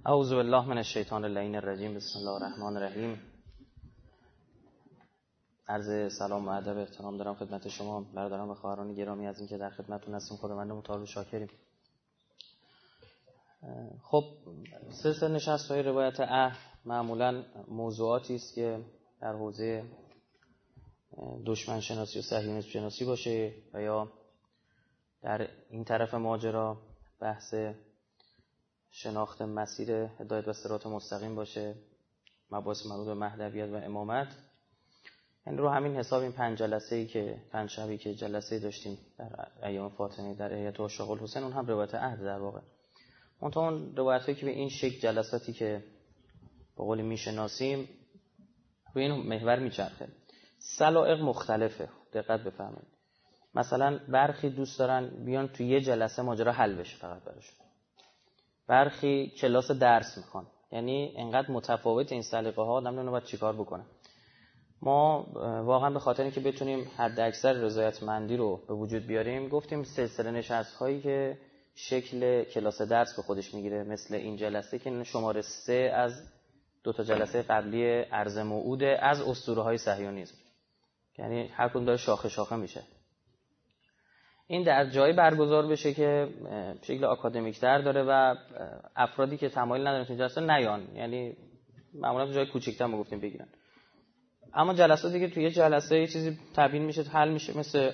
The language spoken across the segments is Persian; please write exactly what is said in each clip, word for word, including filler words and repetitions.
اعوذ بالله من الشیطان اللعین الرجیم. بسم الله الرحمن الرحیم. عرض سلام و ادب و احترام دارم خدمت شما برادران و خواهران گرامی از اینکه در خدمتتون هستیم. خداوند متعال و شاکریم. خب سلسله نشست‌های روایت عهد معمولاً موضوعاتی است که در حوزه دشمن شناسی و صهیونیسم شناسی باشه و یا در این طرف ماجرا بحث شناخت مسیر هدایت و صراط مستقیم باشه، مباحث مربوط به مهدویت و امامت. یعنی رو همین حساب این پنج جلسه‌ای که پنج شبی که جلسه داشتیم در ایام فاطمی در هیئت عشاق الحسین، اون هم روایت عهد در واقع. منتها اون روایتایی که به این شکل جلساتی که به قول میشناسیم روی این محور میچرخه. سلائق مختلفه، دقت بفرمایید. مثلا برخی دوست دارن بیان تو یه جلسه ماجرا حل بشه فقط براشون. برخی کلاس درس میخوان. یعنی انقدر متفاوت این سلیقه ها، آدم نمیدونه باید چیکار بکنه. ما واقعا به خاطر اینکه بتونیم حد اکثر رضایتمندی رو به وجود بیاریم، گفتیم سلسله نشست هایی که شکل کلاس درس به خودش میگیره، مثل این جلسه که شماره سه از دو تا جلسه قبلی عرض موعود از اسطوره های صهیونیسم، یعنی هر کدوم داره شاخه شاخه میشه. این در جایی برگزار بشه که شکل آکادمیک تر داره و افرادی که تمایل ندارن این جلسه نیان، یعنی معمولا جای کوچیک‌تر ما گفتیم بگیرن. اما جلساتی که توی یه جلسه یه چیزی تبیین میشه، حل میشه، مثل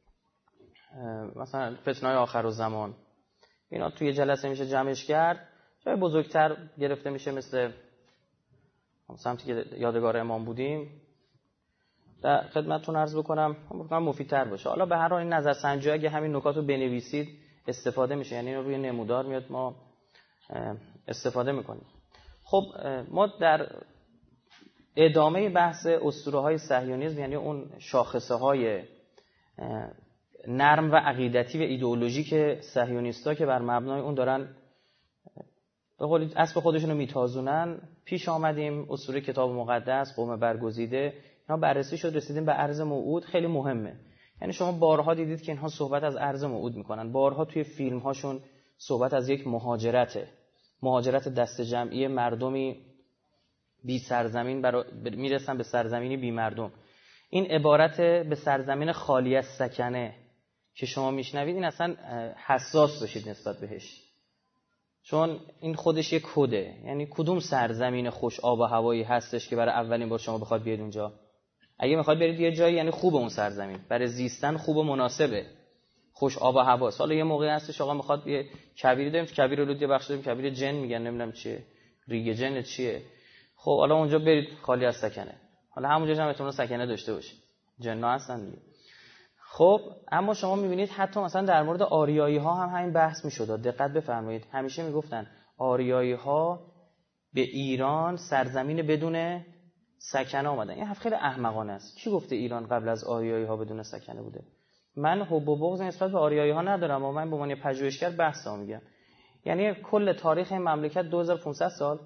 مثلا فتنه‌های آخرالزمان، اینا توی جلسه میشه جمعش کرد، جای بزرگتر گرفته میشه، مثل سمتی که یادگار امام بودیم. در خدمتتون عرض بکنم میگم مفیدتر باشه. حالا به هر حال این نظرسنجی اگه همین نکات رو بنویسید استفاده میشه، یعنی روی نمودار میاد ما استفاده میکنیم. خب ما در ادامه بحث اسطوره‌های صهیونیسم، یعنی اون شاخصه‌های نرم و عقیدتی و ایدئولوژیک صهیونیست‌ها که بر مبنای اون دارن به قول اسب خودشونو میتازونن، پیش آمدیم. اسطوره کتاب مقدس، قوم برگزیده، اینا بررسی شد، رسیدیم به عرض موعود. خیلی مهمه. یعنی شما بارها دیدید که اینها صحبت از عرض موعود میکنن، بارها توی فیلم هاشون صحبت از یک مهاجرته، مهاجرت دست جمعی مردمی بی سرزمین برا... میرسن به سرزمینی بی مردم. این عبارت به سرزمین خالی از سکنه که شما میشنوید، این اصلا حساس باشید نسبت بهش، چون این خودش یک کده. یعنی کدوم سرزمین خوش آب و هوایی هستش که برای اولین بار شما بخواد بیاید اونجا؟ اگه میخواد برید یه جایی، یعنی خوبه اون سرزمین، برای زیستن خوب و مناسبه، خوش آب و هواست. حالا یه موقعی هستش آقا میخواد یه کبیری داریم، کبیر الودی بخش داریم، کبیر جن میگن، نمیدونم چیه، ریگ جن چیه. خب حالا اونجا برید خالی از سکنه، حالا همونجا هم احتمال سکنه داشته باشه، جن‌ها هستن دیگه. خب اما شما میبینید حتی مثلا در مورد آریایی ها هم همین بحث میشد. دقت بفرمایید، همیشه میگفتن آریایی ها به ایران سرزمین بدون سکنه آمدن. این حرف خیلی احمقانه است. کی گفته ایران قبل از آریایی ها بدون سکنه بوده؟ من حب و بغض نسبت به آریایی ها ندارم، اما من به عنوان پژوهشگر بحثا میگم. یعنی کل تاریخ این مملکت دو هزار و پانصد سال.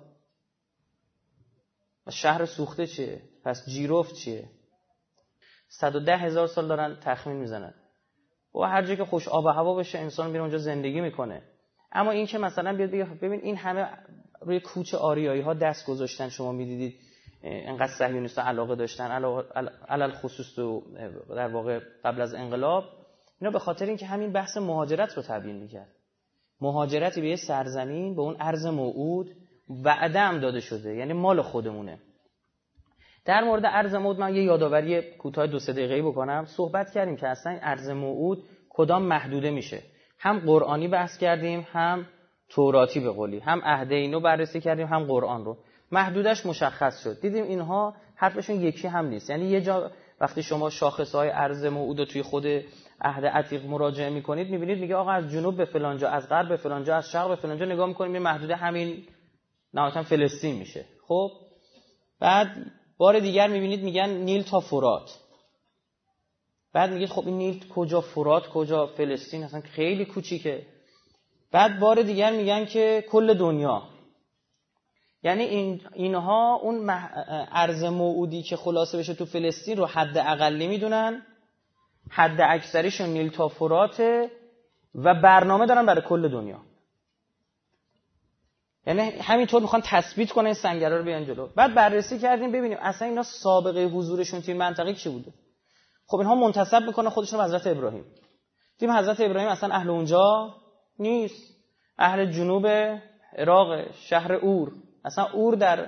شهر سوخته چیه؟ پس جیرفت چیه؟ صد و ده هزار سال دارن تخمین میزنن. و هر جایی که خوش آب و هوا بشه انسان میره اونجا زندگی میکنه. اما این که مثلا بیاد بگه ببین این همه روی کوچه آریایی ها دست گذاشتن، شما میدیدید اینقدر صهیونیست‌ها علاقه داشتن، علل خصوص تو در واقع قبل از انقلاب، اینا به خاطر اینکه همین بحث مهاجرت رو تبیین میکرد. مهاجرتی به یه سرزمین، به اون ارض موعود وعده هم داده شده، یعنی مال خودمونه. در مورد ارض موعود من یه یادآوری کوتاه دو سه دقیقه‌ای بکنم. صحبت کردیم که اصلا ارض موعود کدام محدوده میشه. هم قرآنی بحث کردیم، هم توراتی به قولی، هم عهد اینو بررسی کردیم، هم قرآن رو. محدودش مشخص شد. دیدیم اینها حرفشون یکی هم نیست. یعنی یه جا وقتی شما شاخصهای ارض موعود رو توی خود عهد عتیق مراجعه میکنید، میبینید میگه آقا از جنوب به فلان جا، از غرب به فلان جا، از شرق به فلان جا نگاه میکنیم، یه محدوده همین نهایتا فلسطین میشه. خب بعد بار دیگر میبینید میگن نیل تا فرات. بعد میگید خب این نیل کجا، فرات کجا، فلسطین اصلا خیلی کوچیکه. بعد بار دیگر میگن که کل دنیا. یعنی این اینها اون ارض موعودی که خلاصه بشه تو فلسطین رو حد اقلی میدونن، حد اکثریشون نیل تا فراته و برنامه دارن برای کل دنیا. یعنی همینطور میخوان تثبیت کنن این سنگرها رو بیان جلو. بعد بررسی کردیم ببینیم اصلا اینا سابقه حضورشون توی منطقه چی بوده. خب اینها منتسب میکنن خودشون به حضرت ابراهیم. دیدیم حضرت ابراهیم اصلا اهل اونجا نیست، اهل جنوب عراق، شهر اور. اصلا اور در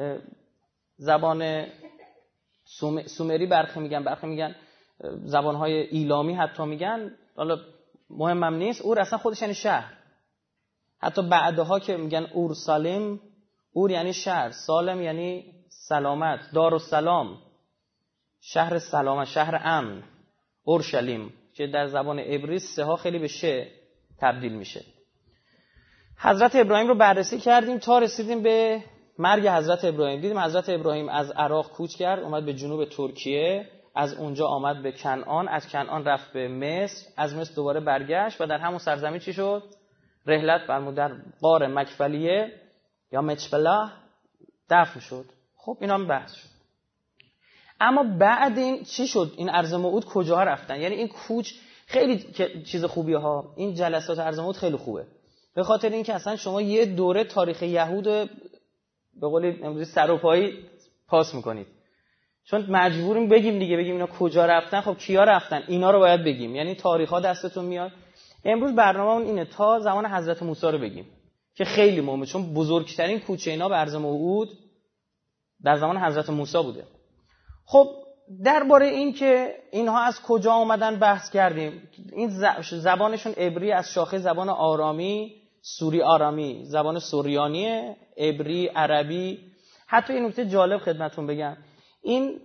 زبان سومری برخی میگن، برخی میگن زبانهای ایلامی حتی میگن، حالا مهمم نیست. اور اصلا خودش یعنی شهر. حتی بعدها که میگن اورسالیم، اور یعنی شهر، سالم یعنی سلامت، دارالسلام، شهر سلامت، شهر امن. اورشلیم که در زبان عبری سه ها خیلی به شه تبدیل میشه. حضرت ابراهیم رو بررسی کردیم تا رسیدیم به مرگ حضرت ابراهیم. دیدیم حضرت ابراهیم از عراق کوچ کرد، اومد به جنوب ترکیه، از اونجا آمد به کنعان، از کنعان رفت به مصر، از مصر دوباره برگشت و در همون سرزمین چی شد؟ رحلت فرمود، در غار مکفلیه یا مچفلا دفن شد. خب اینا هم بحث شد. اما بعد این چی شد؟ این ارض موعود کجا رفتن؟ یعنی این کوچ خیلی چیز خوبیه ها، این جلسات ارض موعود خیلی خوبه، به خاطر اینکه اصلا شما یه دوره تاریخ یهود به قول امروزی سر و پایی پاس میکنید، چون مجبوریم بگیم دیگه، بگیم اینا کجا رفتن. خب کیا رفتن؟ اینا رو باید بگیم، یعنی تاریخ ها دستتون میاد. امروز برنامه‌مون اینه تا زمان حضرت موسی رو بگیم که خیلی مهمه، چون بزرگترین کوچه اینا به ارض موعود در زمان حضرت موسی بوده. خب درباره این که اینها از کجا آمدن بحث کردیم. این زبانشون عبری از شاخه زبان آرامی، سوری آرامی، زبان سوریانیه، عبری، عربی. حتی این نکته جالب خدمتتون بگم، این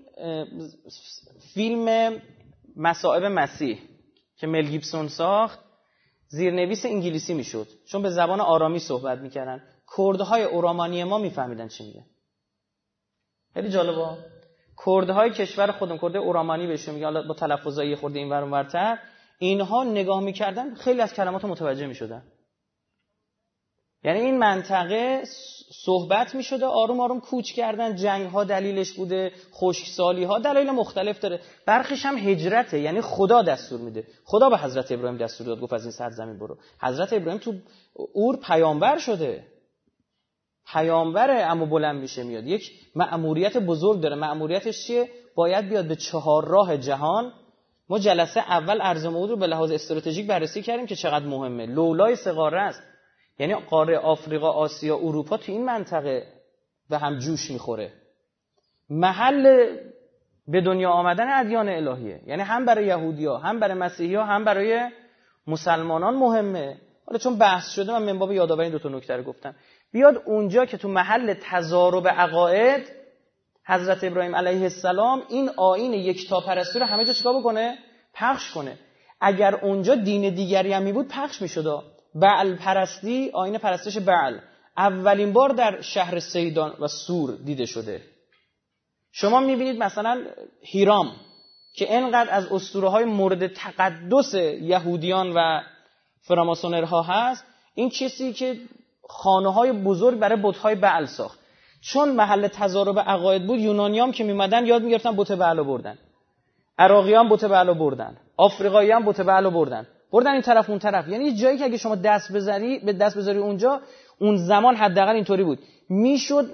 فیلم مصائب مسیح که مل گیبسون ساخت زیرنویس انگلیسی میشد، چون به زبان آرامی صحبت میکردن. کردهای اورامانی ما میفهمیدن چی میگه. خیلی جالبه. کردهای کشور خودم، کرد اورامانی بهشون میگن، حالا با تلفظای خورده این ور اون ورتر، اینها نگاه میکردن خیلی از کلمات متوجه میشدن. یعنی این منطقه صحبت میشده، آروم آروم کوچ کردن. جنگ ها دلیلش بوده، خشکسالی ها، دلایل مختلف داره. برخیش هم هجرته، یعنی خدا دستور میده. خدا به حضرت ابراهیم دستور داد، گفت از این سرزمین برو. حضرت ابراهیم تو اور پیامبر شده، پیامبره، اما بلند میشه میاد، یک مأموریت بزرگ داره. مأموریتش چیه؟ باید بیاد به چهار راه جهان. ما جلسه اول ارض موعود رو به لحاظ استراتژیک بررسی کردیم که چقدر مهمه. لولای سه قاره است، یعنی قاره آفریقا، آسیا، اروپا تو این منطقه به هم جوش میخوره. محل به دنیا آمدن ادیان الهیه، یعنی هم برای یهودی‌ها، هم برای مسیحی‌ها، هم برای مسلمانان مهمه. حالا چون بحث شده من من باب یادآوری دو تا نکته رو گفتم. بیاد اونجا که تو محل تضارب عقاید حضرت ابراهیم علیه السلام این آیین یکتاپرستی رو همه جا چیکار بکنه؟ پخش کنه. اگر اونجا دین دیگری هم می بود پخش می‌شد. بعل پرستی، آیین پرستش بعل اولین بار در شهر سیدان و سور دیده شده. شما می‌بینید مثلا هیرام که اینقدر از اسطوره‌های مورد تقدس یهودیان و فراماسونرها هست، این کسی که خانه‌های بزرگ برای بت‌های بعل ساخت. چون محل تضارب عقاید بود، یونانیام که میمدن یاد میگرفتن بت بعل رو بردن، عراقیان بت بعل رو بردن، آفریقاییان بت بعل رو بردن، بردن این طرف اون طرف. یعنی یه جایی که اگه شما دست بذاری به دست بذاری اونجا، اون زمان حداقل اینطوری بود، میشد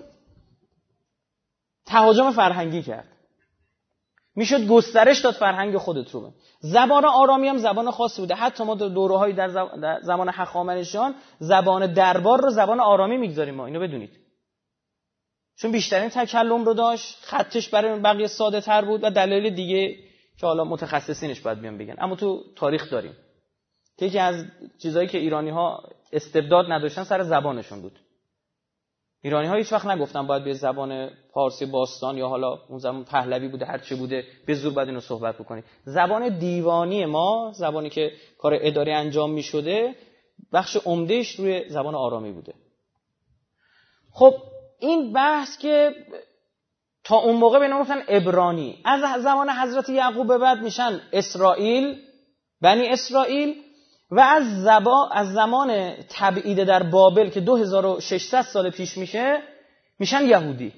تهاجم فرهنگی کرد، میشد گسترش داد فرهنگ خودت رو. زبان آرامی هم زبان خاصی بوده. حتی ما دوره‌های در زمان هخامنشیان زبان دربار رو زبان آرامی میگذاریم ما، اینو بدونید، چون بیشترین تکلم رو داشت، خطش برای بقیه ساده تر بود و دلایل دیگه که حالا متخصصینش باید بیان بگن. اما تو تاریخ داریم که یکی از چیزایی که ایرانی‌ها استبداد نداشتن سر زبانشون بود. ایرانی‌ها هیچ وقت نگفتن باید به زبان فارسی باستان یا حالا اون زمان پهلوی بوده هر چی بوده به زور باید اینو صحبت بکنید. زبان دیوانی ما، زبانی که کار اداری انجام می‌شده، بخش عمدهش روی زبان آرامی بوده. خب این بحث که تا اون موقع به اینا گفتن عبرانی، از زمان حضرت یعقوب به بعد میشن اسرائیل، بنی اسرائیل، و از زبا از زمان تبعید در بابل که دو هزار و ششصد سال پیش میشه میشن یهودی.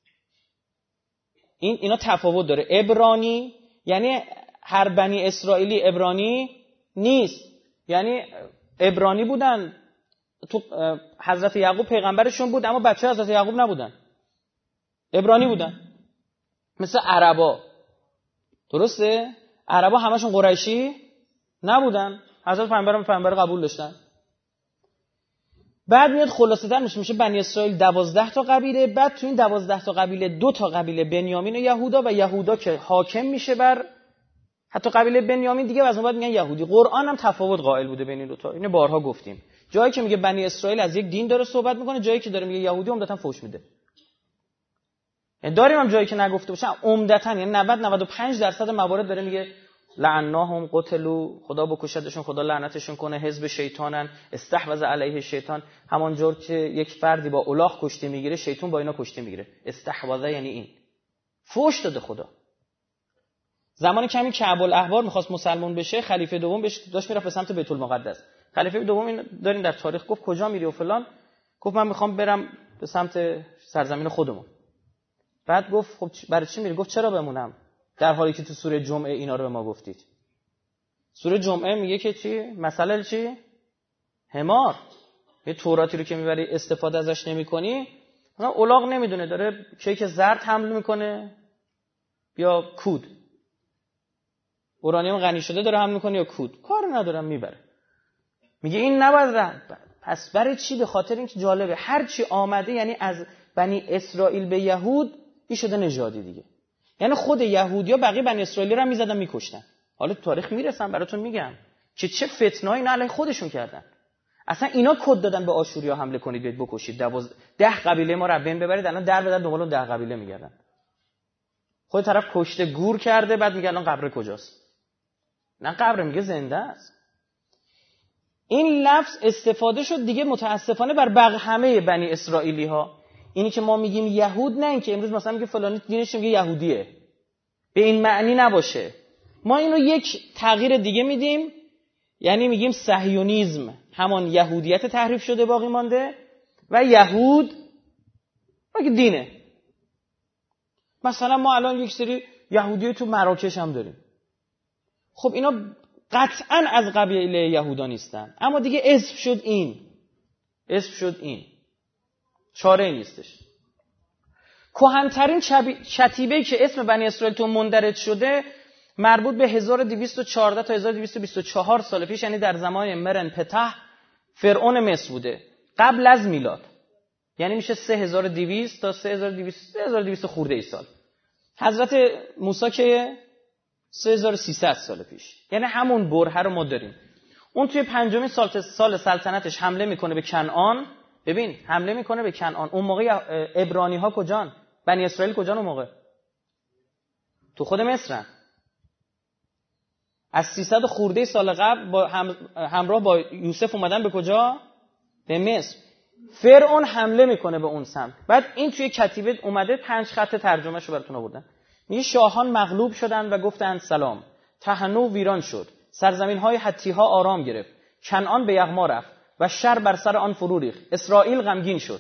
این اینا تفاوت داره. عبرانی یعنی هر بنی اسرائیلی عبرانی نیست، یعنی عبرانی بودن تو حضرت یعقوب پیغمبرشون بود اما بچه حضرت یعقوب نبودن، عبرانی بودن، مثل عربا. درسته؟ عربا همشون قریشی نبودن، حضرت پیغمبرم پیغمبر قبول داشتن. بعد میاد خلاصه تر میشه، میشه بنی اسرائیل دوازده تا قبیله. بعد تو این دوازده تا قبیله دو تا قبیله بنیامین و یهودا، و یهودا که حاکم میشه بر حتی قبیله بنیامین دیگه، و از اون بعد میگن یهودی. قرآن هم تفاوت قائل بوده بین این دو تا، اینو بارها گفتیم. جایی که میگه بنی اسرائیل از یک دین داره صحبت میکنه، جایی که داره میگه یهودی عمدتاً فحش میده. یعنی داریم هم جایی که نگفته باشه عمدتاً، یعنی نود نود و پنج درصد موارد داره میگه لعناهم قتلوا، خدا بکشدشون، خدا لعنتشون کنه، حزب شیطانن، استحوذ علیه شیطان. همانجور که یک فردی با الاغ کشته میگیره، شیطان با اینا کشته میگیره. استحوذ یعنی این فحش داده خدا. زمانی که همین کعب الاحبار میخواست مسلمان بشه، خلیفه دوم بهش داشت میرفت به سمت بیت المقدس. خلیفه دوم این دارین در تاریخ گفت کجا میری و فلان، گفت من میخوام برم به سمت سرزمین خودمون. بعد گفت خب برای چی میری؟ گفت چرا بمونم در حالی که تو سوره جمعه اینا رو به ما گفتید. سوره جمعه میگه که چی؟ مسئله چی؟ حمار. یه توراتی رو که میبری استفاده ازش نمی‌کنی، مثلا الاغ نمیدونه داره کیک زرد حمل میکنه یا کود، اورانیوم غنی شده داره حمل میکنه یا کود، کار ندارم میبره. میگه این نباید رد. پس برای چی؟ به خاطر اینکه جالبه هر چی آمده یعنی از بنی اسرائیل به یهود این شده نژادی دیگه. یعنی خود یهودیا بقیه بنی اسرائیلی رو هم میزدن میکشتن. حالا تو تاریخ میرسم براتون میگم که چه فتنه‌ای نه علیه خودشون کردن. اصلا اینا کد دادن به آشوریا حمله کنید بیاید بکشید، دوازده ده قبیله ما رو بین ببرید، الان در بدر دنبال اون ده قبیله میگردن. خود طرف کشته گور کرده، بعد میگه الان قبر کجاست؟ نه قبر، میگه زنده است. این لفظ استفاده شد دیگه متاسفانه بر بقیه همه بنی اسرائیلی ها. اینی که ما میگیم یهود، نه اینکه امروز مثلا میگه فلانی دینش میگه یهودیه، به این معنی نباشه. ما اینو یک تغییر دیگه میدیم، یعنی میگیم صهیونیسم، همان یهودیت تحریف شده باقی مانده، و یهود مگه دینه. مثلا ما الان یک سری یهودی تو مراکش هم داریم. خب اینا قطعاً از قبیله یهودا نیستن، اما دیگه اسم شد این اسم شد این چاره نیستش. کهن‌ترین شتیبه‌ای که اسم بنی اسرائیل تو مندرج شده مربوط به هزار و دویست و چهارده تا هزار و دویست و بیست و چهار سال پیش، یعنی در زمان مرن پتح فرعون مصر بوده، قبل از میلاد. یعنی میشه سه هزار و دویست تا سه هزار و دویست خورده ای سال. حضرت موسی که سه هزار و سیصد سال پیش، یعنی همون برهه رو ما داریم. اون توی پنجمین سال سال سلطنتش حمله میکنه به کنعان. ببین حمله میکنه به کنعان. اون موقع عبرانی ها کجان؟ بنی اسرائیل کجان اون موقع؟ تو خود مصرن. از سیصد خورده سال قبل با هم... همراه با یوسف اومدن به کجا؟ به مصر. فرعون حمله میکنه به اون سمت. بعد این توی کتیبه اومده، پنج خط ترجمهشو براتون آوردن. میگه شاهان مغلوب شدند و گفتند سلام. تهنو ویران شد. سرزمین‌های حتی‌ها آرام گرفت. کنعان به یغما رفت و شر بر سر آن فرو ریخت. اسرائیل غمگین شد.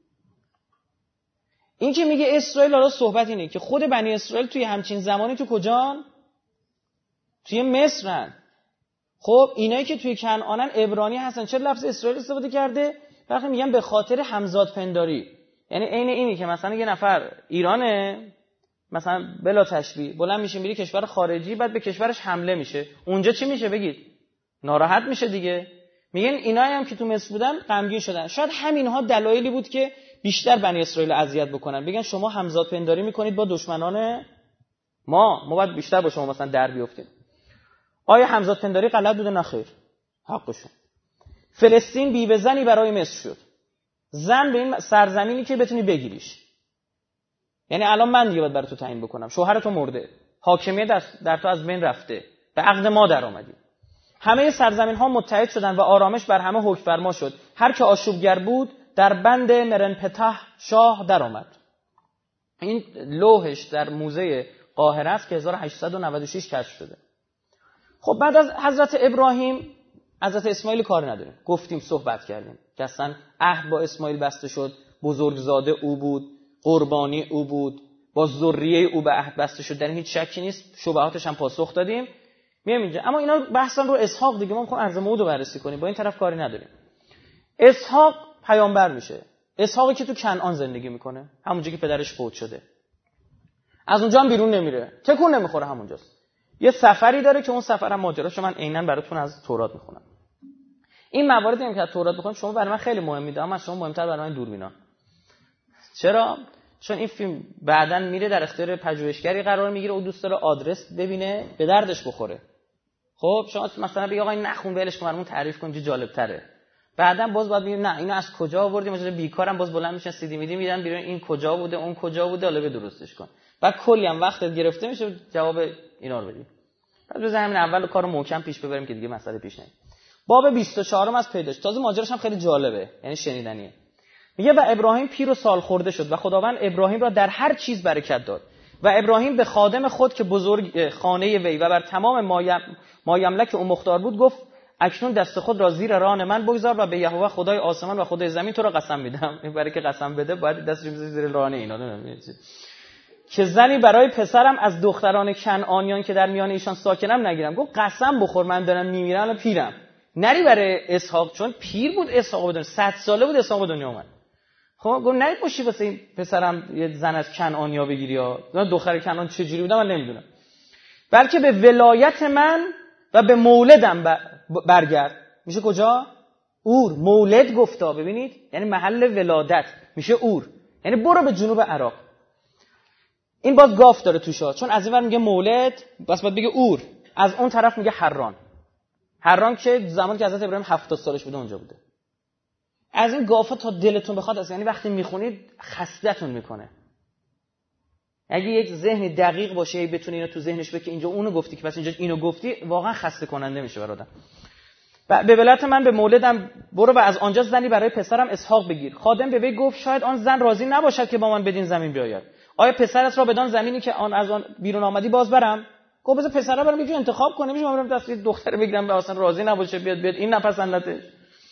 این که میگه اسرائیل، حالا صحبت اینه که خود بنی اسرائیل توی همچین زمانی تو کجان؟ توی مصرن. خب اینایی که توی کنعانن عبرانی هستن. چرا لفظ اسرائیل استفاده کرده؟ وقتی میگن به خاطر همزاد پنداری، یعنی عین اینی که مثلا یه نفر ایرانه، مثلا بلا تشبیه بلند میشه میری کشور خارجی، بعد به کشورش حمله میشه، اونجا چی میشه بگید؟ ناراحت میشه دیگه. میگن اینایی هم که تو مصر بودن غمگین شدن. شاید همینها دلایلی بود که بیشتر بنی اسرائیل اذیت بکنن، بگن شما همزاد پنداری میکنید با دشمنان ما، ما باید بیشتر با شما مثلا در بیافتیم. آیا همزاد پنداری غلط بوده؟ نه خیر، حقشون. فلسطین بیوه زنی برای مصر شد. زن به این سرزمینی که بتونی بگیریش. یعنی الان من دیگه باید برای تو تعیین بکنم، شوهر تو مرده، حاکمیت در, در تو از بین رفته، به عقد ما در آمدی. همه سرزمین ها متحد شدن و آرامش بر همه حکم فرما شد. هر که آشوبگر بود در بند مرن پتح شاه در آمد. این لوحش در موزه قاهره است که هزار و هشتصد و نود و شش کشف شده. خب بعد از حضرت ابراهیم حضرت اسماعیل کار نداریم، گفتیم صحبت کردیم که اصلا عهد با اسماعیل بسته شد، بزرگزاده او بود، قربانی او بود، با ذریه او به عهد بسته شد، در این هیچ شکی نیست، شبهاتش هم پاسخ دادیم. میام اینجا اما اینا بحثا رو اسحاق دیگه، ما میخوام عرض موعود رو بررسی کنیم، با این طرف کاری نداریم. اسحاق پیامبر میشه. اسحاقی که تو کنعان زندگی میکنه، همونجا که پدرش فوت شده. از اونجا هم بیرون نمیره، تکون نمیخوره، همونجاست. یه سفری داره که اون سفرم ماجراشو من عیناً براتون از تورات میخونم. این مواردی هم که از تورات بخونم شما برای من خیلی مهم میده، اما شما مهمتر برای من دوربینا. چرا؟ چون این فیلم بعداً میره در اختیار پژوهشگری قرار میگیره، اون دوست داره آدرس ببینه به دردش بخوره. خب شما مثلا بگی آقا این نخون ولش کن، برامون تعریف کن، چه جالب تره. بعداً باز باید بگیم نه اینو از کجا آوردیم، مثلا بیکارم باز بلند میشن سی دی میدی میدن بیرون این کجا بوده اون کجا بوده، حالا به درستش کن. بعد کلی هم وقتت گرفته میشه جواب اینا رو بدی. بعد بزنیم همین اول کارو محکم پیش ببریم که دیگه مسئله پیش نیاد. باب بیست و چهار از پیداش، تازه ماجراش هم خیلی جالبه، یعنی شنیدنیه. میگه و ابراهیم پیر و سال خورده شد و خداوند ابراهیم را در هر چیز برکت داد و ابراهیم به خادم خود که بزرگ خانه وی و بر تمام مایملک او مختار بود گفت اکنون دست خود را زیر ران من بگذار و به یهوه خدای آسمان و خدای زمین تو را قسم میدم. این برای که قسم بده باید دستش بزنه زیر ران اینا، نمیدونم که زنی برای پسرم از دختران کنعانیان که در میان ایشان ساکنم نگیرم. گفت قسم بخور من دارم میمیرم و پیرم، نری برای اسحاق، چون پیر بود اسحاق بدون صد ساله بود اسحاق به دنیا اومد. خب گفت نری پشی واسه این پسرم یه زن از کنعانیا بگیری یا دختر کنعان چجوری بوده من نمیدونم، بلکه به ولایت من و به مولدم برگرد. میشه کجا؟ اور. مولد گفتا، ببینید یعنی محل ولادت، میشه اور، یعنی برو به جنوب عراق. این باز گاف داره توشا، چون از این ور میگه مولد بس باید بگه اور، از اون طرف میگه حران. حران که زمانی که حضرت ابراهیم هفتاد سالش بوده اونجا بوده. از این گافا تا دلتون بخواد، از یعنی وقتی میخونید خستتون میکنه. اگه یک ذهن دقیق باشه بتونی اینو تو ذهنش بگی که اینجا اونو گفتی که پس اینجا اینو گفتی، واقعا خسته کننده میشه برادر. به ولایت من به مولدم برو و از آنجا زنی برای پسرم اسحاق بگیر. خادم به وی گفت شاید آن زن راضی نباشد که با من بدین زمین بیاید. آیا پسرت را بدان زمینی که آن از آن بیرون آمدی باز برم؟ گفت بذار پسرا برام یکی انتخاب کنه، میشه من برم دست دختر بگیرم به اصلا راضی نباشه بیاد بیاد این نپسندته.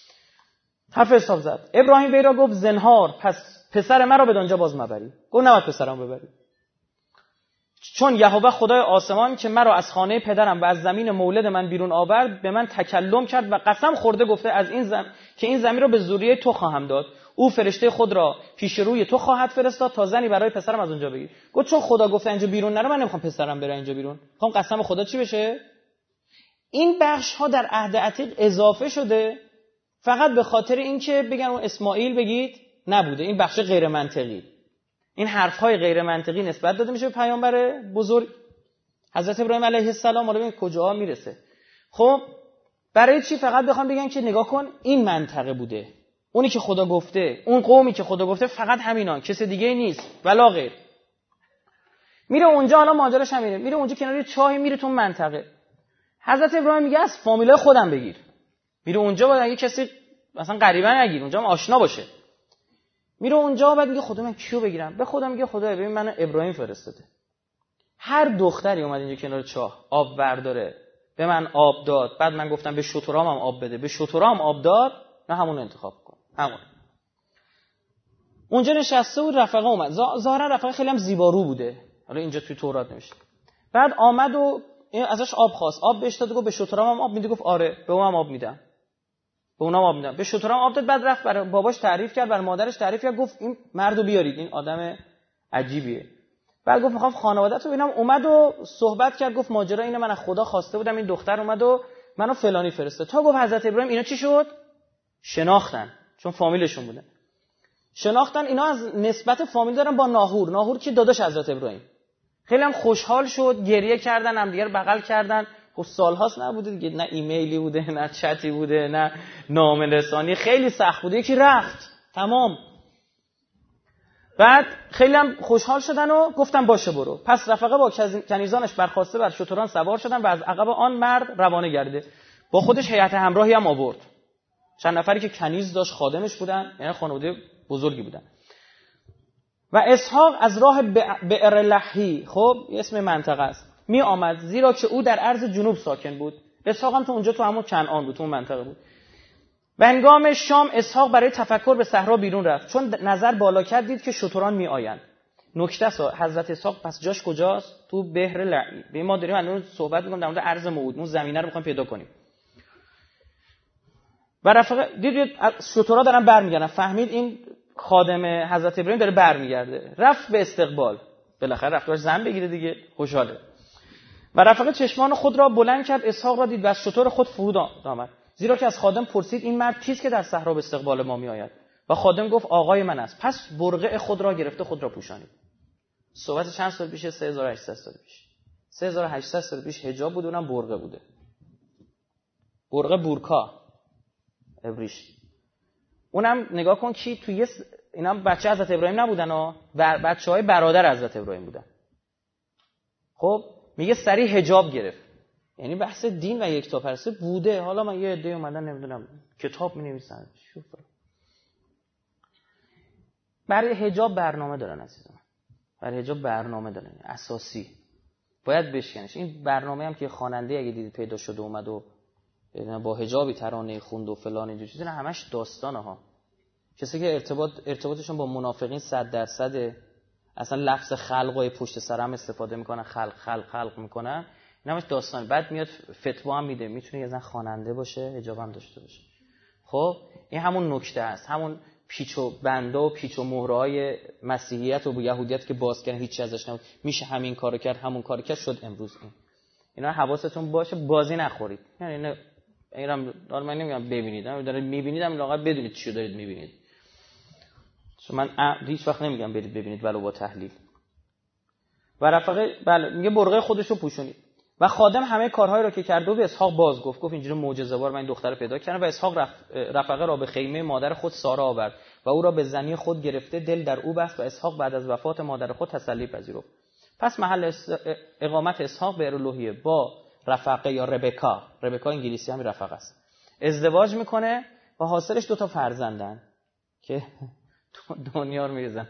حرف حساب زد. ابراهیم وی را گفت زنهار پس پسر مرا بدانجا باز مبری. گفت نباید پسرم ببری، چون یهوه خدای آسمان که مرا از خانه پدرم و از زمین مولد من بیرون آورد به من تکلم کرد و قسم خورده گفته از این زم... که این زمین را به ذریه تو خواهم داد. او فرشته خود را پیش روی تو خواهد فرستاد تا زنی برای پسرم از اونجا بگیر. گفت چون خدا گفته اینجا بیرون نرو، من نمیخوام پسرم بره اینجا بیرون، میخوام قسم خدا چی بشه. این بخش ها در عهد عتیق اضافه شده فقط به خاطر اینکه بگن اون اسماعیل بگید نبوده. این بخش غیر منطقی، این حرف‌های غیر منطقی نسبت داده میشه به پیامبر بزرگ حضرت ابراهیم علیه السلام. حالا ببین کجاها میرسه. خب برای چی؟ فقط بخوام بگن که نگاه کن این منطقه بوده، اونی که خدا گفته، اون قومی که خدا گفته فقط همینا، کسی دیگه نیست ولا غیر. میره اونجا، حالا ماجراش همینه، میره اونجا کنار چاهی، میره تو منطقه. حضرت ابراهیم میگه از فامیلای خودم بگیر. میره اونجا باید اگه کسی مثلا غریبه نگیر، اونجا هم آشنا باشه. میره اونجا بعد میگه خدا من کیو بگیرم؟ به خدا میگه خدا ببین منو ابراهیم فرستاده. هر دختری اومد اینجا کنار چاه آب برداره به من آب داد، بعد من گفتم به شترام هم آب بده، به شترام آب داد، نه همون رو انتخاب کن. همون اونجا نشسته بود، رفقه اومد، ظاهرا رفقه خیلی هم زیبارو بوده، حالا اینجا توی تورات نوشته. بعد آمد و ازش آب خواست، آب بهش داد، گفت به شترام هم آب میدی؟ گفت آره، به اونم آب میدم. به اونم آب میدم. به شترام آب داد، بعد رفت برای باباش تعریف کرد، برای مادرش تعریف کرد، گفت این مردو بیارید، این آدم عجیبیه. بعد گفت میخوام خانواده‌تو ببینم. اومد و صحبت کرد، گفت ماجرا اینه، من از خدا خواسته بودم، این دختر اومد و منو فلانی فرسته. تا گفت حضرت ابراهیم اینا چی شد؟ شناختن، چون فامیلشون بودن. شناختن، اینا از نسبت فامیل دارن با ناهور. ناهور که داداش حضرت ابراهیم. خیلی هم خوشحال شد، گریه کردن، هم دیگه بغل کردن. خب سال‌هاست نبوده دیگه، نه ایمیلی بوده، نه چتی بوده، نه نامه رسانی، خیلی سخت بوده. یکی رفت تمام. بعد خیلی هم خوشحال شدن و گفتن باشه برو. پس رفقه با کنیزانش برخواسته بر شتران سوار شدن و از عقب آن مرد روانه گردید. با خودش هیئت همراهی هم آورد، چند نفری که کنیز داشت، خادمش بودن، یعنی خانواده بزرگی بودن. و اسحاق از راه بئر لحی، خب اسم منطقه است، می آمد، زیرا که او در عرض جنوب ساکن بود. اسحاق هم تو اونجا تو همون کنعان بود، تو اون منطقه بود. و هنگام شام اسحاق برای تفکر به صحرا بیرون رفت، چون نظر بالا کرد دید که شتران می آیند. نکته است، حضرت اسحاق پس جاش کجاست؟ تو بحر لعی. به ما داریم الان صحبت می‌کنیم در مورد ارض موعود، اون زمینه رو می‌خوایم پیدا کنیم. و رفقه دیدید شترها دارن برمیگردن، فهمید این خادم حضرت ابراهیم داره برمیگرده، رفت به استقبال، بالاخره رفت باش زن بگیره دیگه، خوشحاله. و رفقه چشمان خود را بلند کرد، اسحاق را دید و از شتر خود فرود آمد، زیرا که از خادم پرسید این مرد کیست که در صحرا به استقبال ما میآید؟ و خادم گفت آقای من است. پس برقع خود را گرفته خود را پوشانید. صحبت چند سال پیشه؟ سه هزار و هشتصد سال پیش. سه هزار و هشتصد سال پیش حجاب بود، اونم برقع بوده. برقع بورکا ابریش. اونم نگاه کن کی توی اینا بچه حضرت ابراهیم نبودن ها، بچه‌های برادر حضرت ابراهیم بودن. خب میگه سریع حجاب گرفت. یعنی بحث دین و یکتاپرستی بوده. حالا من یه عده اومدن نمیدونم کتاب می‌نویسن. شوف. برای حجاب برنامه دارن عزیزان. برای حجاب برنامه دارن اساسی. باید بشکنش. این برنامه هم که خواننده اگه دیدید پیدا شده اومد و با حجابی ترانه خوند و فلان اینجور چیزا، نه همش داستانه ها. کسی که ارتباط ارتباطشون با منافقین صد درصد، اصلا لفظ خلق و پشت سر هم استفاده میکنن، خلق خلق خلق میکنن، این همش داستان. بعد میاد فتوا هم میده، میتونه یه زن خواننده باشه، حجاب هم داشته باشه. خب این همون نکته است، همون پیچ و بنده و پیچ و مهرهای مسیحیت و یهودیت که باز کردن، هیچ چیز ازش نبود، میشه همین کارو کرد همون کارو کرد، شد امروز این. اینا حواستون باشه بازی نخورید. یعنی اینا اینم دارم من نمیگم ببینید، من دارم میبینید، هم لااقل بدونید چی دارید میبینید. چون من هیچ وقت نمیگم برید ببینید ولو با تحلیل. و رفقه بله میگه برقع خودشو پوشونید. و خادم همه کارهایی را که کرده به اسحاق باز گفت. گفت اینجوری معجزه بار من این دختر پیدا کردم. و اسحاق رف... رفقه را به خیمه مادر خود سارا آورد و او را به زنی خود گرفته دل در او بست و اسحاق بعد از وفات مادر خود تسلی پذیرفت. پس محل اقامت اسحاق به ارلوهیه با رفقه یا ربکا، ربکا انگلیسی هم رفقه است، ازدواج میکنه و حاصلش دو تا فرزندن که دنیا رو میریزن.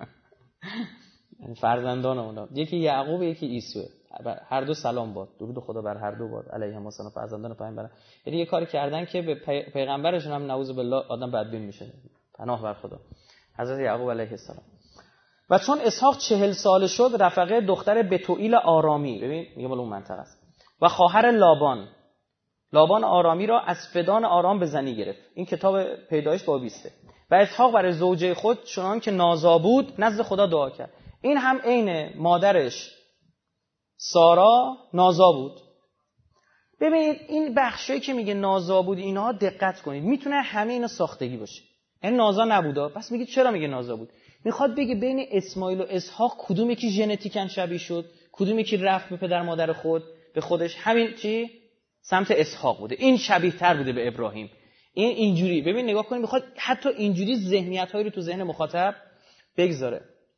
فرزندان اونا یکی یعقوب یکی عیسی، هر دو سلام باد، درود خدا بر هر دو باد علیهم السلام، فرزندان پیامبر. یعنی یه کاری کردن که به پی... پیغمبرشون هم نعوذ بالله آدم بدبین میشه، پناه بر خدا، حضرت یعقوب علیه السلام. و چون اسحاق چهل ساله شد، رفقه دختر بتوئیل آرامی، ببین میگه مال اون منطقه است، و خواهر لابان، لابان آرامی را از فدان آرام به زنی گرفت. این کتاب پیدایش باب بیست. و اسحاق برای زوجه خود چنان که نازا بود نزد خدا دعا کرد. این هم عین مادرش سارا نازا بود. ببینید این بخشایی که میگه نازا بود اینها دقت کنید، میتونه همه اینا ساختگی باشه. این نازا نبودا، پس میگه چرا میگه نازا بود؟ میخواد بگه بین اسماعیل و اسحاق کدوم یکی ژنتیکاً شبیه شد، کدوم یکی رفت به پدر مادر خود به خودش، همین چی سمت اسحاق بوده. این شبیه تر بوده به ابراهیم. این اینجوری ببین نگاه کنید، میخواد حتی اینجوری ذهنیت‌هایی رو تو ذهن مخاطب بگذاره.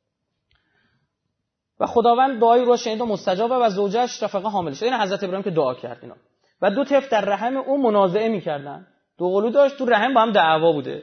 و خداوند دعای رو شنید و مستجاب و زوجش رفقه حامل شد. این حضرت ابراهیم که دعا کرد اینا. و دو طفل در رحم او منازعه می‌کردن. دو قلو داشت تو رحم با هم دعوا بوده.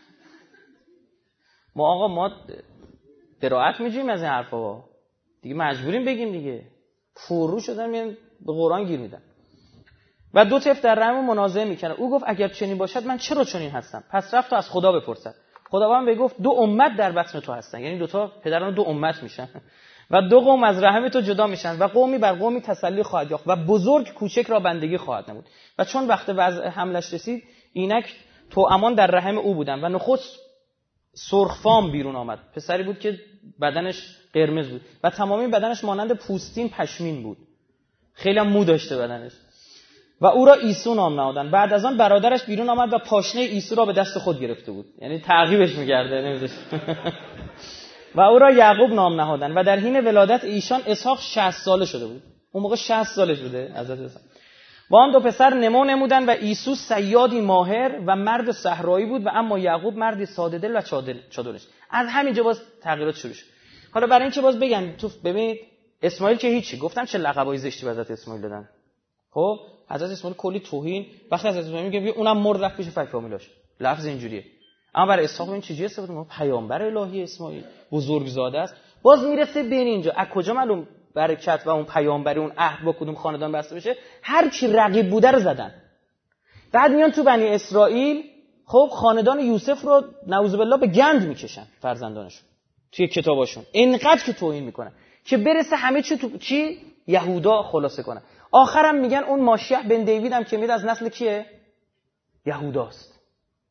ما آقا ما قرائت می‌جیم از این حرفا. دیگه مجبوریم بگیم دیگه. فرو شدن میان به قرآن گیر میدن. و دو طفل در رحم او منازعه می‌کردن. او گفت اگر چنین باشد من چرا چنین هستم؟ پس رفت و از خدا بپرسد. خداوند به گفت دو امت در بطن تو هستن، یعنی دو تا پدران دو امت میشن. و دو قوم از رحم تو جدا میشن و قومی بر قومی تسلی خواهد یافت و بزرگ کوچک را بندگی خواهد نمود. و چون وقت وضع حملش رسید اینک تو امان در رحم او بودن. و نخست سرخفام بیرون آمد، پسری بود که بدنش قرمز بود و تمامی بدنش مانند پوستین پشمین بود، خیلی هم مو داشته بدنش. و او را عیسی نام نهادند. بعد از آن برادرش بیرون آمد و پاشنه عیسی را به دست خود گرفته بود، یعنی تعقیبش می‌کرده نمی‌ذاره. و او را یعقوب نام نهادند. و در حین ولادت ایشان اسحاق شصت ساله شده بود. اون موقع شصت سالش بوده حضرت اسحاق. و آن دو پسر نمو نمودند و عیسی صیادی ماهر و مرد صحرایی بود و اما یعقوب مردی ساده دل و چادرش. از همینجا باز تغییرات شروع شد. حالا برای اینکه باز بگم تو ببینید اسماعیل که هیچی، گفتم چه لقبای زشتی به حضرت اسماعیل دادن. خب حضرت اسماعیل کلی توهین، وقتی حضرت اسماعیل میگه اونم مرد رفت پیش فک فامیلاش، لفظ اینجوریه. اما برای اسحاق این چیزی استفاده می‌کنه، پیامبر الهی اسماعیل بزرگزاده است. باز میرسه بین اینجا از کجا معلوم برکت و اون پیامبری اون عهد با کدوم خاندان بسته بشه؟ هر کی رقیب بوده رو زدن. بعد میان تو بنی اسرائیل خب خاندان یوسف رو نعوذ بالله به گند میکشن فرزندانشون توی کتاباشون، اینقدر که توهین میکنن که برسه همه چی تو چی یهودا خلاصه کنن. آخرام میگن اون ماشیح بن دیوید هم که میاد از نسل کیه؟ یهوداست.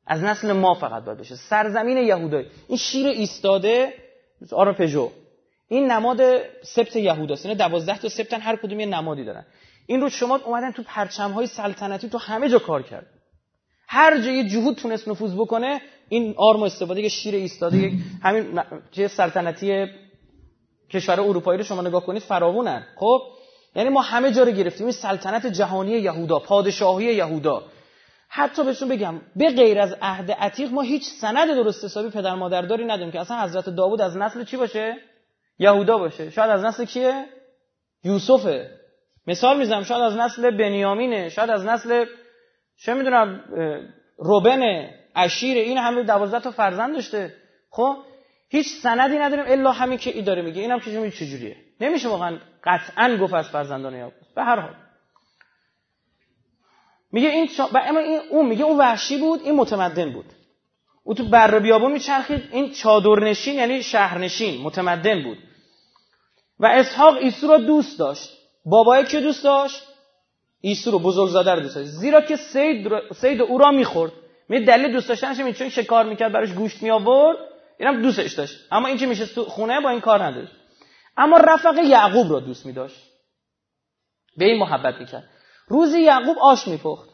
از نسل ما فقط باید بشه. سرزمین یهودایی. این شیر ایستاده آرپژو، این نماد سبت یهوداست. اینا دوازده تا سبتن، هر کدوم یه نمادی دارن. این رو شما اومدن تو پرچم‌های سلطنتی تو همه جا کار کرد. هر جا یه جهود تونست نفوذ بکنه، این آرم استفاده یک شیر ایستاده، همین چه سلطنتی کشور اروپایی رو شما نگاه کنید فراوونن. خب یعنی ما همه جا رو گرفتیم. این سلطنت جهانی یهودا، پادشاهی یهودا. حتی بهتون بگم به غیر از عهد عتیق ما هیچ سند درست حسابی پدر مادرداری نداریم که اصلا حضرت داوود از نسل چی باشه؟ یهودا باشه. شاید از نسل کیه؟ یوسفه. مثال میزنم، شاید از نسل بنیامینه، شاید از نسل چه میدونم روبن، اشیر. این همه دوازده تا فرزند داشته. خب هیچ سندی نداریم الا همین که ای داره میگه. اینم که چه چجوریه؟ نمیشه واقعا قطعا گفت از فرزندان یعقوب. به هر حال میگه این شا... اما این اون میگه اون وحشی بود، این متمدن بود. او تو بر بیابون میچرخید، این چادرنشین یعنی شهرنشین متمدن بود. و اسحاق عیسی رو دوست داشت. بابای که دوست داشت؟ عیسی رو، بزرگزاده رو دوست داشت. زیرا که صید صید او را میخورد. می دلیل دوست داشتنش این چون شکار میکرد براش گوشت می آورد، اینم دوستش داشت. اما این که میشه تو خونه با این کار نداشت. اما رفق یعقوب رو دوست می‌داشت. به این محبت میکرد. روزی یعقوب آش میپخت.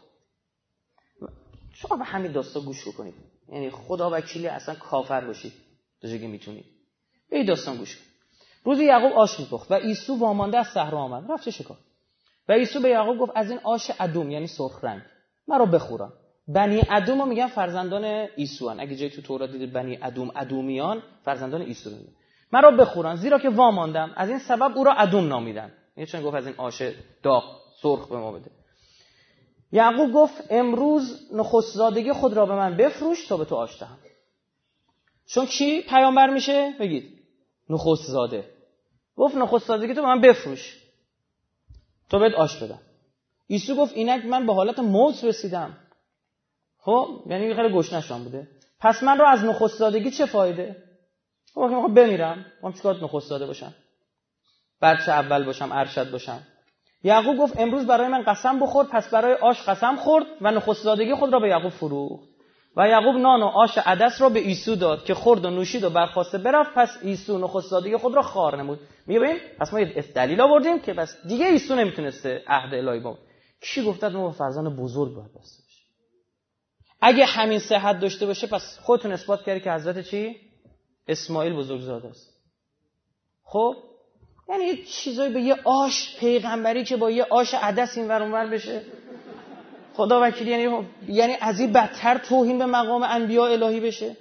شما به همین داستان گوش بکنید. یعنی خدا وکیلی اصلا کافر باشید تا جایی که میتونید. به این داستان گوش کنید. روزی یعقوب آش میپخت و عیسی وامانده از صحرا آمد. رفت شکار. و عیسی به یعقوب گفت از این آش ادوم یعنی سرخ رنگ مرا بخوران. بنی ادوم رو میگن فرزندان عیسی ان. اگه جایی تو تورات دیدید بنی ادوم، ادومیان فرزندان عیسی رو میگن. مرا بخوران زیرا که واماندم، از این سبب او را ادوم نامیدن. یعنی چون گفت از این آش داغ سرخ به ما بده. یعقوب گفت امروز نخستزادگی خود را به من بفروش تا به تو آش دهم. چون کی پیامبر میشه؟ بگید نخستزاده. گفت نخستزادگی تو به من بفروش تا بهت آش بدم. عیسی گفت اینک من به حالت موت رسیدم. خب یعنی خیلی گشنه شدم بوده. پس من رو از نخستزادگی چه فایده؟ خب میخوام بمیرم، من چیکار نخستزاده باشم؟ بچه اول باشم، ارشد باشم. یعقوب گفت امروز برای من قسم بخور. پس برای آش قسم خورد و نخستزادگی خود را به یعقوب فروخت. و یعقوب نان و آش عدس را به عیسی داد که خورد و نوشید و برخاسته برفت. پس عیسی نخستزادگی خود را خوار نمود. میگه ببین پس ما یه دلیل آوردیم که بس دیگه عیسی نمیتونسته عهد الهی با کی گفته ما فرزند بزرگ باید بسته باشه. اگه همین صحت داشته باشه پس خودتون اثبات کردید که حضرت چی؟ اسماعیل بزرگزاده است. خب یعنی یه چیزایی به یه آش پیغمبری که با یه آش عدس این ور اون ور بشه، خدا وکیلی یعنی یعنی از این بدتر توهین به مقام انبیاء الهی بشه.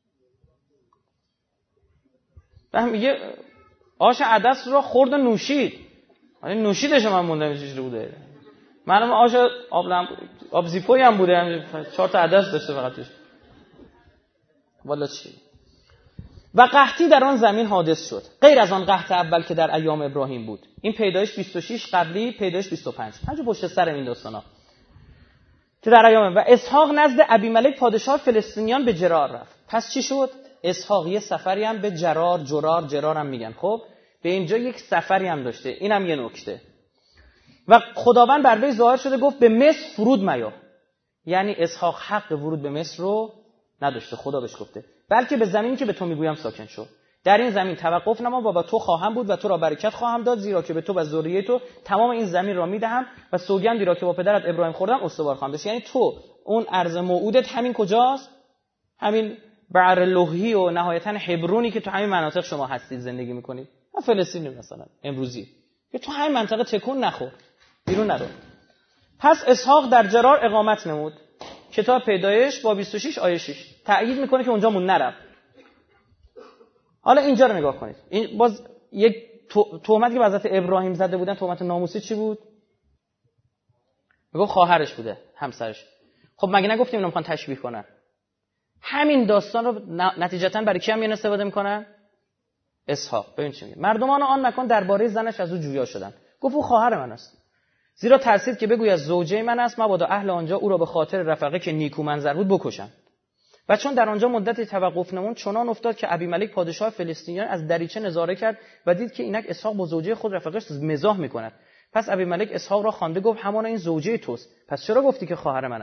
و میگه آش عدس رو خورد و نوشید. یعنی نوشیدش من موندم چیزی بوده. معلومه آش آب لم... آب زیپویی هم بوده، هم چهار تا عدس داشته فقط توش. والا چی؟ و قحطی در آن زمین حادث شد. غیر از آن قحط اول که در ایام ابراهیم بود. این پیدایش بیست و شش قبلی، پیدایش بیست و پنج. همچون پشت سر این داستانا که در ایام. و اسحاق نزد ابیملک پادشاه فلسطینیان به جرار رفت. پس چی شد؟ اسحاق یه سفری هم به جرار، جرار، جرار هم میگن. خب به اینجا یک سفری هم داشته. اینم یه نکته. و خداوند بر وی ظاهر شده گفت به مصر فرود میا. یعنی اسحاق حق ورود به مصر رو نداشته، خدا بهش گفته، بلکه به زمینی که به تو میگویم ساکن شو. در این زمین توقف نما و با تو خواهم بود و تو را برکت خواهم داد، زیرا که به تو و ذریه تو تمام این زمین را میدهم و سوگندی را که با پدرت ابراهیم خوردم استوار خواهم داشت. یعنی تو اون ارض موعودت همین کجاست؟ همین بعر لوحی و نهایتا حبرونی که تو همین مناطق شما هستید زندگی میکنید. فلسطین مثلا امروزی که تو همین منطقه تکون نخور، بیرون نرو. پس اسحاق در جرار اقامت نمود. کتاب پیدایش با بیست و شش آیه شش تأیید میکنه که اونجا مون نرفت. حالا اینجا رو نگاه کنید. این باز یک تهمتی که به حضرت ابراهیم زده بودن، تهمت ناموسی چی بود؟ میگه خواهرش بوده، همسرش. خب مگه نگفتیم اینا میخوان تشبیه کنن؟ همین داستان رو نتیجتا برای کی هم میان استفاده میکنن؟ اسحاق. ببین چی میگه. مردمان آن مکان درباره زنش از او جویا شدند. گفت او خواهر من است. زیرا ترسید که بگوید زوجه من است، مبادا اهل آنجا او را به خاطر رفقه که نیکو منظر بود بکشند. و چون در آنجا مدتی توقف نمود، چنان افتاد که ابیملک پادشاه فلسطینیان از دریچه نظاره کرد و دید که اینک اسحاق با زوجه خود رفقش مزاح میکند. پس ابیملک اسحاق را خوانده گفت همان این زوجه توست. پس چرا گفتی که خواهر من است؟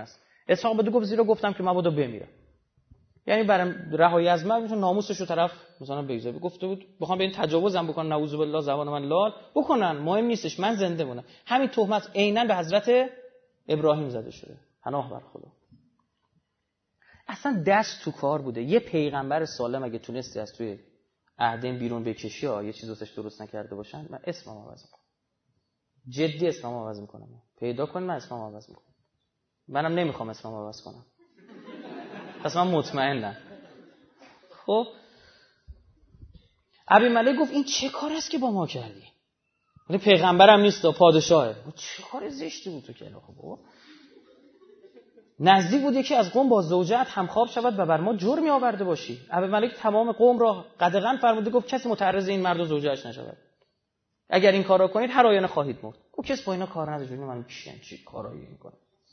اسحاق بده گفت زیرا گفتم که مبادا بمیرم. یعنی برای رهایی از مرگ میتونه ناموسش رو طرف مثلا بگذاره. گفته بود بخوام به این تجاوزم بکنن نعوذ بالله زبان من لال بکنن، مهم نیستش من زنده مونم. همین تهمت عیناً به حضرت ابراهیم زده شده. پناه بر خدا. اصلا دست تو کار بوده. یه پیغمبر سالم اگه تونستی از توی عهدین بیرون بکشی ها، یه چیز واسش درست نکرده باشن، من اسمم عوض میکنم. جدی اسمم عوض میکنم. پیدا کن من اسمم عوض میکنم. منم نمیخوام اسمم عوض کنم. پس من مطمئنم. خب ابی ملک گفت این چه کار است که با ما کردی؟ ولی پیغمبرم نیست و پادشاهه. چه کار زشتی بود تو که خب نزدیک بود یکی از قوم با زوجت همخواب شود و بر ما جرمی آورده باشی. ابی ملک تمام قوم را قدغن فرموده گفت کسی متعرض این مرد و زوجه‌اش نشود. اگر این کارا کنید هر آینه خواهید مرد. او کس با اینا کار نداره. من چی چی کارایی میکنم.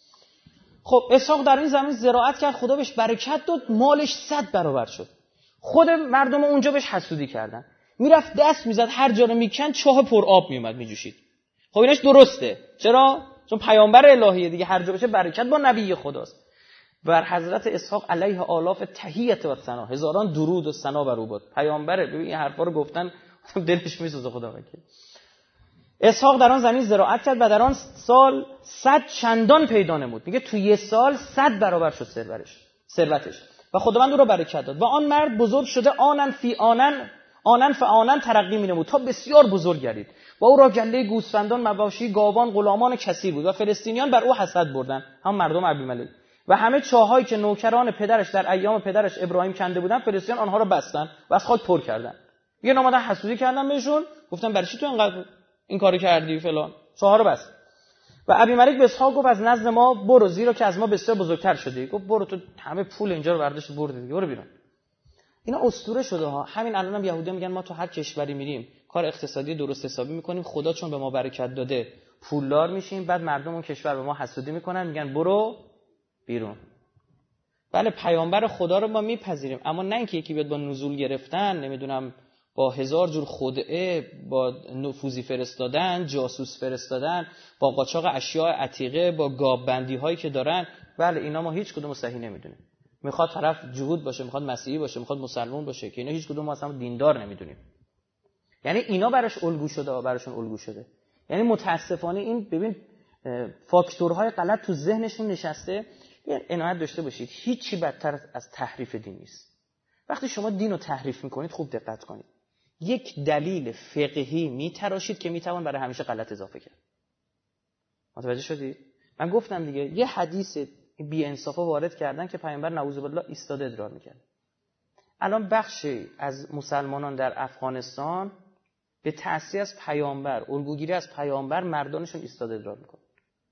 خب اسحاق در این زمین زراعت کرد، خدا بهش برکت داد، مالش صد برابر شد. خود مردم اونجا بهش حسودی کردن. میرفت دست میزد هر جا رو میکند چاه پر آب میومد میجوشید. خب اینش درسته. چرا؟ چون پیامبر الهیه دیگه، هر جا بشه برکت با نبی خداست. بر حضرت اسحاق علیه آلاف تحیت و ثنا، هزاران درود و ثنا بر او باد. پیامبره. ببین این حرفا رو گفتن دلش میسوزه خدا وکیل. اسحاق در آن زمین زراعت کرد و در آن سال صد چندان پیدا نمود. میگه تو یه سال صد برابر شد ثروتش ثروتش و خداوند او را برکت داد و آن مرد بزرگ شده آنن فی آنن آنن فآنن ترقی می‌نمود تا بسیار بزرگ گردید و او را گله گوسفندان، مواشی، گاوان، غلامان کثیر بود و فلسطینیان بر او حسد بردند، هم مردم ابی ملک. و همه چاهایی که نوکران پدرش در ایام پدرش ابراهیم کنده بودند فلسطینیان آنها را بستند و از خاک پر کردند. یه نامه حسودی کردن بهشون، گفتن برای چی تو اینقدر این کارو کردی فلان، چهار رو بست. و ابی ملک به اسحاق گفت از نزد ما برو زیرا که از ما بسیار بزرگتر شدی. گفت برو تو همه پول اینجا رو برداشت بردی دیگه، برو بیرون. اینا اسطوره شده ها. همین الانم هم یهودی‌ها میگن ما تو هر کشوری میریم کار اقتصادی درست حسابی میکنیم، خدا چون به ما برکت داده پولدار میشیم، بعد مردم اون کشور به ما حسودی میکنن میگن برو بیرون. بله پیامبر خدا رو ما میپذیریم، اما نه اینکه یکی بیاد با نزول گرفتن، نمیدونم با هزار جور خدعه، با نفوذی فرستادن، جاسوس فرستادن، با قاچاق اشیاء عتیقه، با گاب بندی هایی که دارن، بله اینا ما هیچ کدوم صحیح نمیدونیم. میخواد طرف جهود باشه، میخواد مسیحی باشه، میخواد مسلمان باشه، که اینا هیچ کدوم ما اصلا دیندار نمیدونیم. یعنی اینا براش الگو شده و براشون الگو شده. یعنی متاسفانه این ببین فاکتورهای غلط تو ذهنشون نشسته. عنایت داشته باشید هیچی بدتر از تحریف دین نیست. وقتی شما دین رو تحریف میکنید خوب دقت کنید. یک دلیل فقهی میتراشید که میتوان برای همیشه غلط اضافه کرد. متوجه شدید؟ من گفتم دیگه یه حدیث بی انصافا وارد کردن که پیامبر نعوذ بالله ایستاده ادرار میکرد. الان بخشی از مسلمانان در افغانستان به تأثیر از پیامبر، الگوگیری از پیامبر، مردانشون ایستاده ادرار میکنن.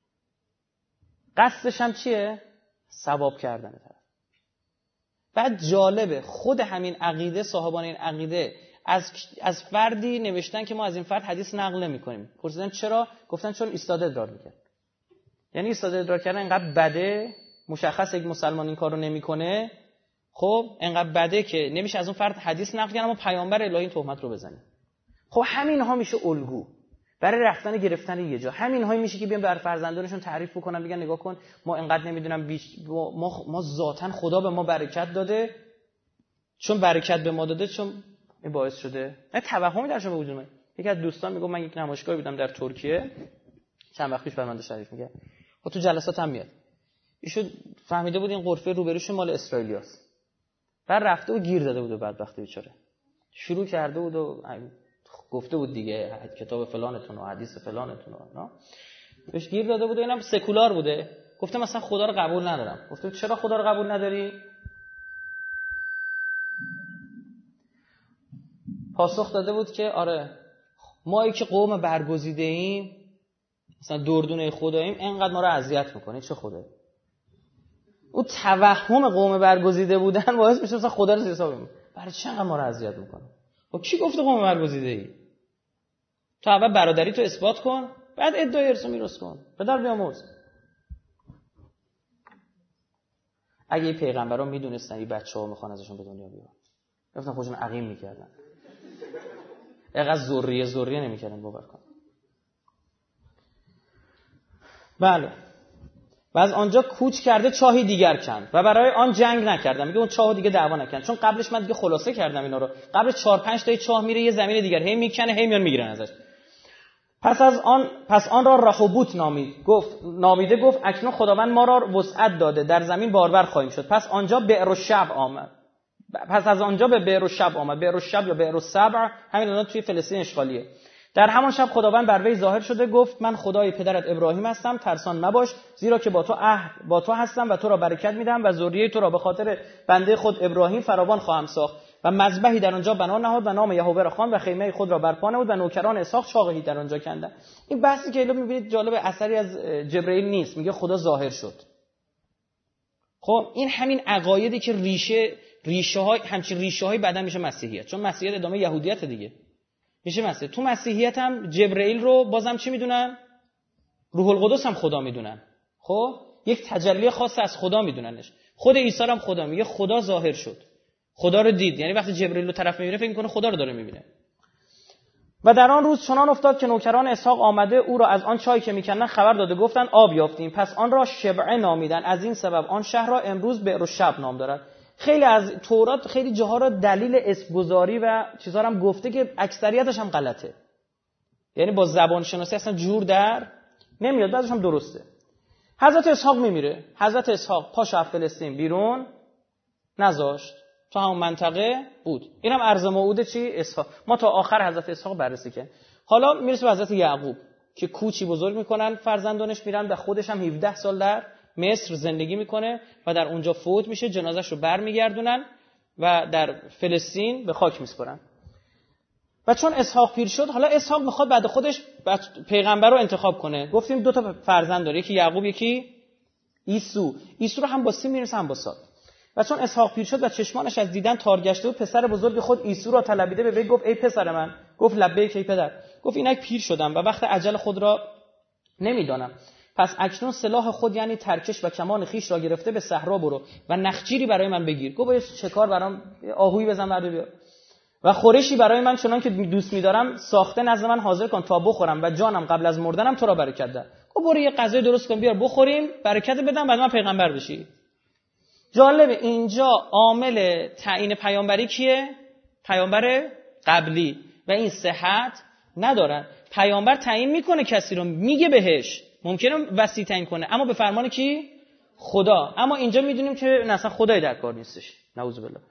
قصدش هم چیه؟ ثواب کردن طرف. بعد جالبه خود همین عقیده، صاحبان این عقیده از از فردی نوشتن که ما از این فرد حدیث نقل نمی‌کنیم. پرسیدن چرا؟ گفتن چون ایستاده ادرار می‌کنه. یعنی ایستاده ادرار کردن اینقدر بده، مشخصه یک مسلمان این کارو نمی‌کنه، خب اینقدر بده که نمیشه از اون فرد حدیث نقل کنه، اما پیامبر الهی این تهمت رو بزنه. خب همین‌ها میشه الگو برای رفتن گرفتن یه جا. همین‌هایی میشه که بیان بر فرزندانشون تعریف بکنن، بگن نگاه کن ما اینقدر نمیدونم بیش... ما ما ذاتاً خدا به ما برکت داده، چون برکت به ما داده چون این باعث شده نه توهمی درشون به وجود اومد. یکی از دوستان میگه من یک نمایشگاهی بودم در ترکیه چند وقت پیش برنامه شریف میگه خب تو جلسات هم میاد، ایشون فهمیده بود این غرفه روبروش مال اسرائیلیاست، بعد رفته و گیر داده بود و بدبخت بیچاره شروع کرده بود و گفته بود دیگه کتاب فلانتون و حدیث فلانتون نه بهش گیر داده بود و اینم سکولار بوده. گفته مثلا خدا رو قبول ندارم. گفته چرا خدا رو قبول نداری؟ پاسخ داده بود که آره مایی که قوم برگزیده ایم، مثلا دردونه خداییم، اینقدر ما رو اذیت میکنه، چه خدایی؟ او توهم قوم برگزیده بودن باعث میشه مثلا خدا رو حساب کنیم. برای چی انقدر ما رو اذیت میکنه؟ خب کی گفته قوم برگزیده ای؟ تو اول برادری تو اثبات کن، بعد ادعای ارث و میراث کن. پدر بیامرز. اگه این پیغمبران میدونستن این بچه‌ها میخوان ازشون به دنیا بیان، گفتن خودشون عقیم میکردن. اینقدر ذریه ذریه نمیکردن باور کن. بله. و از آنجا کوچ کرده چاهی دیگر کند و برای آن جنگ نکردم. میگه اون چاهو دیگه دعوا نکردن، چون قبلش من دیگه خلاصه کردم اینا رو. قبل چهار پنج تا چاه میره یه زمین دیگر، هی میکنه هی میان میگیرن ازش. پس از آن پس آن را رهوبوت نامید، گفت نامیده گفت اکنون خداوند ما را وسعت داده، در زمین بارور خواهیم شد. پس آنجا بئر الشب آمد. پس از آنجا به بئر الشب آمد. بئر الشب یا بئر السبع همین الان توی فلسطین اشغالیه. در همان شب خداوند بر وی ظاهر شده، گفت من خدای پدرت ابراهیم هستم، ترسان مباش، زیرا که با تو عهد با تو هستم و تو را برکت میدم و ذریه تو را به خاطر بنده خود ابراهیم فراوان خواهم ساخت. و مذبحی در آنجا بنا نهاد و نام یهوه را خواند و خیمه خود را برپا نمود و نوکران اسحاق چاقی در آنجا کندند. این بحثی که الان میبینید جالب، اثری از جبرئیل نیست، میگه خدا ظاهر شد. خب این همین عقایدی که ریشه ریشه های همچین ریشه های بعداً میشه مسیحیت، چون مسیحیت ادامه یهودیت دیگه میشه مسیحیت. تو مسیحیت هم جبرئیل رو بازم چی میدونن؟ روح القدس هم خدا میدونن. خب یک تجلی خاص از خدا میدوننش. خود عیسی هم خدا میگه خدا ظاهر شد، خدا رو دید. یعنی وقتی جبرئیل رو طرف میبینه فکر میکنه خدا رو داره میبینه. و در آن روز چنان افتاد که نوکران اسحاق آمده او را از آن چای که میکندن خبر داده، گفتن آب یافتیم. پس آن را شبعه نامیدن، از این سبب آن شهر را امروز بئر الشب نام دارد. خیلی از تورات خیلی جاها را دلیل اسمگذاری و چیزا هم گفته که اکثریتش هم غلطه، یعنی با زبان شناسی اصلا جور در نمیاد، بعضیش هم درسته. حضرت اسحاق میمیره، حضرت اسحاق پاش از فلسطین بیرون نذاشت، تو همون منطقه بود. اینم عرض موعود چی؟ اسحاق. ما تا آخر حضرت اسحاق بررسی کردیم. حالا میرسه به حضرت یعقوب که کوچی بزرگ میکنن، فرزندانش میرن و خودش هم هفده سال در مصر زندگی میکنه و در اونجا فوت میشه، جنازش رو برمیگردونن و در فلسطین به خاک میسپرن. و چون اسحاق پیر شد، حالا اسحاق میخواد بعد خودش پیغمبر رو انتخاب کنه. گفتیم دو تا فرزند داره، یکی یعقوب یکی عیسی. عیسی رو هم با سیم میرسه هم با صاد. و چون اسحاق پیر شد و چشمانش از دیدن تار گشته بود، پسر بزرگ خود عیسی را طلبیده به وی گفت ای پسر من. گفت لبیک ای پدر. گفت اینک پیر شدم و وقت اجل خود را نمیدانم، پس اکنون سلاح خود یعنی ترکش و کمان خیش را گرفته به صحرا برو و نخجیری برای من بگیر. گفت باید شکار برام آهویی بزن برای بیار و خورشی برای من چنان که دوست می‌دارم ساخته نزد من حاضر کن تا بخورم و جانم قبل از مردنم تو را برکت ده. گفت برو یه غذای درست کن بیار بخوریم، برکت بدم، بعد من پیغمبر بشی. جالبه اینجا عامل تعیین پیامبری کیه؟ پیامبر قبلی. و این صحت ندارن. پیامبر تعیین میکنه کسی رو، میگه بهش، ممکنه وصی تعیین کنه، اما به فرمان کی؟ خدا. اما اینجا میدونیم که اصلا خدای در کار نیستش، نعوذ بالله.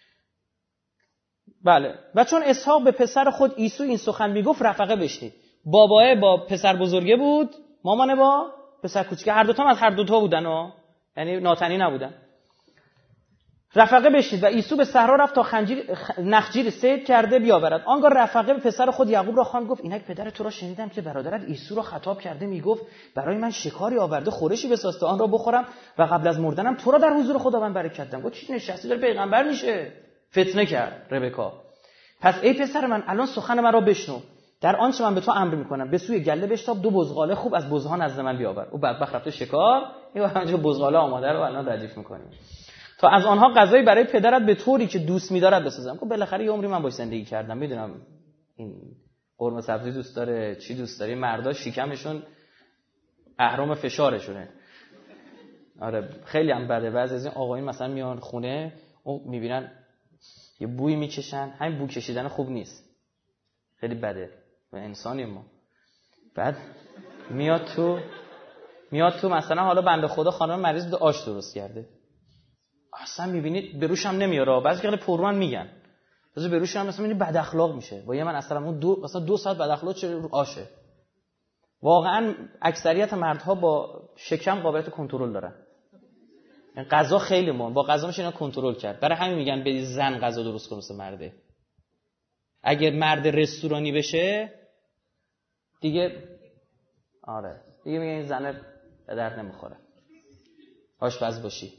بله. و چون اسحاق به پسر خود عیسی این سخن میگفت، رفقه بشنید. باباه با پسر بزرگه بود، مامانه با پسر کوچیکه، هر دوتا از هر دوتا بودن ها، یعنی ناتنی نبودن. رفقه بشنید و عیسی به صحرا رفت تا خنجیر نخجیر صید کرده بیاورد. آنگاه رفقه به پسر خود یعقوب را خواند، گفت اینک پدر تو را شنیدم که برادرت عیسی را خطاب کرده، میگفت برای من شکاری آورده، خورشی بساز تا آن را بخورم و قبل از مردنم تو را در حضور خداوند برکت دهم. گفت چی نشستی داره پیغمبر میشه؟ فتنه کرد ربکا. پس ای پسر من الان سخن من را بشنو، در آنچه من به تو امر میکنم به سوی گله بشتاب، دو بزغاله خوب از بزها نزد من بیاور. او بدبخت رفته شکار، میگه همونجا بزغاله آماده رو الان ردیف میکنیم تا از آنها غذایی برای پدرت به طوری که دوست می‌دارد بسازم. خب بالاخره یه عمری من باش زندگی کردم، میدونم این قرمه سبزی دوست داره، چی دوست داره. مردا شکمشون اهرام فشارشونه. آره خیلی هم بده. بعضی از این آقایون مثلا میان خونه او میبینن یه بوی میکشن، همین بو کشیدن خوب نیست، خیلی بده و انسانی ما. بعد میاد تو میاد تو مثلا حالا بنده خدا خانم مریض بود آش درست کرده، اصلا میبینید به روش هم نمیاره. بعضی که پررون میگن بعضی به روش هم مثلا میبینید بد اخلاق میشه. با یه من اصلا اون دو مثلا دو ساعت بد اخلاق چه رو آشه. واقعا اکثریت مردها با شکم قابلیت کنترل دارن. این غذا خیلی مهم، با غذا میشه اینا کنترل کرد. برای همین میگن به زن غذا درست کن مثل مرده. اگه مرد رستورانی بشه دیگه آره دیگه میگن این زن به درد نمیخوره. آشپز باشی.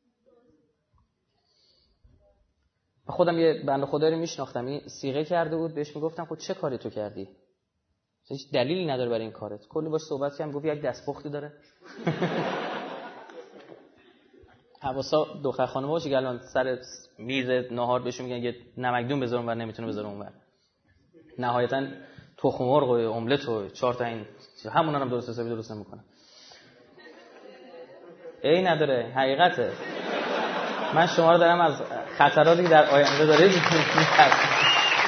خودم یه بنده خدایی رو میشناختم، این صیغه کرده بود، بهش میگفتم خود چه کاری تو کردی؟ هیچ دلیلی نداره برای این کارت. کلی باش صحبت کردم، گفت یک دستپختی داره. حواسا دختر خانم باشه که الان سر میز ناهار بهشون میگن یه نمکدون بذارم و نمیتونه بذاره اونور. نهایتا تخم مرغ و املت و چهار تا این همونا هم درست حسابی درست نمیکنه. ای نداره، حقیقته. من شما رو دارم از خطراتی که در آینده دارید می‌ترسم.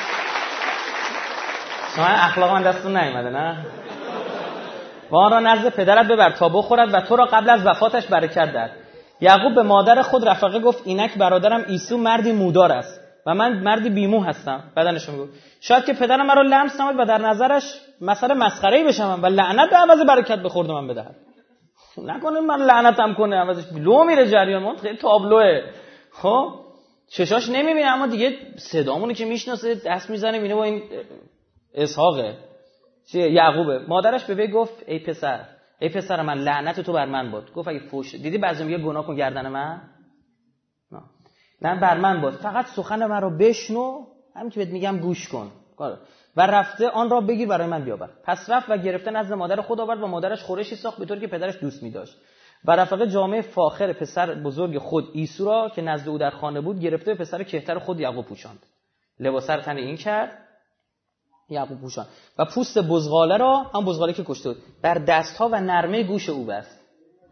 شما اخلاق من دستتون نیومده نه؟ و آن را نزد پدرت ببر تا بخورد و تو را قبل از وفاتش برکت دهد. یعقوب به مادر خود رفقه گفت اینک برادرم عیسی مردی مودار است و من مردی بیمو هستم. بدنش میگفت شاید که پدرم مرا لمس نماید و در نظرش مثلا مسخره‌ای بشم و لعنت به عوض برکت به خورد من بدهد. نکنه من لعنتم کنه عوضش لو میره جریان. من خیلی تابلوه. خب چشاش نمیبینه اما دیگه صدامونو که میشناسه دست میزنه میبینه با این اسحاقه چیه یعقوبه. مادرش به وی گفت ای پسر ای پسر من لعنت تو بر من باد. گفت اگه فوش دیدی بعضی میگه گناه کن گردن من نه نه بر من باد، فقط سخن من رو بشنو، همین که بهت میگم گوش کن و رفته آن را بگیر برای من بیاور. پس رفت و گرفته نزد مادر خود آورد و مادرش خورشی ساخت به طوری که پدرش دوست می‌داشت و رفقه جامعه فاخر پسر بزرگ خود عیسی را که نزد او در خانه بود گرفته و پسر کهتر خود یعقوب پوشاند. لباس را تن این کرد یعقوب پوشاند و پوست بزغاله را، هم بزغاله که کشته بود، بر دستها و نرمه گوش او بست.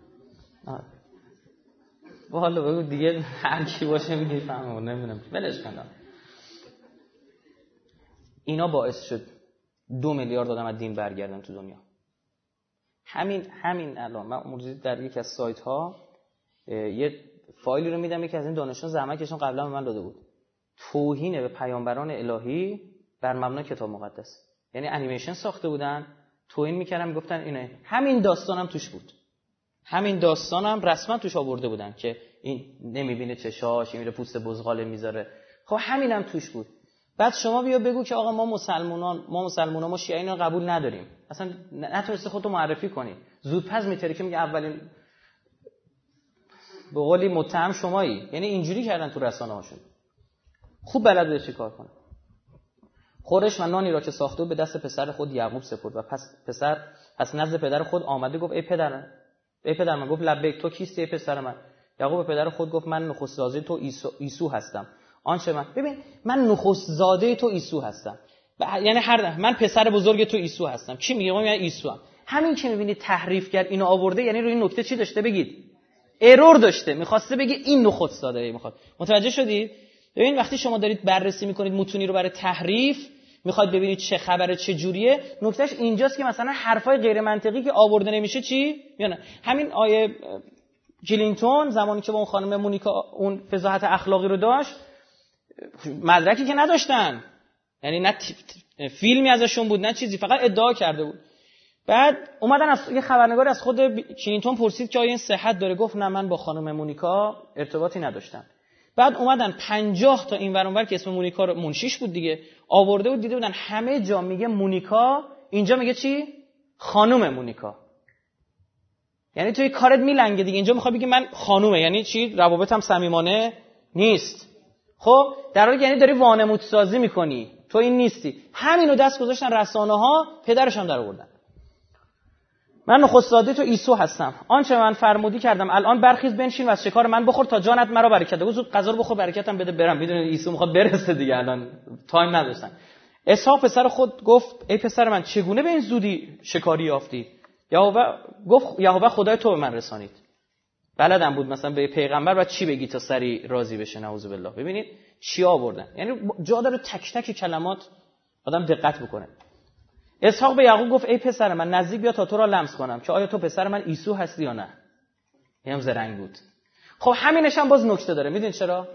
والا بگو دیگه هر کی باشه میفهمه نمیدونم ولش کن. اینا باعث شد دو میلیارد آدم از دین برگردن تو دنیا. همین همین الان من موضوعی در یک از سایت ها یه فایلی رو میدم، یکی از این دانشجویان زحمت کشیدن قبلا به من داده بود. توهین به پیامبران الهی بر مبنای کتاب مقدس. یعنی انیمیشن ساخته بودن، توهین میکردن، میگفتن اینه. همین داستانم توش بود. همین داستانم رسما توش آورده بودن که این نمیبینه چشاش، این میره پوست بزغاله میذاره. خب همینم توش بود. بعد شما بیا بگو که آقا ما مسلمانان ما مسلمانان ما شیعه اینا قبول نداریم. اصلا نتونسته خودتو معرفی کنی. زودپس میترکی میگه اولین به قولی متهم شمایی. یعنی اینجوری کردن تو رسانه هاشون. خوب بلده چی کار کنه. خورش و نانی را که ساخته به دست پسر خود یعقوب سپرد و پس پسر پس نزد پدر خود آمده گفت ای پدر ای پدر من. گفت لبیک تو کیستی ای پسر من؟ یعقوب به پدر خود گفت من نخست زاده تو عیسی هستم. آنچه من ببین من نخست زاده تو عیسی هستم. یعنی هر من پسر بزرگ تو عیسی هستم. کی میگه؟ من یعنی عیسی هم. همین که میبینی تحریف کرد اینو آورده، یعنی روی این نکته چی داشته بگید؟ ارور داشته. میخواسته بگه این نخست زاده میخواد. متوجه شدید؟ ببین وقتی شما دارید بررسی میکنید متونی رو برای تحریف، میخواید ببینید چه خبره چه جوریه، نکتهش اینجاست که مثلا حرفای غیر منطقی که آورده نمیشه چی یا نه. همین آیه کلینتون زمانی که با اون خانم مونیکا اون فضاحت اخلاقی رو داشت، مدرکی که نداشتن، یعنی نه فیلمی ازشون بود نه چیزی، فقط ادعا کرده بود. بعد اومدن از یه خبرنگار از خود کلینتون پرسید که آیا این صحت داره؟ گفت نه من با خانم مونیکا ارتباطی نداشتم. بعد اومدن پنجاه تا این ور اون ور که اسم مونیکا رو منشیش بود دیگه آورده بود، دیده بودن همه جا میگه مونیکا، اینجا میگه چی؟ خانم مونیکا. یعنی توی کارت میلنگه دیگه. اینجا میخواد بگه من خانومه، یعنی چی؟ روابطم صمیمانه نیست. خب در حالی یعنی داری وانمود سازی میکنی، تو این نیستی. همینو دست گذاشتن رسانه‌ها، پدرش هم در آوردن. من نخست زاده تو عیسی هستم. آنچه من فرمودی کردم. الان برخیز بنشین و از شکار من بخور تا جانت مرا برکت ده. زود غذا رو بخور برکتم بده برم. میدونید عیسی میخواد برسه دیگه، الان تایم نداشتن. اسحاق پسر خود گفت ای پسر من چگونه به این زودی شکاری یافتی؟ یهوه گفت یهوه خدای تو به من رسانید. بلدم بود مثلا به پیغمبر بعد چی بگی تا سری راضی بشه. نعوذ بالله. ببینید چی آوردن. یعنی جا داره تک تک کلمات آدم دقت بکنه. اسحاق به یعقوب گفت ای پسر من نزدیک بیا تا تو را لمس کنم که آیا تو پسر من عیسی هستی یا نه. اینم زرنگ بود. خب همینش هم باز نکته داره. میدونید چرا؟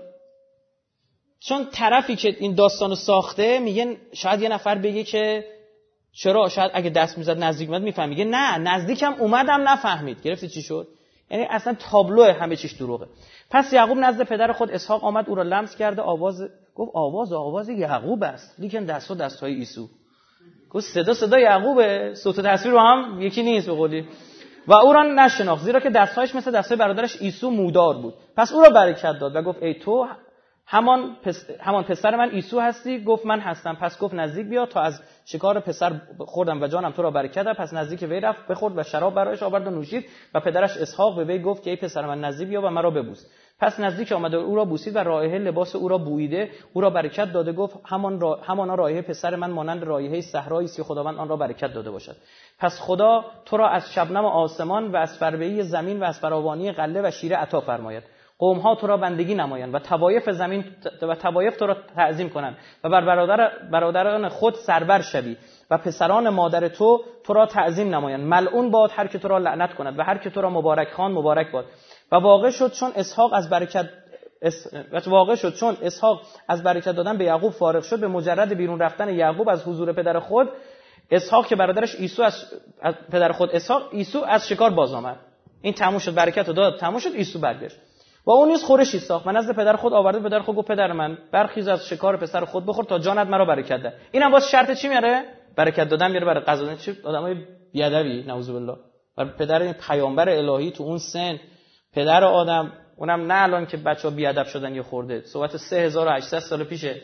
چون طرفی که این داستانو ساخته میگه شاید یه نفر بگه که چرا، شاید اگه دست میزد نزدیک میاد میفهم. میگه نه نزدیکم اومدم نفهمید. گرفتی چی شد؟ یعنی اصلا تابلو همه چیش دروغه. پس یعقوب نزد پدر خود اسحاق آمد، او را لمس کرده. آواز گفت آواز آواز یعقوب است، لیکن دستو دستای عیسی. گفت صدا صدا یعقوبه، صوت و تصویر با هم یکی نیست به قولی. و او را نشناخت زیرا که دستهایش مثل دستای برادرش عیسی مودار بود. پس او را برکت داد و گفت ای تو همان پس... همان پسر من عیسی هستی؟ گفت من هستم. پس گفت نزدیک بیا تا از شکار پسر خوردم و جانم تو را برکت داد. پس نزدیک وی رفت، بخورد و شراب برایش آورد و نوشید. و پدرش اسحاق به وی گفت که ای پسر من نزدیک بیا و مرا ببوس. پس نزدیک آمد و او را بوسید و رایحه لباس او را بوییده او را برکت داده، گفت همان را همانا رایحه پسر من مانند رایحه صحرایی است که خداوند آن را برکت داده باشد. پس خدا تو را از شبنم آسمان و از فربهی زمین و از فراوانی غله و شیره عطا فرماید. قوم ها تو را بندگی نمایند و طوایف زمین و طوایف تو را تعظیم کنند و بر برادر برادران خود سربر شوی و پسران مادر تو تو را تعظیم نمایند. ملعون باد هر که تو را لعنت کند و هر که تو را مبارک خوان مبارک باد. و واقع شد چون اسحاق از برکت اس... واقع شد چون اسحاق از برکت دادن به یعقوب فارغ شد، به مجرد بیرون رفتن یعقوب از حضور پدر خود، اسحاق که برادرش عیسی از... از پدر خود اسحاق عیسی از شکار باز آمد. این تموم شد، برکت رو داد، تموم شد، عیسی برگشت و اون نیز خورشی ساخت و نزد پدر خود آورده. پدر خود گفت پدر من برخیز از شکار پسر خود بخور تا جانت مرا برکت ده. اینم باز شرط چی میاره؟ برکت دادن میاره برای غذا دادن. چه آدمای بیادبی نعوذ بالله. بر پدر این پیامبر الهی تو اون سن، پدر آدم، اونم نه الان که بچه‌ها بیادب شدن یه خورده، صحبت سه هزار و هشتصد سال پیشه.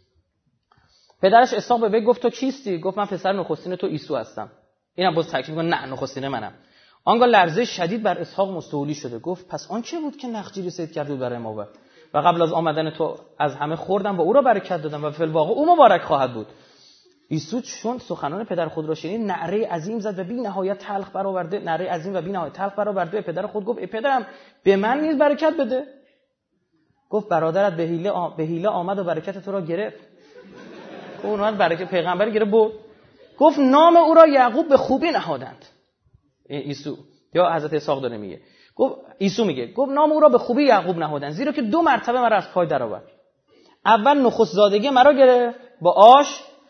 پدرش اسحاق به وی گفت تو کیستی؟ گفت من پسر نخستین تو عیسی هستم. اینم باز تاکید می‌کنه نه نخستین منم. آنگاه لرزه شدید بر اسحاق مستولی شده، گفت پس آن چه بود که نخجیری صید کرد برای ما و و قبل از آمدن تو از همه خوردم و او را برکت دادم و فی الواقع او مبارک خواهد بود. عیسی چون سخنان پدر خود را شنید نعره عظیم زد و بی نهایت تلخ برآورده نعره عظیم و بی نهایت تلخ برآورده پدر خود گفت ای پدرم به من نیز برکت بده. گفت برادرت به حیله آ... به حیله آمد و برکت تو را گرفت. اون وقت برکت پیغمبر گرفت بود. گفت نام او را یعقوب به خوبی نهادند. عیسی یا حضرت اسحاق داره میگه، گفت عیسی میگه گفت نام او را به خوبی یعقوب نهادند، زیرا که دو مرتبه مرا از پای درآورد. اول نخست زادگی مرا گرفت با آش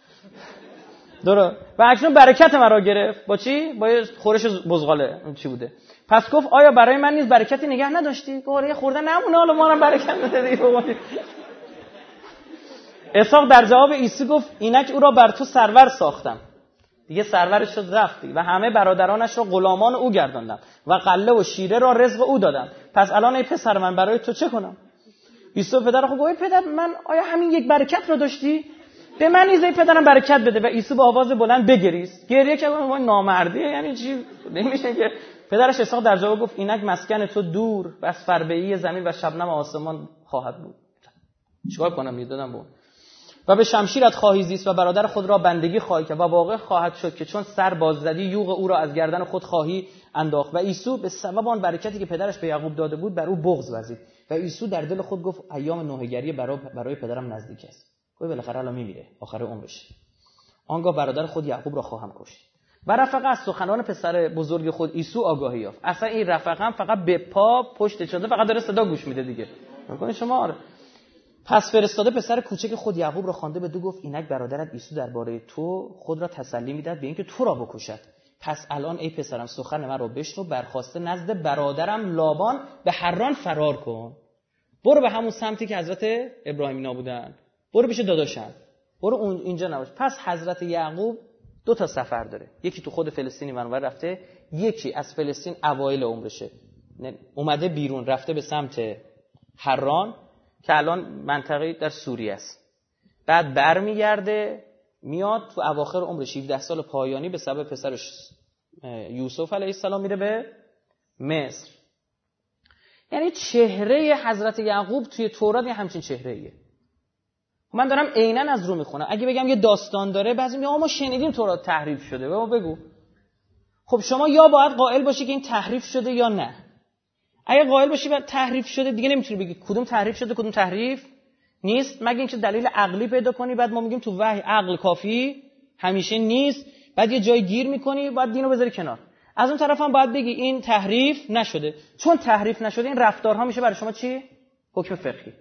درست و اکنون برکت مرا گرفت با چی؟ با خورش بزغاله. چی بوده؟ پس گفت آیا برای من نیز برکتی نگه نداشتی؟ گفت یه خورده نمونه حالا ما رو برکت بده دیگه. اسحاق در جواب عیسی گفت اینک او را بر تو سرور ساختم. دیگه سرورش شد رفتی و همه برادرانش را غلامان او گرداندم و غله و شیره را رزق او دادم. پس الان ای پسر من برای تو چه کنم؟ عیسی پدر خود گفت پدر من آیا همین یک برکت را داشتی؟ به من نیز ای پدرم برکت بده. و عیسی با آواز بلند بگریست. گریه کرد و نامردیه یعنی چی؟ نمیشه که پدرش اسحاق در جواب گفت اینک مسکن تو دور و از فربهی زمین و شبنم آسمان خواهد بود. چیکار کنم میدادم بود. و به شمشیرت خواهی زیست و برادر خود را بندگی خواهی کرد و واقع خواهد شد که چون سر باززدی یوغ او را از گردن خود خواهی انداخت. و عیسی به سبب آن برکتی که پدرش به یعقوب داده بود بر او بغض ورزید و عیسی در دل خود گفت ایام نوحه‌گری برای برای پدرم نزدیک است. گفت بالاخره الان میمیره، آخر عمرش. آنگاه برادر خود یعقوب را خواهم کشت. و رفقه از سخنان پسر بزرگ خود عیسی آگاهی یافت. اصلا این رفقه هم فقط به پا پشت شده، فقط داره صدا گوش میده دیگه. میگن شما آره. پس فرستاده پسر کوچک خود یعقوب را خوانده به دو گفت اینک برادرت عیسی درباره تو خود را تسلی میداد به اینکه تو را بکشد. پس الان ای پسرم سخن من را بشنو، برخاسته نزد برادرم لابان به حران فرار کن. برو به همون سمتی که حضرت ابراهیم اینا بودن، برو پیش داداشم، برو اون اینجا نباش. پس حضرت یعقوب دو تا سفر داره، یکی تو خود فلسطینی منور رفته، یکی از فلسطین اوایل عمرشه اومده بیرون رفته به سمت حران که الان منطقه در سوریه است. بعد برمیگرده میاد تو اواخر عمرش هفده سال پایانی به سبب پسرش یوسف علیه السلام میره به مصر. یعنی چهره حضرت یعقوب توی تورات یه همچین چهره‌ایه. من دارم عیناً از رو میخونم. اگه بگم یه داستان داره بعضی میگن ما شنیدیم تورات تحریف شده، به ما بگو. خب شما یا باید قائل باشی که این تحریف شده یا نه. اگه قائل باشی بعد تحریف شده دیگه نمیتونی بگی کدوم تحریف شده کدوم تحریف نیست، مگه اینکه دلیل عقلی پیدا کنی. بعد ما میگیم تو وحی عقل کافی همیشه نیست، بعد یه جای گیر میکنی بعد دینو بذاری کنار. از اون طرف هم باید بگی این تحریف نشده، چون تحریف نشده این رفتارها میشه برای شما چی؟ حکم فقهی.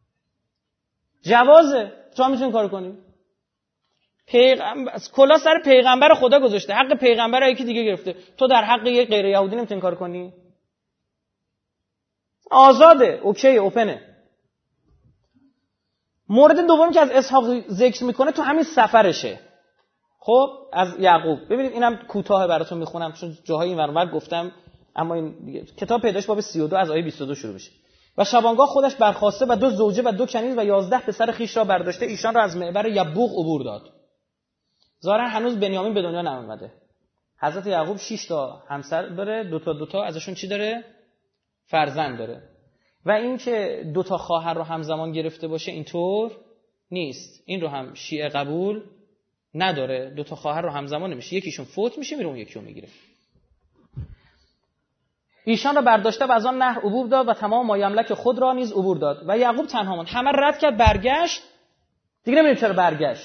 جوازه، شما میتونید کار کنی. پیغمبر کلا سر پیغمبر خدا گذاشته، حق پیغمبر یکی دیگه گرفته، تو در حق یک غیر یهودی نمیتونی کار کنی. آزاده، اوکی، اوپنه. مورد دومی که از اسحاق ذکر میکنه تو همین سفرشه. خب از یعقوب ببینید اینم کوتاه براتون میخونم چون جاهای این ور اونور گفتم، اما این دیگه. کتاب پیدایش باب سی و دو از آیه بیست و دو شروع میشه. و شبانگاه خودش برخاسته و دو زوجه و دو کنیز و یازده پسر خیش را برداشته ایشان را از معبر یبوق عبور داد. ظاهرا هنوز بنیامین به دنیا نیامده. حضرت یعقوب شش تا همسر داره، دو تا دو تا ازشون چی داره؟ فرزند داره. و این که دو تا خواهر رو همزمان گرفته باشه اینطور نیست. این رو هم شیعه قبول نداره، دو تا خواهر رو همزمان نمیشه، یکیشون فوت میشه میره اون یکی رو میگیره. ایشان را برداشته و از آن نهر عبور داد و تمام مایملک خود را نیز عبور داد و یعقوب تنها ماند. همه رد کرد، برگشت، دیگه نمیدونم چرا برگشت.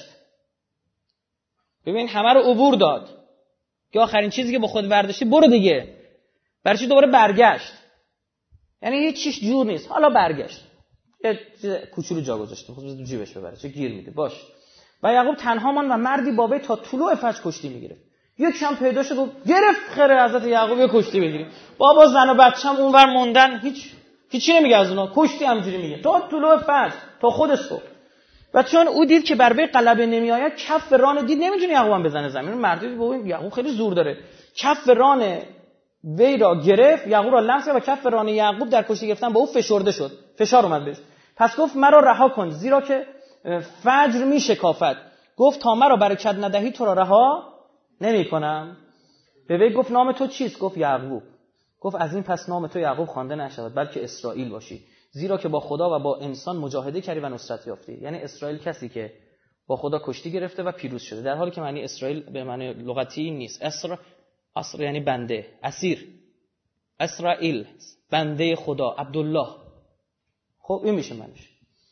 ببین همه رو عبور داد که آخرین چیزی که با خود برداشتی برو دیگه، برای چی دوباره برگشت؟ یعنی هیچ چیز جور نیست. حالا برگشت، یه چیز کوچولو جا گذاشته، خودش تو جیبش ببره، چه گیر میده. باش. و یعقوب تنها ماند و مردی با وی تا طلوع فجر کشتی میگیره. یک شام پیدا شد و گرفت خره حضرت یعقوب یه کشتی بگیریم. بابا زن و بچه‌م اونور موندن، هیچ هیچی نمیگه از اونها، کشتی همینجوری میگه تا طلوع فجر تا خود صبح. و چون او دید که بر وی غلبه نمیآید، کف ران دید نمیتونه یعقوبم بزنه زمین. مردی بابا یعقوب خیلی زور داره، کف ران وی را گرفت، یعقوب را لمس کرد و کف ران یعقوب در کشتی گرفتن با او فشرده شد، فشار اومد بهش. پس گفت مرا رها کن زیرا که فجر میشکافد. گفت تا مرا برکت ندهی تو را رها نمی‌کنم. به وی گفت نام تو چیست؟ گفت یعقوب. گفت از این پس نام تو یعقوب خوانده نشود بلکه اسرائیل باشی، زیرا که با خدا و با انسان مجاهده کردی و نصرت یافتی. یعنی اسرائیل کسی که با خدا کشتی گرفته و پیروز شده، در حالی که معنی اسرائیل به معنی لغتی نیست. اسر اسر یعنی بنده، اسیر. اسرائیل بنده خدا، عبدالله. خب این میشه معنیش.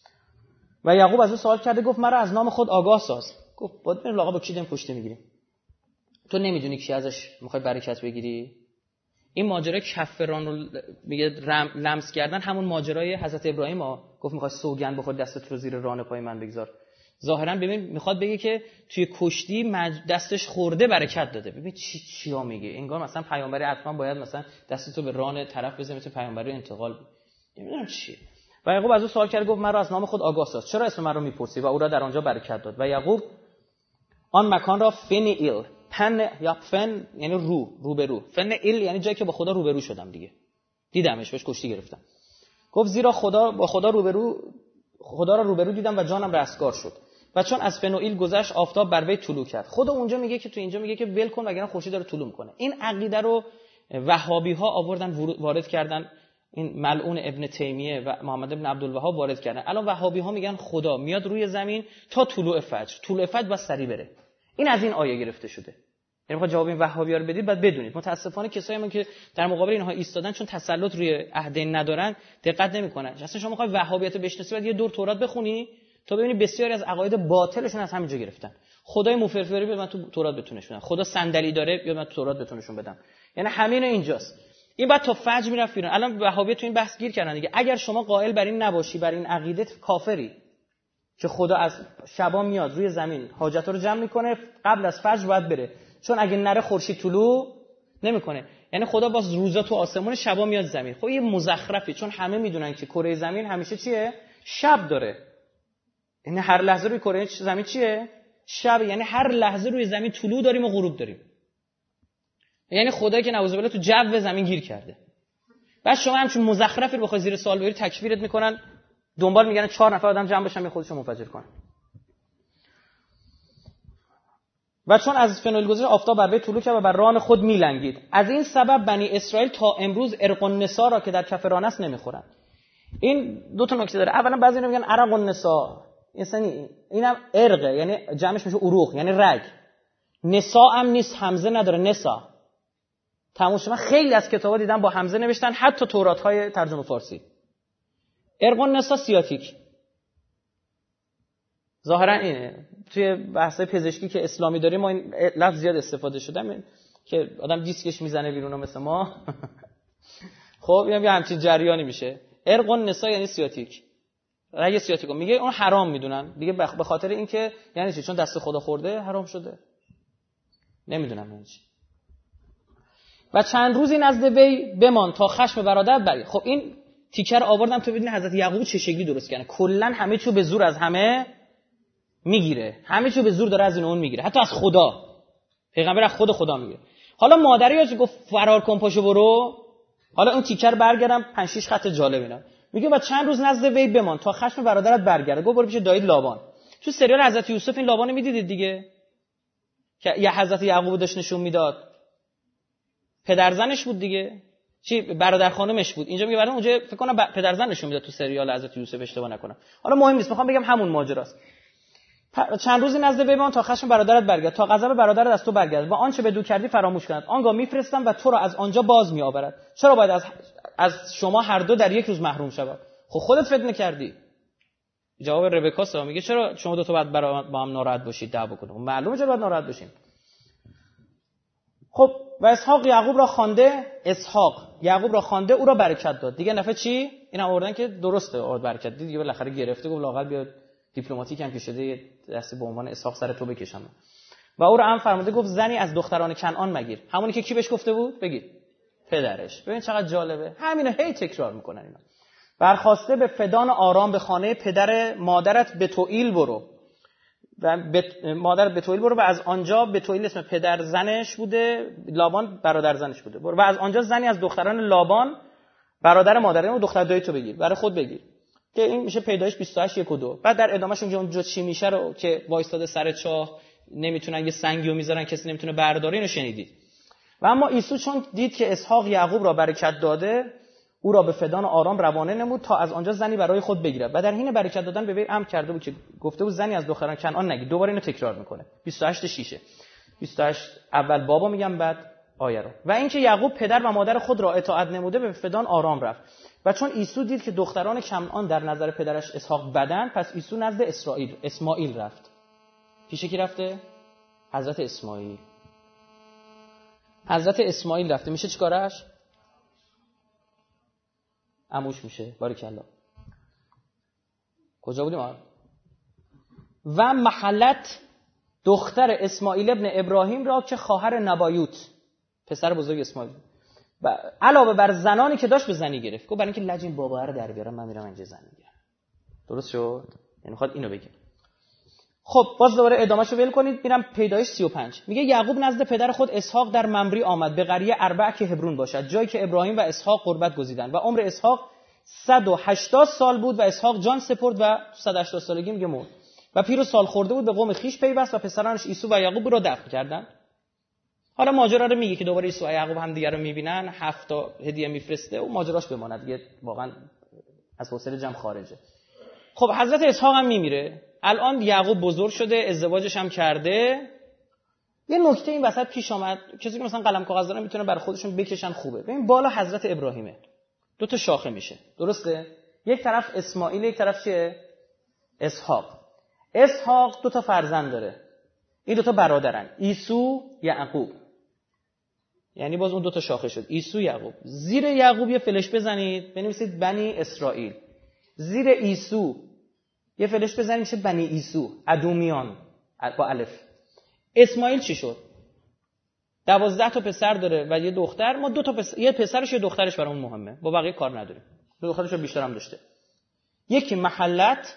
و یعقوب از او سوال کرده، گفت مرا از نام خود آگاه ساز. گفت باید بریم لاغا با کی دیم کشتی میگیریم؟ تو نمیدونی کی ازش میخوای برکت بگیری؟ این ماجرای کف ران رو میگه لمس کردن، همون ماجرای حضرت ابراهیم ها، گفت میخوای سوگند بخور دستت رو زیر ران پای من بگذار. ظاهرا ببین میخواد بگه که توی کشتی مج... دستش خورده برکت داده. ببین چی چیا میگه، انگار مثلا پیامبری حتما باید مثلا دستتو به ران طرف بزنی تو پیامبری انتقال. نمیدونم چیه. و یعقوب از او سوال کرد، گفت مرا از نام خود آگاه ساز، چرا اسم من رو میپرسی؟ و او را در آنجا برکت داد. و یعقوب آن مکان را فنیل، پن یا فن یعنی رو، رو به رو، فنیل یعنی جایی که با خدا رو به رو شدم دیگه، دیدمش، بهش کشتی گرفتم. گفت زیرا خدا با خدا رو به رو، خدا را رو به رو دیدم و جانم رستگار شد. و چون از فنوئیل گذشت آفتاب بر وی طلوع کرد. خدا اونجا میگه که تو اینجا میگه که ول کن وگرنه خورشید داره طلوع میکنه. این عقیده رو وهابی ها آوردن وارد کردن، این ملعون ابن تیمیه و محمد ابن عبدالوهاب وارد کردن. الان وهابی ها میگن خدا میاد روی زمین تا طلوع فجر، طلوع فجر بس سری بره. این از این آیه گرفته شده. یعنی بخواد جواب این وهابی‌ها رو بدید بعد بدونید متاسفانه کسایی من که در مقابل اینها ایستادن چون تسلط روی عهدین ندارن دقت نمی‌کنن. اصلا شما می‌خوای وهابیت رو بشناسی بعد یه دور تورات بخونی تا ببینی بسیاری از عقاید باطلشون از همینجا گرفتن. خدای موفرفری به من تو تورات بتونش بدم، خدا صندلی داره بیا من تو تورات بتونشون بدم. یعنی همین اینجاست. این بعد تا فجر میرفت بیرون. الان وهابیت تو این بحث گیر کردن دیگه. اگر شما قائل بر این نباشی، بر این عقیده، کافری که خدا از شبا میاد روی زمین حاجت رو جمع میکنه، قبل از فجر باید بره، چون اگه نره خورشید طلوع نمیکنه. یعنی خدا باز روزا تو آسمون، شبا میاد زمین. خب یه مزخرفی، چون همه میدونن که کره زمین همیشه چیه؟ شب داره. یعنی هر لحظه روی کره زمین چیه؟ شب. یعنی هر لحظه روی زمین طلوع داریم و غروب داریم. یعنی خدایی که نعوذ بالله تو جو زمین گیر کرده. بعد شما همچون مزخرفی رو بخوای زیر سوال ببری، تکفیرت میکنن، دنبال میگن چهار نفر آدم جمع بشن خودشون منفجر کنن. و چون از فنوئیل گذشت آفتاب بر وی طلوع کرد و بر ران خود میلنگید. از این سبب بنی اسرائیل تا امروز عرق النساء را که در کف ران است نمیخورند. این دو تا نکته داره. اولا بعضی میگن عرق النساء، اینسانی اینم عرقه، یعنی جمعش میشه عروق، یعنی رگ. نساء هم نیست، همزه نداره، نساء. تموم شد. من خیلی از کتابا دیدم با همزه نوشتن، حتی تورات‌های ترجمه فارسی. عرق النساء سیاتیک. ظاهرا اینه. توی بحث‌های پزشکی که اسلامی داریم ما این لفظ زیاد استفاده شده که آدم دیسکش میزنه بیرون مثل ما. خب یعنی همچین جریانی میشه. عرق النساء یعنی سیاتیک. رگ سیاتیک میگه اون حرام میدونن دیگه به خاطر اینکه یعنی چی؟ چون دست خدا خورده حرام شده. نمیدونم یعنی چی. و چند روزی نزد وی بمان تا خشم برادر بری. خب این تیکر آوردم تو ببینید حضرت یعقوب چه شکلی درست کنه. کلا همه چیو به زور از همه میگیره، همه چیو به زور داره از این اون میگیره، حتی از خدا. پیغمبر از خود خدا میگه. حالا مادری یادش گفت فرار کن پاشو برو. حالا اون تیکر برگردم پنج شش خط جالب اینا. میگه بعد چند روز نزد وی بمان تا خشم برادرت برگرده. گفت برو پیش دایید لابان. تو سریال حضرت یوسف این لابانو میدیدید دیگه که یا حضرت یعقوب داشت نشون میداد. پدرزنش بود دیگه. چی برادر خانمش بود. اینجا میگه برای اونجا فکر کنم پدر زن نشون میداد تو سریال حضرت یوسف اشتباه نکنم. حالا مهم نیست، میخوام بگم همون ماجراست. چند روزی نزد بمان تا خشم برادرت برگرد، تا غضب برادرت از تو برگرد و آنچه بدو کردی فراموش کند. آنگاه میفرستم و تو را از آنجا باز میآورد. چرا باید از از شما هر دو در یک روز محروم شود؟ خب خودت فتنه کردی. جواب ربکا میگه چرا شما دو تا باید با هم ناراحت باشید دعوا کنید؟ معلومه چرا باید ناراحت باشیم. خب و اسحاق یعقوب را خوانده، اسحاق یعقوب را خوانده او را برکت داد. دیگه نفع چی؟ اینا آوردن که درسته آورد برکت دید، دیگه بالاخره گرفته گفت لااقل بیا دیپلماتیک هم که شده دستی به عنوان اسحاق سر تو بکشم. و او را هم فرموده گفت زنی از دختران کنعان مگیر. همونی که کی بهش گفته بود؟ بگید پدرش. ببین چقدر جالبه، همینو هی تکرار میکنن اینا. برخواسته به فدان آرام به خانه پدر مادرت بتوئیل برو و بت... مادر بتوئیل برو و از آنجا بتوئیل اسم پدر زنش بوده، لابان برادر زنش بوده، برو و از آنجا زنی از دختران لابان برادر مادر اون دختر دایی تو بگیر، برای خود بگیر. که این میشه پیدایش بیست و هشت یک و دو. بعد در ادامهش اونجا اونجا چی میشه رو که وایستاده سر چاه، نمیتونن یه سنگیو میذارن کسی نمیتونه برداره، اینو شنیدید. و اما عیسی چون دید که اسحاق یعقوب را برکت داده، او را به فدان آرام روانه نمود تا از آنجا زنی برای خود بگیرد. و در حین برکت دادن به وی امر کرده بود که گفته بود زنی از دختران کنعان نگیر. دوباره اینو تکرار میکنه. بیست و هشت شش بیست و هشت اول بابا میگم بعد آیه رو. و اینکه یعقوب پدر و مادر خود را اطاعت نموده به فدان آرام رفت. و چون عیسی دید که دختران کنعان در نظر پدرش اسحاق بدن، پس عیسی نزد اسرائیل اسماعیل رفت. پیش کی رفته؟ حضرت اسماعیل. حضرت اسماعیل رفته. میشه چیکارش؟ عموش میشه. باریکلا. کجا بودیم آن؟ و محلت دختر اسماعیل ابن ابراهیم را که خواهر نبایوت پسر بزرگ اسماعیل و علاوه بر زنانی که داشت به زنی گرفت. گفت برای اینکه لجین بابا رو در بیارم من میرم اینجا زن میگیرم. درست شد؟ یعنی میخواد اینو بگه. خب باز دوباره ادامهشو ول کنید. میرم پیدایش سی و پنج. میگه یعقوب نزد پدر خود اسحاق در ممری آمد به قریه اربع که هبرون باشد، جایی که ابراهیم و اسحاق قربت گزیدند. و عمر اسحاق صد و هشتاد سال بود و اسحاق جان سپرد و صد و هشتاد سالگی میگه مرد. و پیر و سال خورده بود به قوم خیش پیوست و پسرانش عیسی و یعقوب را دفن کردند. حالا ماجرا رو میگه که دوباره عیسی و یعقوب هم دیگه رو میبینن، هفت تا هدیه میفرسته و ماجراش بماند دیگه، واقعا از حوصله جمع خارجه. خب حضرت اسحاق هم میمیره. الان یعقوب بزرگ شده، ازدواجش هم کرده. یه نکته این وسط پیش آمد، کسی که مثلا قلم کاغذ داره میتونه برای خودشون بکشن، خوبه. ببین بالا حضرت ابراهیمه، دو تا شاخه میشه، درسته؟ یک طرف اسماعیل، یک طرف چیه؟ اسحاق. اسحاق دو تا فرزند داره، این دو تا برادرن، عیسی یعقوب. یعنی باز اون دو تا شاخه شد، عیسی یعقوب. زیر یعقوب یه فلش بزنید بنویسید بنی اسرائیل. زیر عیسی یه فلش بزنید میشه بنی عیسی، ادومیان با الف. اسماعیل چی شد؟ دوازده تا پسر داره و یه دختر. ما دو تا پسر، یه پسرش یه دخترش برامون مهمه، با بقیه کار نداریم. دو دخترش رو بیشتر هم داشته. یکی محلت،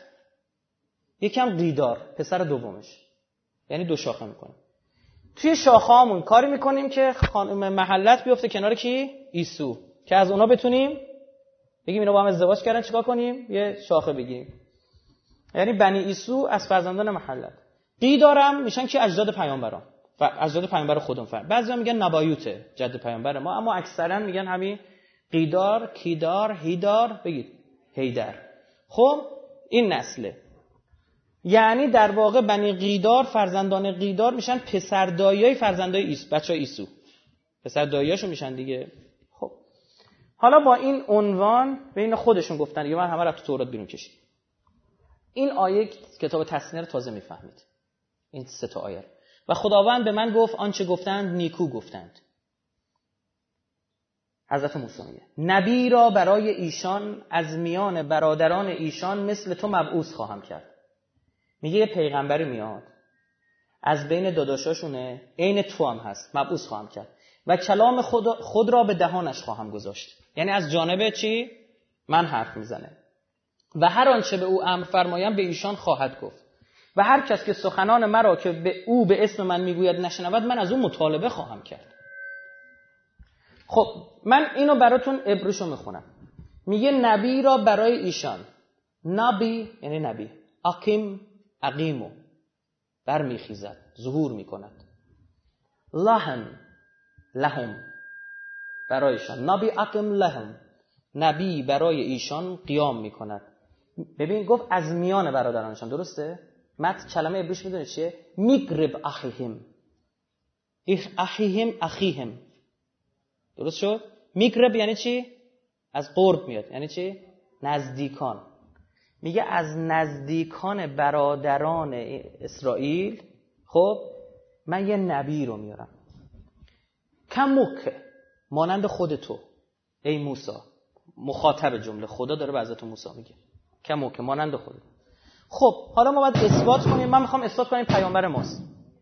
یکم قیدار، پسر دومش. یعنی دو شاخه میکنه. توی شاخه‌هامون کاری میکنیم که خانم محلت بیفته کنار کی؟ عیسی، که از اونا بتونیم بگیم اینا با هم ازدواج کردن، چیکار کنیم؟ یه شاخه بگیم. یعنی بنی عیسی از فرزندان محلت. قیدارم میشن که اجداد پیامبران و اجداد پیامبر خودمون. فرض بعضیا میگن نبایوته جد پیامبر ما، اما اکثرا میگن همین قیدار، کیدار، هیدار، بگید هیدر. خب این نسله، یعنی در واقع بنی قیدار، فرزندان قیدار میشن پسر داییای فرزندای عیسی، بچهای عیسی، پسر داییاشون میشن دیگه. خب حالا با این عنوان بین خودشون گفتن دیگه، من همه رو تو تورات بیرون کشید. این آیه کتاب تثنیه رو تازه میفهمید، این سه تا آیه. و خداوند به من گفت آنچه گفتند نیکو گفتند. حضرت موسی میگه نبی را برای ایشان از میان برادران ایشان مثل تو مبعوث خواهم کرد. میگه یه پیغمبری میاد از بین داداشاشونه، عین تو هم هست، مبعوث خواهم کرد و کلام خود, خود را به دهانش خواهم گذاشت. یعنی از جانب چی؟ من حرف میزنه و هر آنچه به او امر فرمایم به ایشان خواهد گفت و هر کس که سخنان مرا که به او به اسم من میگوید نشنود، من از او مطالبه خواهم کرد. خب من اینو براتون عبریشو میخونم. میگه نبی را برای ایشان، نبی یعنی نبی، اقیم اقیمو برمیخیزد، ظهور میکند، لهم لهم برایشان. نبی اقم لهم، نبی برای ایشان قیام میکند. ببین گفت از میان برادرانشان، درسته؟ مت کلمه عبریش میدونه چیه؟ میقرب اخیهم، اخیهم اخیهم، درست شد؟ میقرب یعنی چی؟ از قرب میاد، یعنی چی؟ نزدیکان. میگه از نزدیکان برادران اسرائیل خب من یه نبی رو میارم، کموک، مانند خود تو ای موسی. مخاطب جمله خدا داره به حضرت موسی میگه کموک، مانند خود. خب حالا ما باید اثبات کنیم. من میخوام اثبات کنم پیامبر ماست.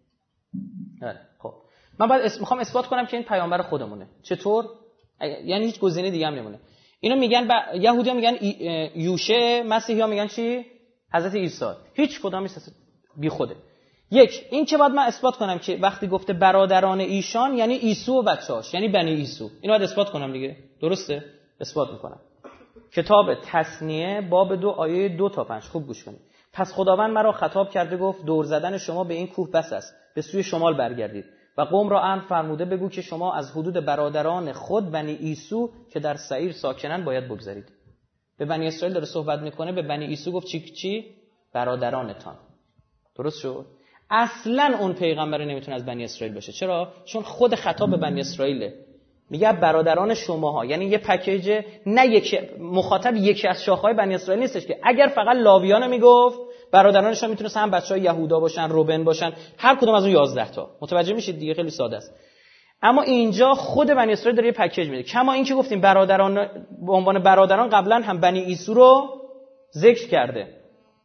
آره خب من باید اس... میخوام اثبات کنم که این پیامبر خودمونه. چطور؟ یعنی هیچ گزینه دیگه هم نمونه. اینو میگن ب... یهودی‌ها میگن ای... یوشه، مسیحی‌ها میگن چی؟ حضرت عیسی. هیچ کدام نیست بی خوده. یک، این که باید من اثبات کنم که وقتی گفته برادران ایشان یعنی عیسی و بچه‌هاش، یعنی بنی عیسی. اینو باید اثبات کنم دیگه. درسته؟ اثبات میکنم. کتاب تثنیه باب دو آیه دو تا پنج خوب گوش کنید. پس خداوند مرا خطاب کرده گفت دور زدن شما به این کوه بس است، به سوی شمال برگردید و قوم را امر فرموده بگو که شما از حدود برادران خود بنی عیسی که در سعیر ساکنن باید بگذرید. به بنی اسرائیل داره صحبت میکنه، به بنی عیسی گفت چی چی؟ برادرانتان. درست شد؟ اصلا اون پیغمبر نمیتونه از بنی اسرائیل باشه. چرا؟ چون خود خطاب به بنی اسرائیله. میگه برادران شماها، یعنی یه پکیج، نه یک مخاطب یکی از شاخه‌های بنی اسرائیل نیستش که اگر فقط لاویان میگفت برادرانشون میتونستن هم بچهای یهودا باشن، روبن باشن، هر کدوم از اون یازده تا. متوجه میشید دیگه؟ خیلی ساده است. اما اینجا خود بنی اسرائیل داره یه پکیج میده. کما این که گفتیم برادران به عنوان برادران قبلا هم بنی عیسی رو ذکر کرده.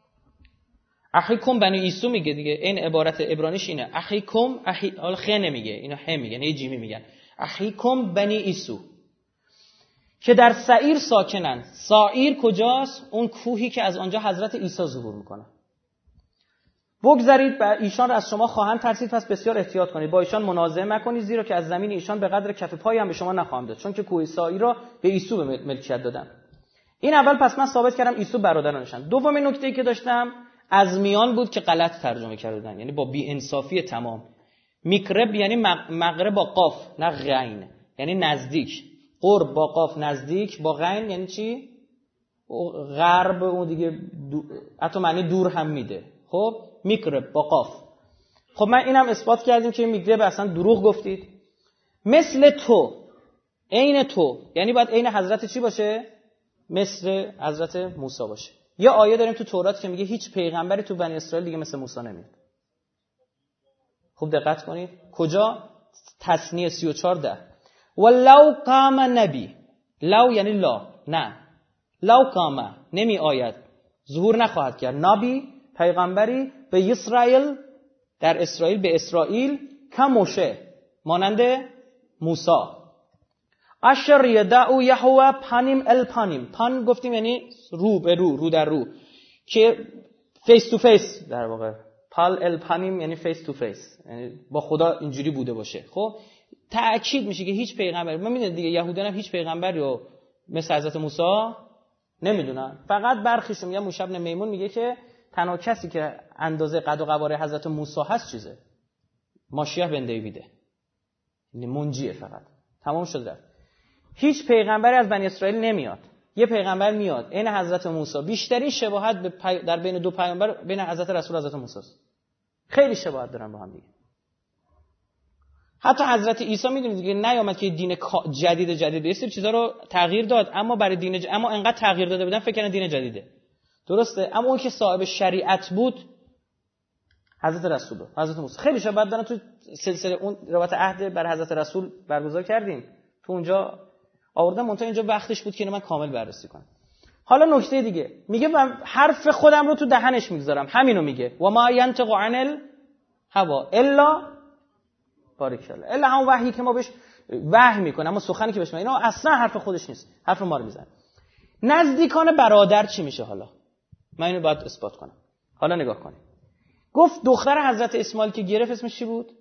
اخیکم بنی عیسی میگه دیگه. این عبارت عبرانیش اینه. اخیکم اخی حالا خ نمیگه، اینو ه میگه، نه جیمی میگن. اخیکم بنی عیسی که در سعیر ساکنن. سعیر کجاست؟ اون کوهی که از آنجا حضرت عیسی ظهور میکنه. بگذارید و ایشان را از شما خواهند ترسید، پس بسیار احتیاط کنید، با ایشان منازعه مکنید، زیرا که از زمین ایشان به قدر کف پای هم به شما نخواهم داد، چون که کوه سعیر را به عیسی به ملکیت دادم. این اول پس من ثابت کردم عیسی برادرانشان. دومین نکته‌ای که داشتم از میان بود که غلط ترجمه کردن، یعنی با بی انصافی تمام. میقرب یعنی مغرب با قاف نه غین، یعنی نزدیک. قرب با قاف نزدیک، با غین یعنی چی؟ غرب. اون دیگه دو... حتی معنی دور هم میده. خب میقرب با قاف. خب من اینم اثبات کردیم که میقرب اصلا دروغ گفتید. مثل تو، عین تو، یعنی باید عین حضرت چی باشه؟ مثل حضرت موسی باشه. یه آیه داریم تو تورات که میگه هیچ پیغمبری تو بنی اسرائیل دیگه مثل موسی نمیاد. خوب دقت کنید. کجا؟ تثنیه سی و چهار ده. ولو قام نبی، لو یعنی لا، نه، لو قام نمی آید، ظهور نخواهد کرد، نبی پیغمبری به اسرائیل، در اسرائیل، به اسرائیل، کموشه مانند موسی. اشر یدعو یهوه پانیم الپانیم. پان گفتیم یعنی رو به رو، رو در رو، که فیس تو فیس در واقع. پال الپانیم یعنی فیس تو فیس، یعنی با خدا اینجوری بوده باشه. خب تأکید میشه که هیچ پیغمبری، ما میدونیم دیگه یهودیان هم هیچ پیغمبری رو مثل حضرت موسی نمیدونن. فقط برخیشون میگن، موسی بن میمون میگه که تنها کسی که اندازه قد و قواره حضرت موسی هست چیزه؟ ماشیه بن دیویده، یعنی منجیه فقط. تمام شد رفت. هیچ پیغمبری از بنی اسرائیل نمیاد. یه پیغمبر میاد عین حضرت موسی. بیشترین شباهت به پی... در بین دو پیامبر بین حضرت رسول حضرت موسی است. خیلی شباهت دارن با هم دیگه. حتی حضرت عیسی میدونید دیگه نیامد که دین جدید جدید یه سری چیزا رو تغییر داد، اما برای دین ج... اما انقدر تغییر داده بودن فکر کنن دین جدیده. درسته؟ اما اون که صاحب شریعت بود حضرت رسول بود، حضرت موسی. خیلی شباهت دارن. تو سلسله اون روایت عهد بر حضرت رسول برگزار کردیم، تو اونجا آوردم، منتها اینجا وقتش بود که اینو من کامل بررسی کنم. حالا نکته دیگه میگه من حرف خودم رو تو دهنش میگذارم، همینو میگه و ما ینطق عن الهوا الا بارک الله، الا همون وحی که ما بهش وحی میکنه، اما سخنی که بهش میگه اینا اصلا حرف خودش نیست، حرف ما رو میزنه. نزدیکان برادر چی میشه حالا؟ من اینو باید اثبات کنم. حالا نگاه کنید. گفت دختر حضرت اسماعیل که گرفت اسمش چی بود؟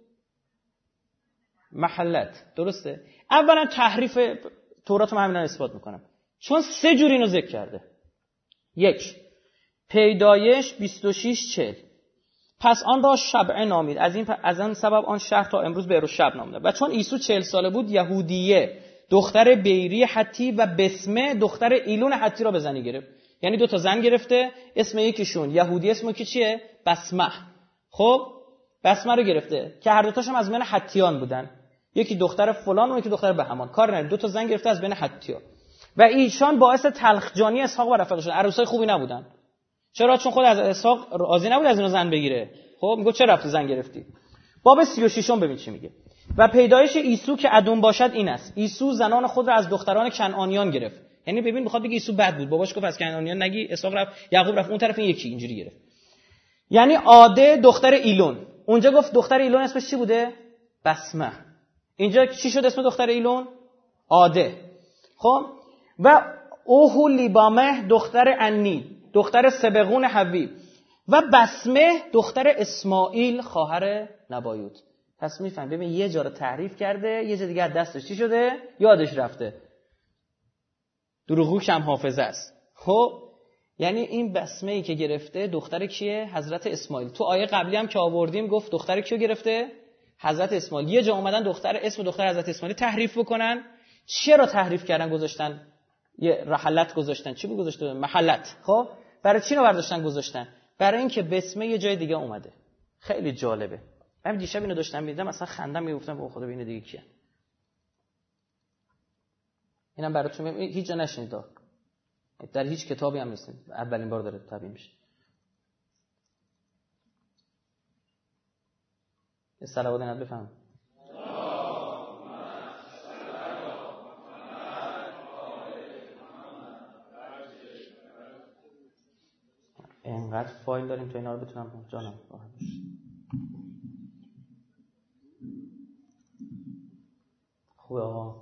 محلت. درسته؟ اولا تحریف تورات رو همینا اثبات میکنم، چون سه جور اینو ذکر کرده. یک، پیدایش بیست و شش چهل. پس آن را شبعه نامید، از این از آن سبب آن شهر تا امروز به شب نامیده. و چون عیسی چهل ساله بود یهودیه دختر بیری حتی و بسمه دختر ایلون حتی را به زنی گرفت. یعنی دو تا زن گرفته، اسم یکیشون یهودی، اسم یکی چیه؟ بسمه. خب بسمه رو گرفته که هر دو تاشون از بین حتیان بودن، یکی دختر فلان و یکی دختر بهمان. کار نداره، دو تا زن گرفته از بین حتیان و ایشان باعث تلخجانی اسحاق و رفقه شدن. عروسای خوبی نبودن. چرا؟ چون خود از اسحاق راضی نبود از اینا زن بگیره. خب میگه چرا رفتی زن گرفتی؟ باب سی و شش ببین چی میگه. و پیدایش عیسی که ادم باشد این است: عیسی زنان خود را از دختران کنعانیان گرفت. یعنی ببین میخواد بگه عیسی بد بود، باباش گفت از کنعانیان نگی، اسحاق رفت، یعقوب رفت اون طرف، این یکی اینجوری گرفت. یعنی عاده دختر ایلون، اونجا گفت دختر ایلون اسمش چی بوده؟ بسمه. اینجا چی شد اسم دختر ایلون؟ عاده. خب و اوهولیبامه دختر انی، دختر سبقون حوی، و بسمه دختر اسماعیل خواهر نبایوت. پس میفهم ببین یه جا رو تحریف کرده، یه جا دیگه از دستش چی شده؟ یادش رفته. دروغگو کم حافظه است. خب یعنی این بسمه ای که گرفته دختر کیه؟ حضرت اسماعیل. تو آیه قبلی هم که آوردیم گفت دختر کیو گرفته؟ حضرت اسماعیل. یه جا اومدن دختر اسم دختر حضرت اسماعیل تحریف بکنن. چرا تحریف کردن؟ گذاشتن یه رحلت گذاشتن. چی بود گذاشته؟ محلت. خب برای چی رو برداشتن گذاشتن؟ برای اینکه بسمه یه جای دیگه اومده. خیلی جالبه. من دیشب اینو داشتم می‌دیدم، اصلا خندم میگفتم به خدا ببین دیگه کیه. اینم براتون هیچ جا نشنید، در هیچ کتابی هم نیست، اولین بار داره تبیین میشه. یه صلوات نبی بفهم. اینقدر فایل داریم تا اینا رو بتونم جانم راحت بشه. خوبه آقا.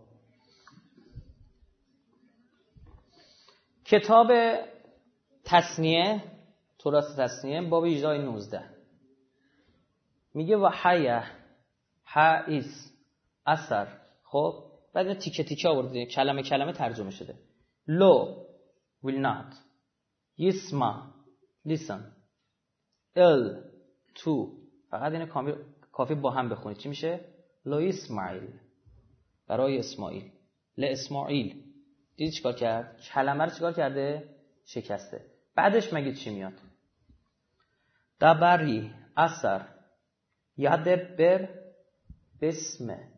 کتاب تثنیه، تراث تثنیه، باب هجده نوزده میگه و حیه حیث اثر. خب بعد این تیکه تیکه آورده، کلمه کلمه ترجمه شده. لو will not، یسما listen، ال تو. فقط این کافی با هم بخونید چی میشه؟ لو اسماعیل، برای اسماعیل. ل اسماعیل. دیدی چیکار کرد؟ کلمه رو چیکار کرده؟ شکسته. بعدش مگه چی میاد؟ دبری اثر یدبر بسمه.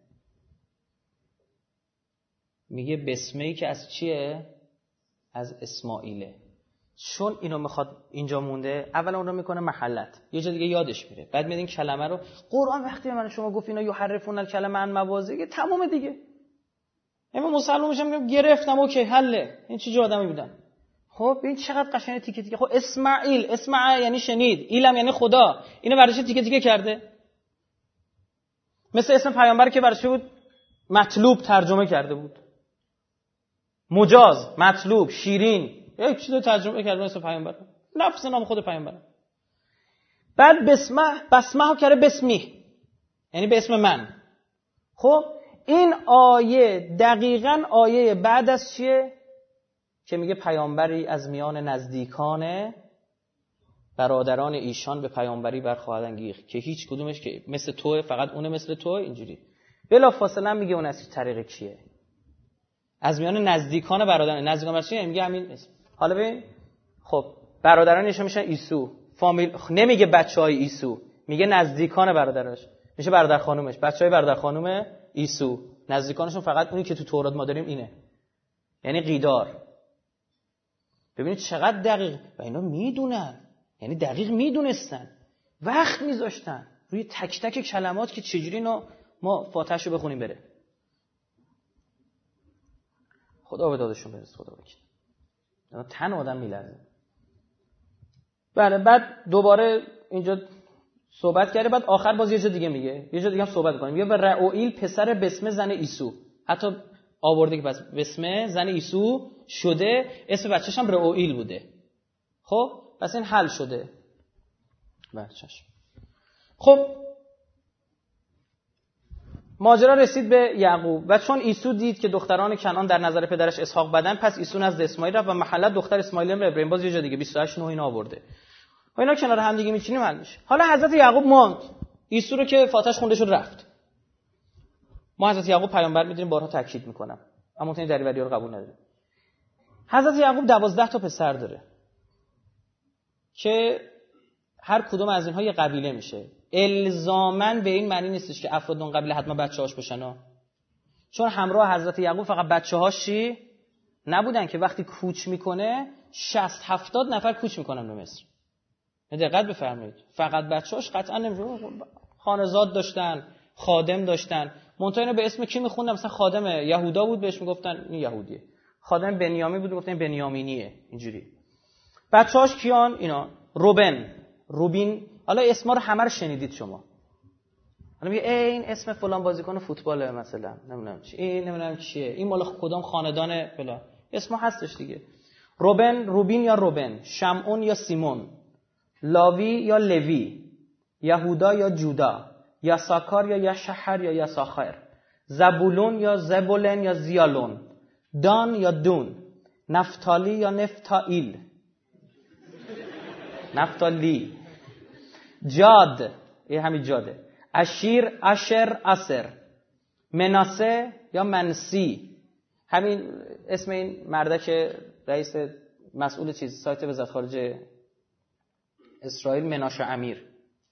میگه بسمه‌ای که از چیه؟ از اسماعیله. چون اینو میخواد اینجا مونده، اول اون رو میکنه محلت، یه جا دیگه یادش میره، بعد میاد این کلمه رو. قرآن وقتی من شما گفت اینا یحرفون الکلمه عن مواضعه، تمام دیگه. من مسلمان میشم میگم گرفتم اوکی حله. این چه جو آدمی بودن؟ خب این چقدر قشنگ تیکه تیکه. خب اسماعیل، اسمع یعنی شنید، ایلم یعنی خدا. اینو برای چه تیکه تیکه کرده؟ مثل اسم پیامبر که برای چه بود؟ مطلوب ترجمه کرده بود. مجاز، مطلوب، شیرین، یک چیز ترجمه کرده مثل پیامبر. نفس نام خود پیامبر. بعد بسمه، بسمه ها کرده بسمی، یعنی به اسم من. خب این آیه دقیقاً آیه بعد از چیه؟ که میگه پیامبری از میان نزدیکان برادران ایشان به پیامبری برخواهد انگیخت که هیچ کدومش که مثل توه، فقط اونه مثل توه. اینجوری بلا فاصله میگه اون از طریق کیه؟ از میان نزدیکان برادران. نزدیکان برادران میگه همین اسم. حالا ببین خب برادران ایشان میشن عیسو، فامیل. نمیگه بچهای عیسو، میگه نزدیکان برادرش، میشه برادر خانومش، بچهای برادر خانوم عیسو. نزدیکانشون فقط اونی که تو تورات ما داریم اینه، یعنی قیدار. ببینید چقدر دقیق و اینا میدونن، یعنی دقیق میدونستن، وقت میذاشتن روی تک تک کلمات که چجوری اینو ما فاتحه‌شو بخونیم بره. خدا به دادشون برسه. خدا بکنه تن آدم میلرزه. بله بعد دوباره اینجا صحبت کرده، بعد آخر باز یه جا دیگه میگه، یه جا دیگه هم صحبت کنیم. میگه و رعوئیل پسر بسمه زن عیسو. حتی آورده که پس بسمه زن عیسو شده، اسم بچه‌ش هم رعوئیل بوده. خب پس این حل شده. بچه‌ش خب ماجرا رسید به یعقوب و چون عیسو دید که دختران کنعان در نظر پدرش اسحاق بدن، پس عیسو نزد اسماعیل رفت و محلت دختر اسماعیل هم ابراهیم. باز یه جا دیگه بیست و هشت نه اینا آورده. و اینا کنار هم دیگه میچینیم حل میشه. حالا حضرت یعقوب ماند، عیسو رو که فاتحش خونده شد رفت. ما حضرت یعقوب پیامبر میدونیم، بارها تاکید میکنم، اما این دریوری رو قبول نداره. حضرت یعقوب دوازده تا پسر داره که هر کدوم از اینها یه قبیله میشه. الزاماً به این معنی نیستش که افراد اون قبیله حتما بچه‌هاش باشن ها. چون همراه حضرت یعقوب فقط بچه‌هاش چی نبودن که وقتی کوچ میکنه شصت هفتاد نفر کوچ میکنن به مصر. دقت بفرمایید. فقط بچه‌هاش قطعا نمیشه. خانزاد داشتن، خادم داشتن. منتها اینو به اسم کی میخوندن؟ مثلا خادم یهودا بود بهش میگفتن این یهودیه. خادم بنیامین بود میگفتن بنیامینیه. اینجوری. بچه‌هاش کیان؟ اینا. روبن، روبین. حالا اسما رو همه رو شنیدید شما. حالا میگه این اسم فلان بازیکن فوتباله مثلا، نمیدونم چی، این نمیدونم چیه، این مال کدام خاندان فلان. اسمو هستش دیگه. روبن، روبین یا روبن، شمعون یا سیمون، لاوی یا لوی، یهودا یا جودا، یساکار یا یشحر یا یساخر، زبولون یا زبولن یا زیالون، دان یا دون، نفتالی یا نفتائیل، نفتالی، جاد، این همین جاده، اشیر، اشر، اسر، مناسه یا منسی. همین اسم این مردک رئیس مسئول چیز سایت وزارت خارجه اسرائیل، مناشه امیر.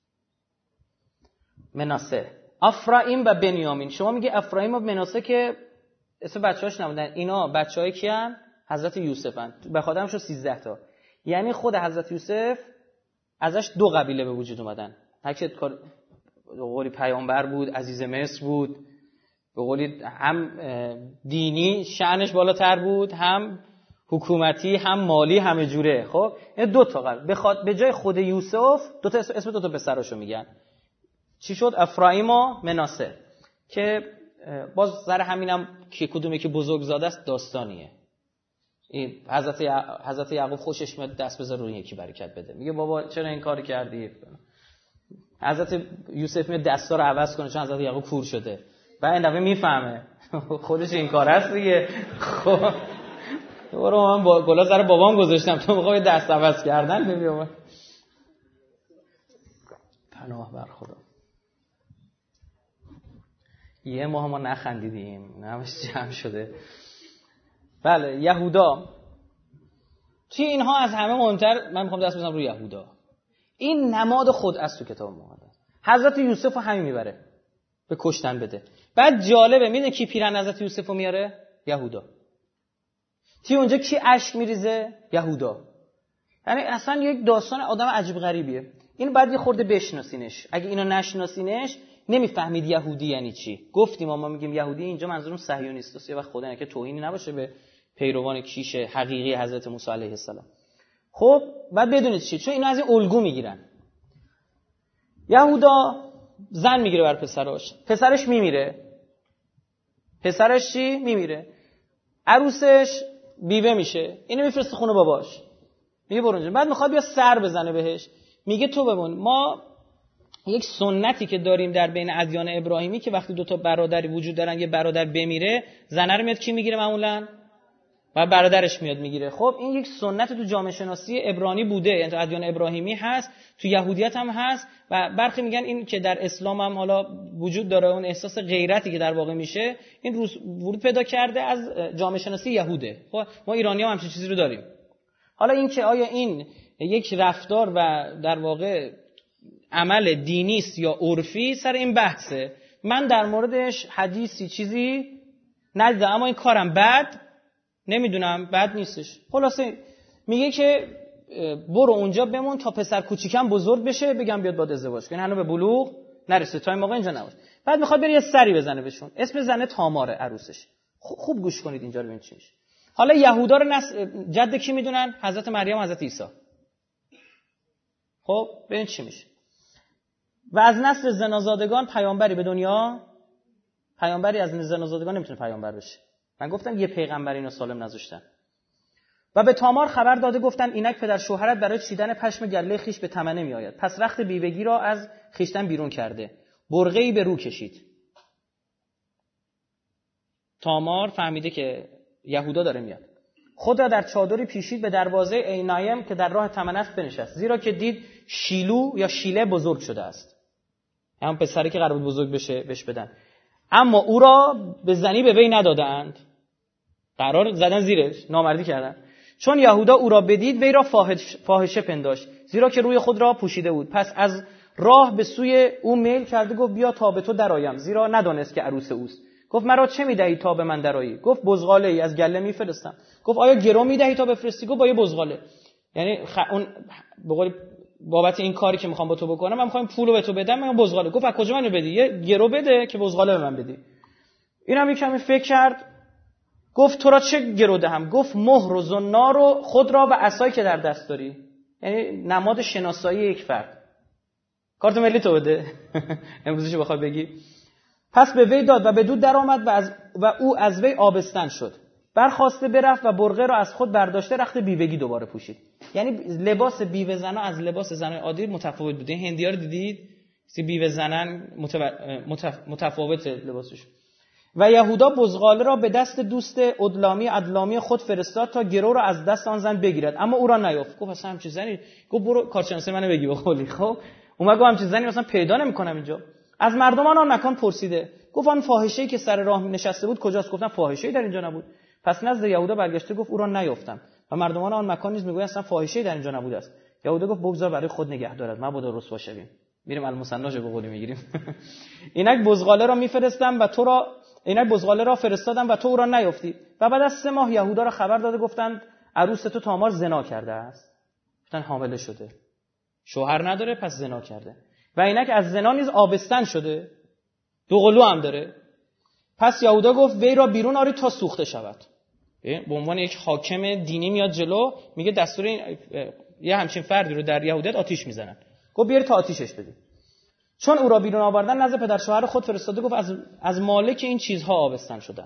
مناسه، افرایم و بنیامین. شما میگه افرایم و مناسه که اسم بچه‌هاش نبودن، اینا بچه‌های کیان؟ حضرت یوسفن. به خاطرم شو سیزده تا. یعنی خود حضرت یوسف ازش دو قبیله به وجود اومدن. هرچی به قولی پیامبر بود، عزیز مصر بود، به قولی هم دینی شأنش بالاتر بود، هم حکومتی، هم مالی، همه جوره. خب این دو تا قبیله بخاطر به جای خود یوسف دو تا اسم دو تا پسراشو میگن. چی شد؟ افرایم و مناسه، که باز سر همینم که کدومی که بزرگزاده است داستانیه. این حضرت حضرت یعقوب خوشش میاد دست بذار روی یکی برکت بده. میگه بابا چرا این کارو کردی؟ حضرت یوسف میاد دستا رو عوض کنه چون حضرت یعقوب کور شده. بعد این دفعه میفهمه خودش این کار هست دیگه. خب برو من با گلا سر بابام گذاشتم تو میخوای دست عوض کردن؟ ببین پناه بر خدا. یه ماه ما نخندیدیم، نمش جمع شده. بله، یهودا. چی اینها از همه مهمتر؟ من میخوام دست بزنم روی یهودا. این نماد خود است تو کتاب مقدس. حضرت یوسف رو همین میبره به کشتن بده. بعد جالبه، میدونی کی پیرن حضرت یوسف رو میاره؟ یهودا. تی اونجا کی اشک میریزه؟ یهودا. یعنی اصلا یک داستان آدم عجیب غریبیه. این بعد یه خورده بشناسینش. اگه اینو نشناسینش نمیفهمید یهودی یعنی چی. گفتیم ما میگیم یهودی، اینجا منظورم صهیونیست. یه وقت خدا اینه که توهینی نباشه به پیروان کیش حقیقی حضرت موسی علیه السلام. خب بعد بدونید چی، چون اینا از این الگو میگیرن. یهودا زن میگیره بر پسراش، پسرش میمیره. پسرش چی؟ میمیره. عروسش بیوه میشه. اینو میفرسته خونه باباش. میگه برو اونجا. بعد میخواد بیا سر بزنه بهش. میگه تو بمون. ما یک سنتی که داریم در بین ادیان ابراهیمی که وقتی دو تا برادری وجود دارن، یه برادر بمیره، زنه رو میاد کی میگیره معمولاً؟ و برادرش میاد میگیره. خب این یک سنت تو جامعه شناسی عبرانی بوده، یعنی تو ادیان ابراهیمی هست، تو یهودیت هم هست و برخی میگن این که در اسلام هم حالا وجود داره، اون احساس غیرتی که در واقع میشه این روز ورود پیدا کرده از جامعه شناسی یهوده. خب ما ایرانی‌ها هم همچین چیزی رو داریم. حالا این که آیا این یک رفتار و در واقع عمل دینی است یا عرفی، سر این بحثه. من در موردش حدیثی چیزی ندیدم، اما این کارم بد نمیدونم، بد نیستش. خلاصه میگه که برو اونجا بمون تا پسر کوچیکم بزرگ بشه بگم بیاد باید ازدواج کنه. هنوز به بلوغ نرسه، تا این موقع اینجا نباشه. بعد میخواد بره یه سری بزنه بهشون. اسم زنه تاماره عروسش. خوب گوش کنید اینجا رو ببینید چی میشه. حالا یهودا رو نس... جد کی میدونن؟ حضرت مریم، حضرت عیسی. خب ببین چی میشه. و از نسل زنازادگان پیامبری به دنیا، پیامبری از زنازادگان نمیتونه پیامبر بشه. من گفتم یه پیغمبر اینو سالم نذاشتن. و به تامار خبر داده گفتن اینک پدر شوهرت برای چیدن پشم گله خیش به تمنه می آید. پس رخت بیوگی را از خیشتن بیرون کرده. برقه‌ای به رو کشید. تامار فهمیده که یهودا داره میاد. خود را در چادری پیشید به دروازه اینایم که در راه تمنه است بنشست. زیرا که دید شیلو یا شیله بزرگ شده است. همون پسری که قرار بود بزرگ بشه بهش بدن. اما او را به زنی به وی ندادند. قرار زدن زیرش، نامردی کردن. چون یهودا او را بدید وی را فاحش فاحشه پنداشت، زیرا که روی خود را پوشیده بود. پس از راه به سوی او میل کرده، گفت بیا تا به تو درآیم، زیرا ندانست که عروس اوست. گفت مرا چه میدهی تا به من درآیی؟ گفت بزغاله ای از گله میفرستم. گفت آیا گرو میدهی تا بفرستی؟ گفت با یه بزغاله. یعنی خ... اون به قول بابت این کاری که میخوام با تو بکنم من میخوام پولو به تو بدم، من بزغاله. گفت از کجا منو بدی؟ یه گرو بده که بزغاله به من بدی. اینم یکمی فکر کرد، گفت تو را چه گرو دهم؟ گفت مهر و زنار و خود را و عصایی که در دست داری. یعنی نماد شناسایی یک فرد. کارت ملی تو بده امروزشو بخوای بگی. پس به وی داد و به دود در آمد و, از و او از وی آبستن شد. برخاسته برفت و برغه را از خود برداشته رخت بیوگی دوباره پوشید. یعنی لباس بیوه زنا از لباس زنای عادی متفاوت بوده. هندی‌ها رو دیدید؟ سی بیوه زنن متو... متف... متفاوت لباسش. و یهودا بزغاله را به دست دوست ادلامی ادلامی خود فرستاد تا گرو را از دست آن زن بگیرد، اما او را نیافت. گفت اصلا همچین زنی، گفت برو کارشناسی منو بگی بخولی. خب اومد گفت همچین زنی مثلا پیدا نمی‌کنم اینجا. از مردمان آن مکان پرسیده، گفت آن فاحشه‌ای که سر راه نشسته بود کجاست؟ گفتن فاحشه‌ای در اینجا نبود. پس نزد یهودا برگشته گفت او را نیافتم. و مردمان آن مکان نیز میگویند اصلا فاحشه‌ای در اینجا نبوده است. یهودا گفت بگذار برای خود نگه دارد، مبادا رسوا شویم. میریم المثناش به قولی میگیریم. اینک بزغاله را میفرستم و تو را اینک بزغاله را فرستادم و تو او را نیافتی. و بعد از سه ماه یهودا را خبر داده گفتند عروس تو تامار زنا کرده است. گفتن حامله شده، شوهر نداره پس زنا کرده. و اینک از زنا نیز آبستن شده، دو قلو هم داره. پس یهودا گفت وی را بیرون آرید تا سوخته شود. به عنوان یک حاکم دینی میاد جلو، میگه دستور این یه همچین فردی رو در یهودیت آتیش میزنن. گفت بیار تا آتیشش بدید. چون او را بیرون آوردن نزد پدر شوهر خود فرستاده، گفت از از مالک این چیزها آبستن شده.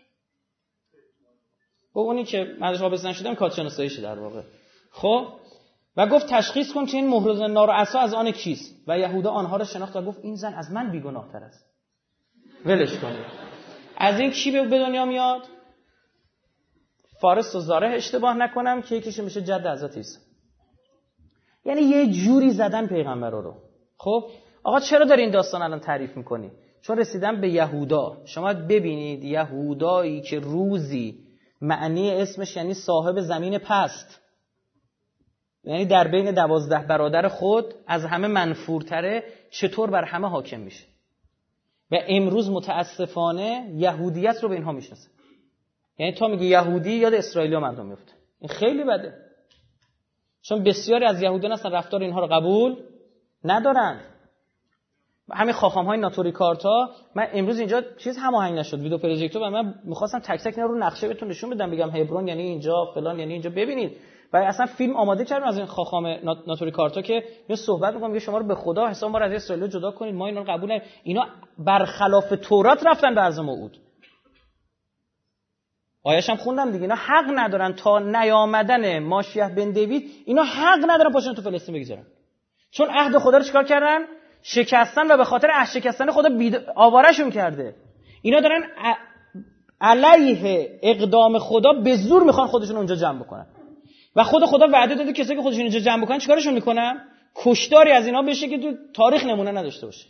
گفت اونی که منش آبستن شده کارشناساییشه در واقع. خب و گفت تشخیص کن که این مهر و زنار و عصا از آن کیست؟ و یهودا آنها را شناخت و گفت این زن از من بیگناه‌تر است. ولش کنید. از این کی به دنیا میاد؟ فارس و زاره اشتباه نکنم که یکیش میشه جد حضرت عیسی. یعنی یه جوری زدن پیغمبر رو. خب آقا چرا داری این داستان الان تعریف میکنی؟ چون رسیدن به یهودا. شما ببینید یهودایی که روزی معنی اسمش یعنی صاحب زمین پست، یعنی در بین دوازده برادر خود از همه منفورتره، چطور بر همه حاکم میشه؟ و امروز متاسفانه یهودیت رو به اینها میشناسه. یعنی تا میگه یهودی یاد اسرائیلیا مردم میفته. این خیلی بده، چون بسیاری از یهودیان اصلا رفتار اینها رو قبول ندارن. همین خاخام‌های ناتوری کارتا، من امروز اینجا چیز هماهنگ نشد ویدیو پروژکتور و من می‌خواستم تک تک اینا رو نقشه بهتون نشون بدم، بگم هبرون یعنی اینجا، فلان یعنی اینجا، ببینید. و اصلا فیلم آماده کردم از این خاخام ناتوری کارتا که یه صحبت می‌کنم میگه شما رو به خدا حساب ما رو از اسرائیل جدا کنید، ما اینا رو قبول نداریم. اینا برخلاف تورات رفتن به ارض موعود. آیه‌ش هم خوندم دیگه، اینا حق ندارن تا نیامدن ماشیح بن دیوید، اینا حق ندارن پاشون تو فلسطین بگذارن. چون عهد خدا رو چیکار کردن؟ شکستن و به خاطر عهد شکستن خدا بید... آوارهشون کرده. اینا دارن ع... علیه اقدام خدا به زور میخوان خودشون اونجا جمع بکنن. و خود خدا وعده داده کسایی که خودشون اینجا جمع بکنن چیکارشون میکنن؟ کشتاری از اینا بشه که تو تاریخ نمونه نداشته باشه.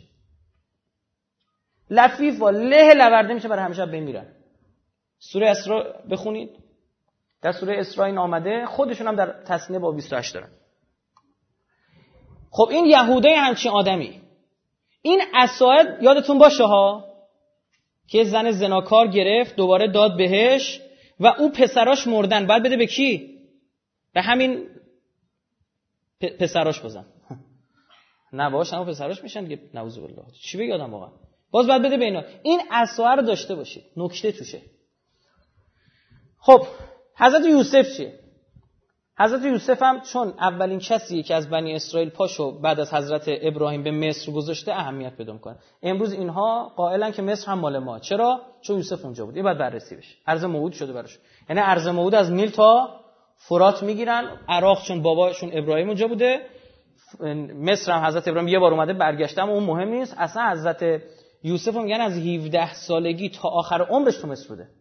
لفیف و له لورده میشه برای همیشه بمیرن. سوره اسراء بخونید. در سوره اسراء این آمده، خودشون هم در تثنیه با بیست و هشت دارن. خب این یهودای همچین آدمی، این عصایت یادتون باشه ها که زن زناکار گرفت دوباره داد بهش و او پسراش مردن، بعد بده به کی؟ به همین پ... پسراش بزن. نه باش هم پسراش میشن دیگه، نعوذ بالله. چی بگی آدم واقعا؟ باز بعد بده به اینا. این عصا رو داشته باشید، نکته توشه. خب حضرت یوسف چیه؟ حضرت یوسف هم چون اولین کسیه که از بنی اسرائیل پاشو بعد از حضرت ابراهیم به مصر گذاشته اهمیت پیدا می‌کنه. امروز اینها قائلن که مصر هم مال ما. چرا؟ چون یوسف اونجا بود. این بعد بررسی بشه. ارض موعود شده براش. یعنی ارض موعود از نیل تا فرات میگیرن. عراق چون باباشون ابراهیم اونجا بوده. مصر هم حضرت ابراهیم یه بار اومده برگشته، اما اون مهم نیست. اصلا حضرت یوسف هم میگن از هفده سالگی تا آخر عمرش تو مصر بوده.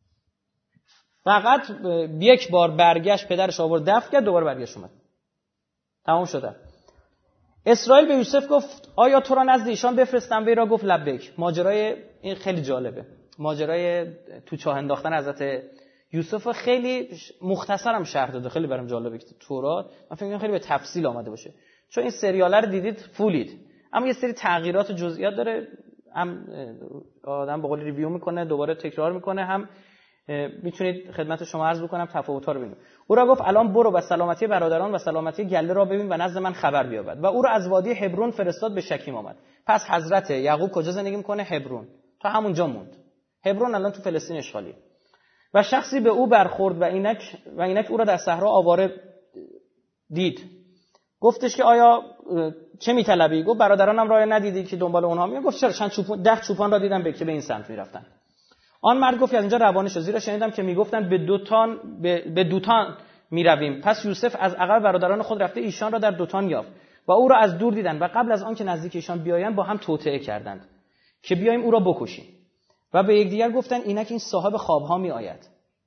فقط یک بار برگشت، پدرش آورد دفن کرد، دوباره برگشت اومد. تمام شده. اسرائیل به یوسف گفت آیا تو را نزد ایشان بفرستم؟ وی را گفت لبیک. ماجرای این خیلی جالبه. ماجرای تو چاه انداختن حضرت یوسف خیلی مختصرم شرح داده، خیلی برام جالبه که تورات من فکر می‌کنم خیلی به تفصیل آمده باشه، چون این سریال رو دیدید فولید، اما یه سری تغییرات و جزئیات داره، هم آدم به قول ریویو میکنه دوباره تکرار میکنه، هم میتونید خدمت شما عرض بکنم تفاوت‌ها رو ببینید. او را گفت الان برو و سلامتی برادران و سلامتی گله را ببین و نزد من خبر بیاورد. و او را از وادی هبرون فرستاد به شکیم آمد. پس حضرت یعقوب کجا زندگی میکنه؟ هبرون. تا همونجا موند. هبرون الان تو فلسطین اشغالیه. و شخصی به او برخورد و اینک و اینک او را در صحرا آواره دید. گفتش که آیا چه میطلبی؟ گفت برادرانم را ندیدی که دنبال اونها میان؟ گفت چرا؟ چند چوپان ده چوپان را دیدم به که به این سمت میرفتن. آن مرد گفت از اینجا روانه شو، زیرا شنیدم که میگفتن به دوتان به, به دوتان میرویم. پس یوسف از عقب برادران خود رفته ایشان را در دوتان یافت و او را از دور دیدند و قبل از آن که نزدیک ایشان بیایند با هم توطئه کردند که بیایم او را بکشیم. و به یکدیگر گفتند اینک این صاحب خوابها میآید.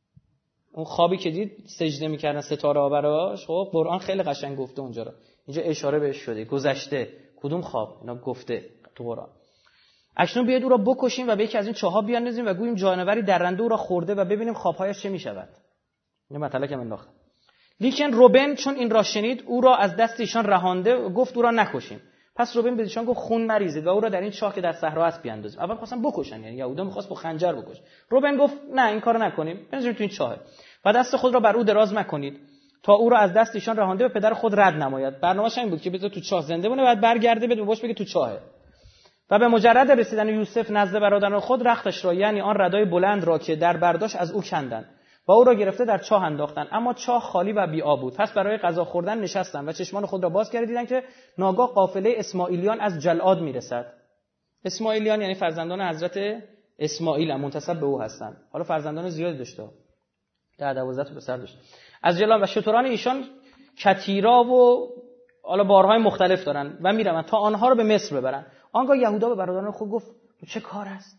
اون خوابی که دید سجده میکردن ستاره ها براش، خب قرآن خیلی قشنگ گفته اونجا را، اینجا اشاره بهش شده، گذشته کدوم خواب اینا گفته تو قرآن. اکنون بیاید او را بکشیم و به یکی از این چاه‌ها بیاندازیم و گوییم جانوری درنده او را خورده و ببینیم خوابهایش چه میشود. این مطلب که من انداختم. لیکن روبن چون این را شنید او را از دست ایشان رهانده و گفت او را نکشیم. پس روبن به ایشان گفت خون مریزید و او را در این چاه که در صحرا است بیاندازید. اول خواستن بکشن، یعنی یهودا می‌خواست با خنجر بکشه. روبن گفت نه این کارو نکنیم، بنزین تو این چاه و دست خود را بر او دراز مکنید تا او را از دست ایشان رهانده و پدر خود رد نماید. برنامه‌ش این بود که بذار تو چاه زنده بونه، بعد برگرده بده باش بگه تو چاهه. و به مجرد رسیدن یوسف نزد برادران خود رختش را، یعنی آن ردای بلند را که در برداشت از او کندند و او را گرفته در چاه انداختند، اما چاه خالی و بی آب بود. پس برای غذا خوردن نشستند و چشمان خود را باز کرده دیدند که ناگاه قافله اسماعیلیان از جلعاد میرسد. اسماعیلیان یعنی فرزندان حضرت اسماعیل، منتسب به او هستند. حالا فرزندان زیادی داشته، ده دوازده تا پسر داشت. از جلعاد و شتران ایشان کتیرا و حالا بارهای مختلف دارن و میروند تا آنها را به مصر ببرند. آنگاه یهودا به برادران خود گفت چه کار است؟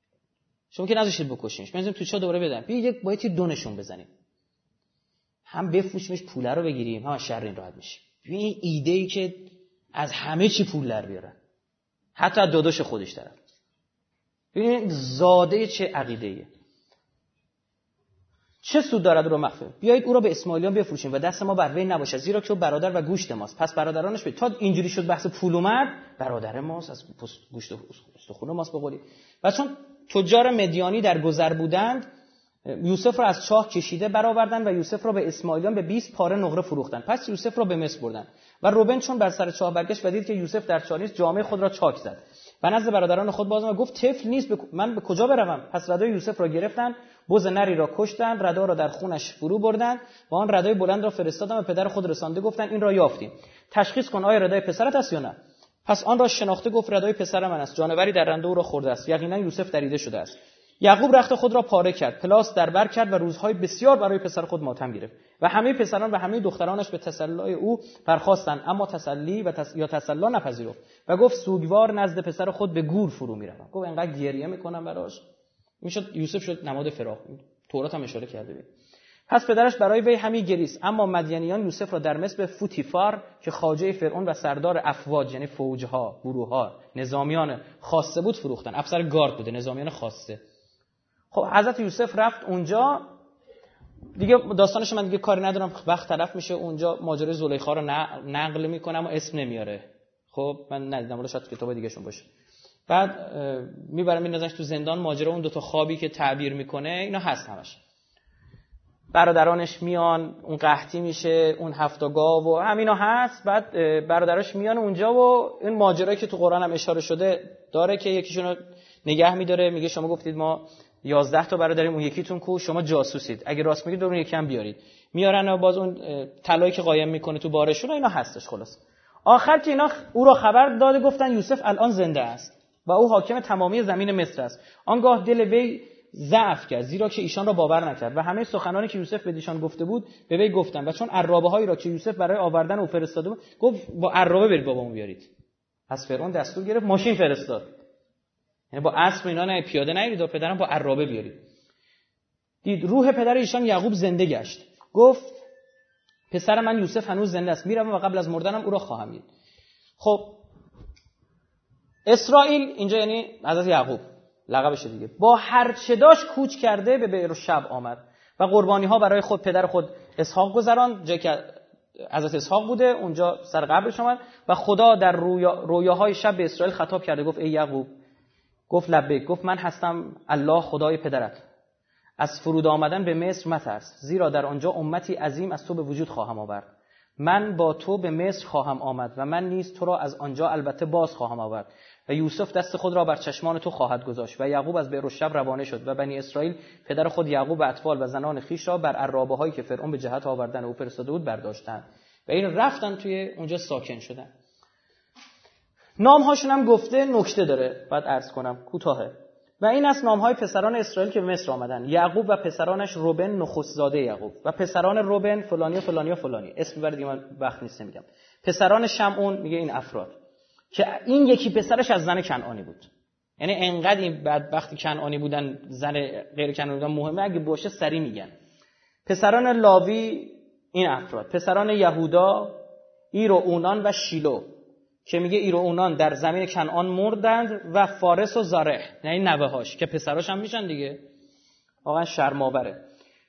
شما که نذاشتید بکشینش، بنزیم تو چا دوباره بدن. بیا یک باید دونشون بزنیم. هم بفروشیمش پوله رو بگیریم، هم از شر این راحت میشیم. ببین این ایده ای که از همه چی پول در بیارن. حتی از داداش خودش طرف. ببین زاده چه عقیده‌ایه. چه سود دارد او را مخفی؟ بیایید او را به اسماعیلیان بفروشیم و دست ما بر وی نباشد، زیرا که او برادر و گوشت ماست. پس برادرانش به تا اینجوری شد بحث پول اومد، برادر ماست، از گوشت استخوان ماست به قولی. و چون تجار مدیانی در گذر بودند، یوسف را از چاه کشیده برآوردند و یوسف را به اسماعیلیان به بیست پاره نقره فروختند. پس یوسف را به مصر بردند. و روبن چون بر سر چاه برگشت و دید که یوسف در چاه نیست، جامه خود را چاک زد و نزد برادران خود باز و گفت طفل نیست، من به کجا بروم؟ پس ردای یوسف را گرفتند، بز نری را کشتند، ردا را در خونش فرو بردند و آن ردای بلند را فرستادند و پدر خود رسانده گفتند این را یافتیم، تشخیص کن آیا ردای پسرت است یا نه. پس آن را شناخته گفت ردای پسر من است، جانوری درنده او را خورده است، یقینا یوسف دریده شده است. یعقوب رخت خود را پاره کرد، پلاس در بر کرد و روزهای بسیار برای پسر خود ماتم گرفت و همه پسران و همه دخترانش به تسلی او برخاستند، اما تسلی و تس... یا تسلی نپذیرفت و گفت سوگوار نزد پسر خود به گور فرو میروم. گفت انقدر گریه میکنم براش. میشد یوسف شد نماد فراق. تورات هم اشاره کرده بود. پس پدرش برای وی همی گریست. اما مدینیان یوسف را در مصر به فوتیفار که خواجه فرعون و سردار افواج یعنی فوجها، گروهها، نظامیان خاصه بود فروختن. افسر گارد بوده، نظامیان خاصه. خب حضرت یوسف رفت اونجا دیگه، داستانش من دیگه کاری ندارم، وقت طرف میشه. اونجا ماجرای زلیخا رو نقل میکنه اما اسم نمیاره. خب من ندیدم، ولی شاید کتاب دیگه شون باشه. بعد میبرم میندازنش تو زندان. ماجرا اون دو تا خوابی که تعبیر میکنه اینا هست همش. برادرانش میان، اون قحطی میشه، اون هفت گاو و همینا هست. بعد برادرش میان اونجا و این ماجرایی که تو قرآن هم اشاره شده داره که یکیشون رو نگه میداره، میگه شما گفتید ما یازده تا برادریم، اون یکیتون کو، شما جاسوسید، اگه راست میگید اون یکی هم بیارید. میارن و باز اون طلایی که قایم میکنه تو بارشون اینا هستش. خلاص آخر که اینا او را خبر داده گفتن یوسف الان زنده است و او حاکم تمامی زمین مصر است. آنگاه دل وی ضعف کرد، زیرا که ایشان را باور نکرد و همه سخنانی که یوسف به ایشان گفته بود به وی گفتند. و چون عرابه هایی را که یوسف برای آوردن او فرستاده بود، گفت با عرابه برید بابامو بیارید. از فرعون دستور گرفت، ماشین فرستاد، یعنی با اسب اینا نه، پیاده نرید، پدرم با عرابه بیارید. دید روح پدر ایشان یعقوب زنده گشت، گفت پسر من یوسف هنوز زنده است، میروم و قبل از مردنم او را خواهم دید. خب اسرائیل اینجا یعنی حضرت یعقوب لقبشه دیگه، با هر چه داشت کوچ کرده به بئر شب آمد و قربانی ها برای خود پدر خود اسحاق گذراند، جایی که حضرت اسحاق بوده اونجا سر قبرش اومد و خدا در رویا رویاهای شب به اسرائیل خطاب کرده، گفت ای یعقوب، گفت لبیک، گفت من هستم الله خدای پدرت، از فرود آمدن به مصر مترس، زیرا در آنجا امتی عظیم از تو به وجود خواهم آورد. من با تو به مصر خواهم آمد و من نیز تو را از آنجا البته باز خواهم آورد. و یوسف دست خود را بر چشمان تو خواهد گذاشت. و یعقوب از بئر شب روانه شد و بنی اسرائیل پدر خود یعقوب و اطفال و زنان خویش را بر عرابه هایی که فرعون به جهت آوردن او فرستاده بود برداشتند و این رفتن توی اونجا ساکن شدن. نام هاشون هم گفته نکته داره، باید عرض کنم کوتاهه. و این از نام‌های پسران اسرائیل که به مصر آمدن: یعقوب و پسرانش روبن نخست زاده یعقوب و پسران روبن فلانی و فلانی و فلانی، اسم ببرید من وقت نیست نمیگم. پسران شمعون، میگه این افراد که این یکی پسرش از زن کنعانی بود. یعنی انقدر این بدبختی کنعانی بودن، زن غیر کنعانی بودن مهمه، اگه باشه سری میگن. پسران لاوی این افراد: پسران یهودا ایر و اونان و شیلو که میگه ایر و اونان در زمین کنعان مردند و فارس و زارح، یعنی نوه‌هاش که پسراش هم میشن دیگه. واقعا شرم‌آوره.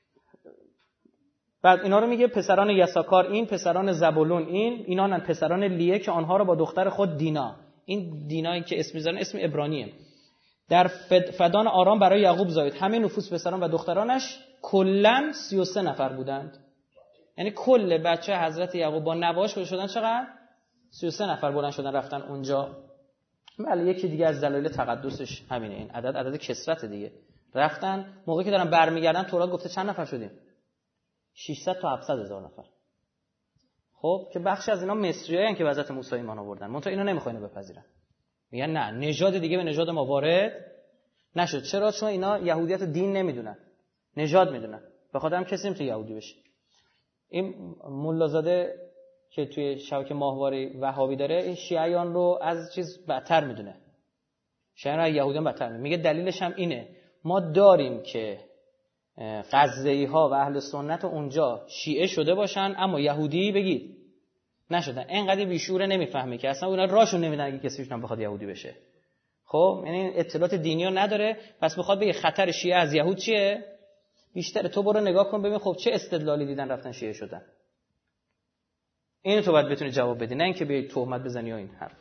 بعد اینا رو میگه پسران یساکار این، پسران زبولون این، اینان پسران لیه که آنها رو با دختر خود دینا، این دینایی که اسم میذارن اسم عبرانیه، در فدان آرام برای یعقوب زاید. همه نفوس پسران و دخترانش کلاً سی و سه نفر بودند. یعنی کل بچه حضرت یعقوب با نواش شدن چقدر؟ سی و سه نفر بلند شدن رفتن اونجا. بله یکی دیگه از دلایل تقدسش همینه، این عدد عدد کثرت دیگه. رفتن موقعی که دارن برمیگردن تورات گفته چند نفر شدیم؟ ششصد تا هفتصد هزار نفر. خب که بخش از اینا مصریایین که به حضرت موسی ایمان آوردن، منتها اینا نمیخواین بپذیرن. میگن نه، نژاد دیگه به نژاد ما وارد نشد. چرا؟ چون اینا یهودیت دین نمیدونن، نژاد میدونن. به خاطر هم کسی نمیتونه یهودی بشه. این ملازاده که توی شبکه ماهواره وهابی داره، این شیعیان رو از چیز بدتر میدونه. شیعیان رو از یهودیان بدتر میدونه. میگه دلیلش هم اینه، ما داریم که قزوینی ها و اهل سنت اونجا شیعه شده باشن اما یهودی بگید نشدن. اینقدر بیشوره نمیفهمه که اصلا اونا راشون نمیدن اگه کسیشون هم بخواد یهودی بشه. خب یعنی اطلاعات دینی رو نداره، پس بخواد بگه خطر شیعه از یهود چیه بیشتر. تو برو نگاه کن ببین خب چه استدلالی دیدن رفتن شیعه شدن. اینو تو باید بتونی جواب بدی، نه اینکه بیای تهمت بزنی و این حرف.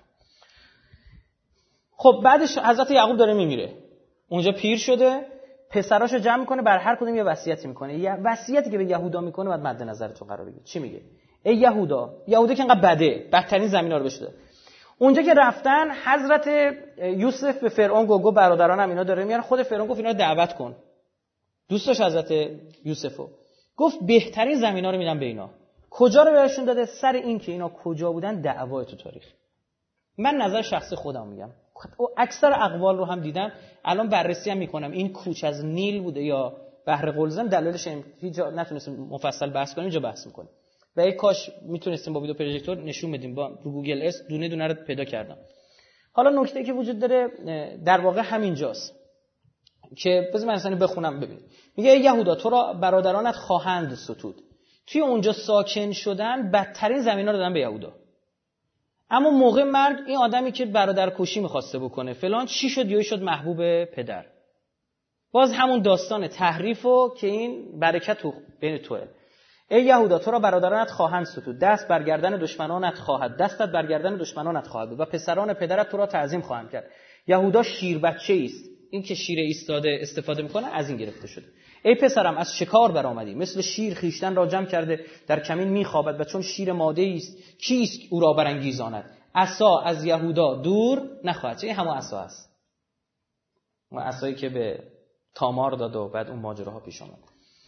خب بعدش حضرت یعقوب داره میمیره، اونجا پیر شده، پسراشو جمع میکنه، بر هر کدوم یه وصیتی میکنه. یه وصیتی که به یهودا میکنه باید مد نظرتون قرار بگیره. چی میگه؟ ای یهودا، یهودا که انقدر بده، بدترین زمینا رو بشه. اونجا که رفتن حضرت یوسف به فرعون گفت برادرانم اینا داره میارن، خود فرعون گفت اینا رو دعوت کن. دوستش حضرت یوسفو گفت بهترین زمینا رو میدم به اینا. کجا رو بهشون داده؟ سر این که اینا کجا بودن دعوای تو تاریخ. من نظر شخصی خودم میگم، اکثر اقوال رو هم دیدم، الان بررسی هم میکنم این کوچ از نیل بوده یا بحر قلزم، دلایلش هیچ جا نتونستیم مفصل بحث کنیم، اینجا بحث میکنیم. و یک کاش میتونستیم با ویدیو پروژکتور نشون بدیم، با رو گوگل اس دونه دونه رو پیدا کردم. حالا نکته که وجود داره در واقع همینجاست که بذار من اصلا بخونم ببینید. میگه یهودا تو را برادرانت خواهند ستود. توی اونجا ساکن شدن بدترین زمینا رو دادن به یهودا. اما موقع مرگ این آدمی که برادر کشی می‌خواسته بکنه فلان چی شد؟ یهو شد محبوب پدر. باز همون داستان تحریفو که این برکت تو بین توئه. ای یهودا تو را برادرانت خواهند ستود، دست برگردن دشمنانت خواهد، دستت برگردن دشمنانت خواهد بود و پسران پدرت تو را تعظیم خواهند کرد. یهودا شیر بچه است. این که شیر ایستاده استفاده میکنه از این گرفته شده. ای پسرم از شکار برآمدی، مثل شیر خیشتن را جمع کرده در کمین میخوابد و چون شیر ماده است کیست او را برانگیزاند؟ عصا از یهودا دور نخواهد. این همون عصا است، اون عصایی که به تامار داد و بعد اون ماجراها پیش آمد.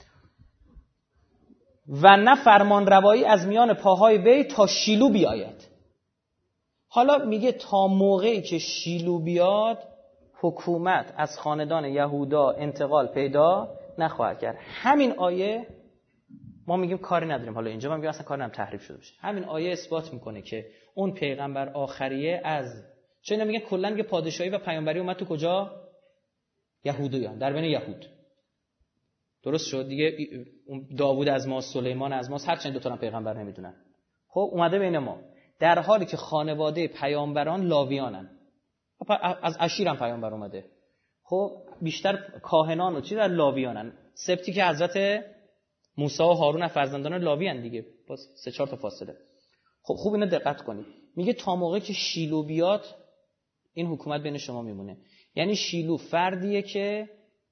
و نه فرمان روایی از میان پاهای وی تا شیلو بیاید. حالا میگه تا موقعی که شیلو بیاد حکومت از خاندان یهودا انتقال پیدا نخواهد کرد. همین آیه ما میگیم کاری نداریم، حالا اینجا ما میگیم اصلا کاری نداریم تحریف شده باشه. همین آیه اثبات میکنه که اون پیغمبر آخریه از چه اینا میگن کلا میگه پادشاهی و پیامبری اومد تو کجا؟ یهودیان، در بین یهود. درست شد دیگه. داوود از ما، سلیمان از ما، هر چند دو تا پیغمبر نمیدونن. خب اومده بین ما، در حالی که خانواده پیامبران لاویانن. از اشیر هم پیامبر اومده. خب بیشتر کاهنان و چی در لاویانن. سبتی که حضرت موسی و هارون فرزندان لاوی ان دیگه، باز سه چهار تا فاصله. خب خوب اینو دقت کنید. میگه تا موقعی که شیلو بیاد این حکومت بین شما میمونه. یعنی شیلو فردیه که